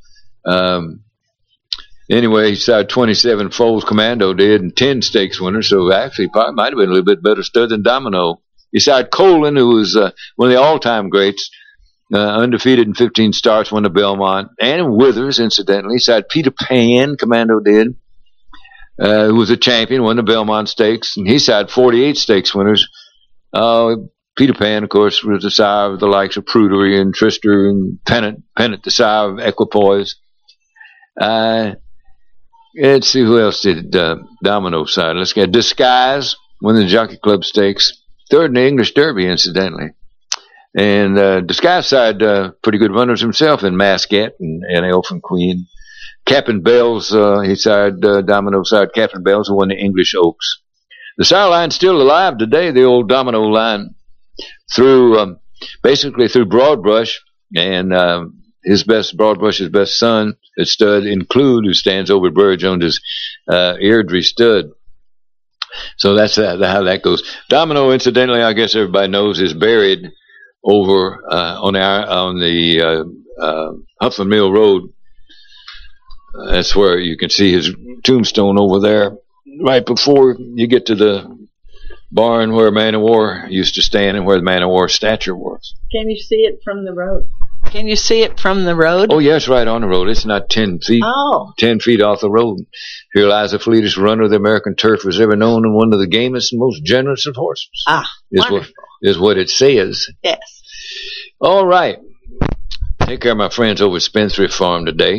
Anyway, he sired 27 foals, Commando did, and 10 stakes winners, so actually probably might have been a little bit better stud than Domino. He sired Colin, who was one of the all-time greats, undefeated in 15 starts, won the Belmont, and Withers, incidentally. He sired Peter Pan, Commando did, who was a champion, won the Belmont Stakes, and he sired 48 stakes winners. Peter Pan, of course, was the sire of the likes of Prudery and Trister and Pennant, the sire of Equipoise. Let's see who else did Domino sire. Let's get Disguise, won the Jockey Club Stakes, 3rd in the English Derby, incidentally. And Disguise sired pretty good runners himself in Masquet and Elfin Queen. Captain Bells, he sired, Domino sired Captain Bells, who won the English Oaks. The sire line's still alive today, the old Domino line, through, basically through Broadbrush, and Broadbrush's best son, his stud, Include, who stands over Burr Jones's, Airdrie stud. So that's how that goes. Domino, incidentally, I guess everybody knows, is buried over, on the Huffman Mill Road. That's where you can see his tombstone over there, right before you get to the barn where Man of War used to stand and where the Man of War statue was. Can you see it from the road? Can you see it from the road? Oh, yes, right on the road. It's not 10 feet. Oh. 10 feet off the road. Here lies the fleetest runner the American turf has ever known and one of the gamest and most generous of horses. Is what it says. Yes. All right. Take care of my friends over at Spendthrift Farm today.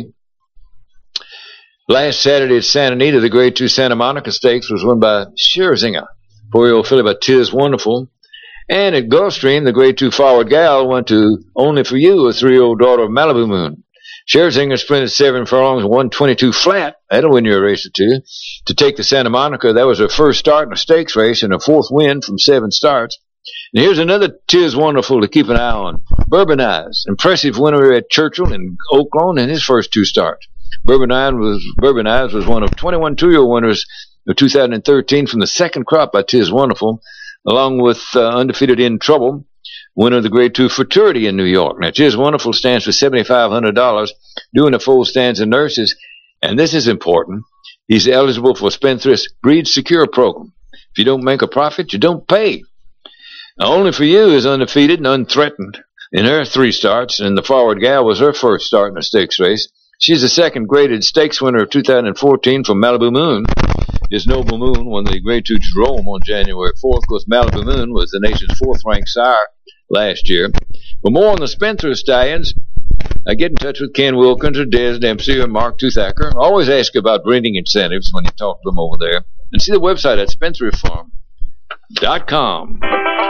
Last Saturday at Santa Anita, the Grade 2 Santa Monica Stakes was won by Scherzinger. 4-year-old filly by Tiz Wonderful. And at Gulfstream, the Grade 2 Forward Gal went to Only For You, a 3-year-old daughter of Malibu Moon. Scherzinger sprinted 7 furlongs, 122 flat. That'll win you a race or two. To take the Santa Monica, that was her first start in a stakes race and her 4th win from 7 starts. And here's another Tiz Wonderful to keep an eye on. Bourbon Eyes, impressive winner at Churchill and Oaklawn in his first 2 starts. Bourbon Eyes was one of 21 2-year winners of 2013 from the second crop by Tiz Wonderful, along with undefeated In Trouble, winner of the Grade 2 Futurity in New York. Now, Tiz Wonderful stands for $7,500, doing the full stands and nurses, and this is important. He's eligible for Spendthrift's Breed Secure program. If you don't make a profit, you don't pay. Now, Only For You is undefeated and unthreatened in her 3 starts, and the Forward Gal was her first start in a stakes race. She's the second graded stakes winner of 2014 from Malibu Moon. His Noble Moon won the Grade 2 Jerome on January 4th. Of course, Malibu Moon was the nation's 4th-ranked sire last year. For more on the Spendthrift Stallions, get in touch with Ken Wilkins or Des Dempsey or Mark Toothacker. Always ask about breeding incentives when you talk to them over there. And see the website at SpendthriftFarm.com.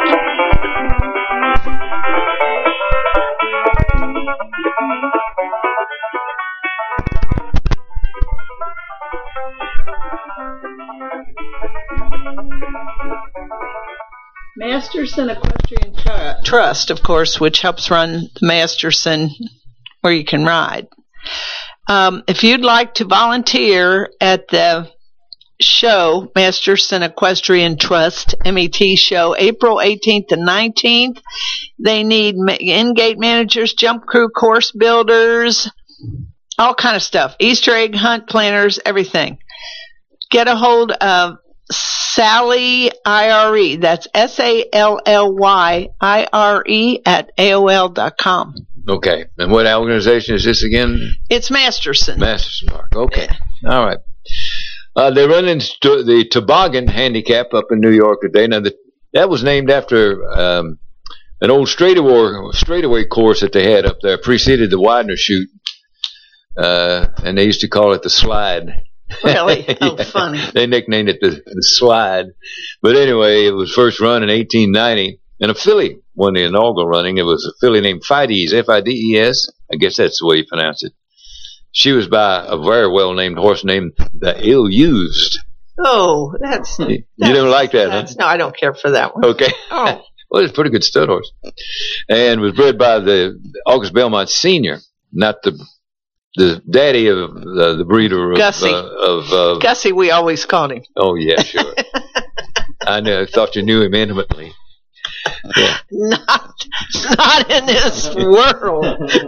Masterson Equestrian Trust, of course, which helps run the Masterson where you can ride. If you'd like to volunteer at the show, Masterson Equestrian Trust, MET show, April 18th and 19th, they need in-gate managers, jump crew, course builders, all kind of stuff, Easter egg hunt planners, everything. Get a hold of Sally IRE, that's SALLYIRE at AOL.com. Okay. And what organization is this again? It's Masterson. Masterson Mark. Okay. All right. They run into the Toboggan Handicap up in New York today. Now, that was named after an old straightaway course that they had up there, preceded the Widener Chute, and they used to call it the Slide. Really? Oh, funny. They nicknamed it the Slide. But anyway, it was first run in 1890, and a filly won the inaugural running. It was a filly named Fides, Fides. I guess that's the way you pronounce it. She was by a very well-named horse named the Ill-Used. Oh, you don't like that, huh? No, I don't care for that one. Okay. Oh. Well, it's a pretty good stud horse. And was bred by the August Belmont Sr., not the daddy of the breeder Gussie. of Gussie, we always called him. Oh, yeah, sure. I thought you knew him intimately. Yeah. Not in this world.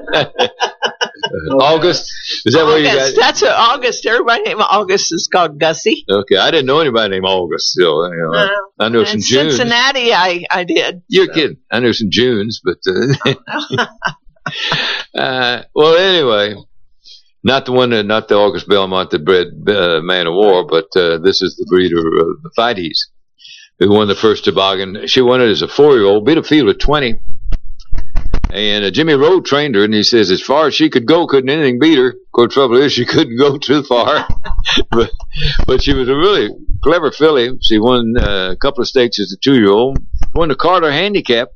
August? Is that where you got? That's what August. Everybody named August is called Gussie. Okay, I didn't know anybody named August. So, I know some Junes. Cincinnati, I did. You're kidding. I know some Junes, but well, anyway, not the August Belmont that bred Man of War, but this is the breeder of the Fides, who won the first toboggan. She won it as a 4-year-old, beat a field of 20. And Jimmy Rowe trained her, and he says as far as she could go, couldn't anything beat her. Of course, trouble is she couldn't go too far. but she was a really clever filly. She won a couple of stakes as a 2-year-old. Won the Carter Handicap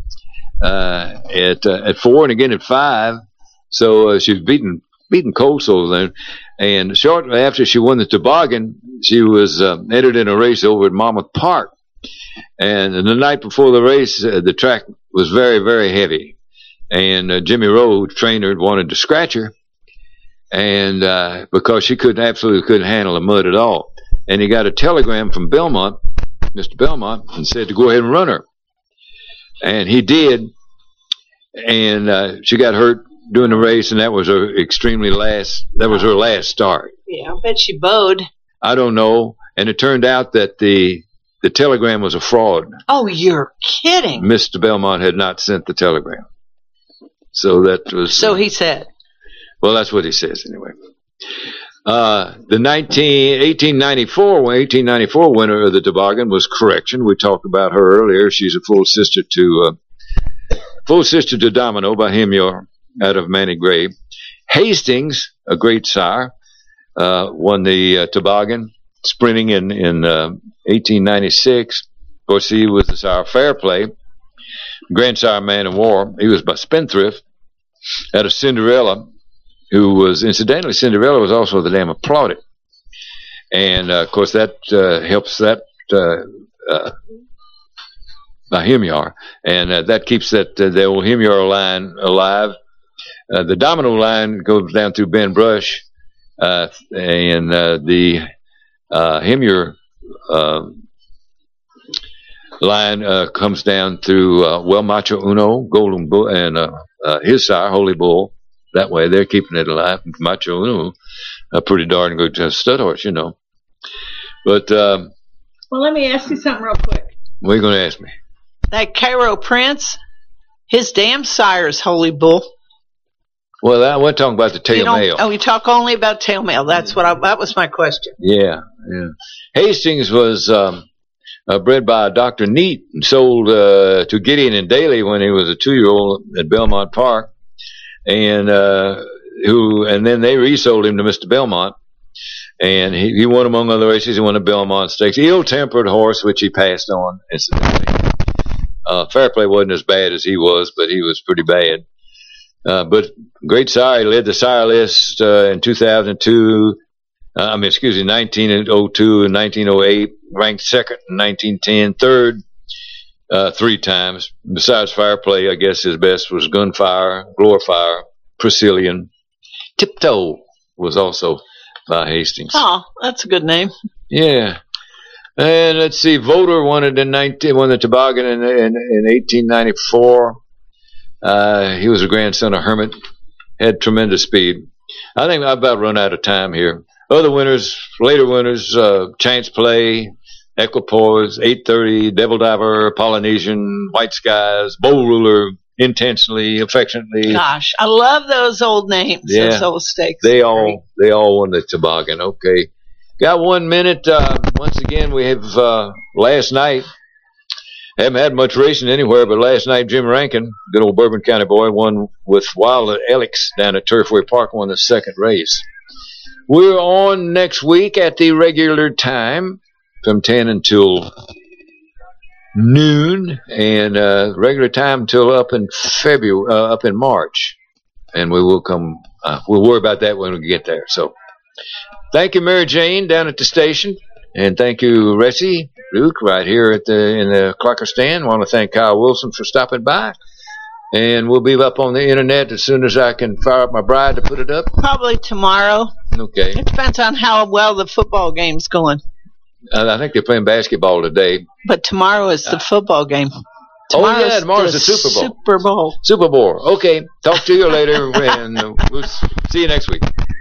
at 4 and again at 5. So she was beating Coso then. And shortly after she won the toboggan, she was entered in a race over at Monmouth Park. And the night before the race, the track was very, very heavy. And Jimmy Rowe, trainer, wanted to scratch her, and because she absolutely couldn't handle the mud at all. And he got a telegram from Belmont, Mr. Belmont, and said to go ahead and run her. And he did, and she got hurt during the race, and that was her last start. Yeah, I bet she bowed. I don't know. And it turned out that the telegram was a fraud. Oh, you're kidding. Mr. Belmont had not sent the telegram. So that was. So he said. Well, that's what he says anyway. The 1894 winner of the toboggan was Correction. We talked about her earlier. She's a full sister to Domino by Hemior out of Manny Gray. Hastings, a great sire, won the toboggan, sprinting in 1896. Of course, he was the sire Fair Play. Grandsire Man of War. He was by Spendthrift out of Cinderella, who was, incidentally, Cinderella was also the dam Applauded. And, of course, that helps that by Hemiar. And that keeps the old Hemiar line alive. The Domino line goes down through Ben Brush, and the Hemiar line comes down through Well Macho Uno, Golden Bull, and his sire, Holy Bull. That way, they're keeping it alive. Macho Uno, a pretty darn good stud horse, you know. But well, let me ask you something real quick. What are you going to ask me? That Cairo Prince, his damn sire's Holy Bull. Well, I wasn't talking about the tail male. Oh, you talk only about tail male. That's that was my question. Yeah. Hastings was bred by Dr. Neat and sold to Gideon and Daly when he was a 2-year-old at Belmont Park, and then they resold him to Mr. Belmont, and he won among other races. He won the Belmont Stakes. Ill-tempered horse, which he passed on incidentally. Fair Play wasn't as bad as he was, but he was pretty bad. But great sire. He led the sire list in 2002. 1902 and 1908. Ranked second in 1910. Third 3 times. Besides Fair Play, I guess his best was Gunfire, Glorifire, Priscillian. Tiptoe was also by Hastings. Oh, that's a good name. Yeah. And let's see, Voter won the toboggan in 1894. He was a grandson of Hermit, had tremendous speed. I think I've about run out of time here. Other winners, later winners, Chance Play, Equipoise, 830, Devil Diver, Polynesian, White Skies, Bowl Ruler, Intentionally, Affectionately. Gosh, I love those old names, those old stakes. They all won the toboggan. Okay. Got 1 minute. Once again, we have last night. Haven't had much racing anywhere, but last night Jim Rankin, good old Bourbon County boy, won with Wild Alex down at Turfway Park, won the second race. We're on next week at the regular time from 10 until noon, and regular time till up in March. And we will come. We'll worry about that when we get there. So, thank you, Mary Jane, down at the station, and thank you, Ressie, Luke, right here in the Clocker stand. Want to thank Kyle Wilson for stopping by. And we'll be up on the internet as soon as I can fire up my bride to put it up. Probably tomorrow. Okay. It depends on how well the football game's going. I think they're playing basketball today. But tomorrow is the football game. Tomorrow's the Super Bowl. Super Bowl. Okay. Talk to you later, and we'll see you next week.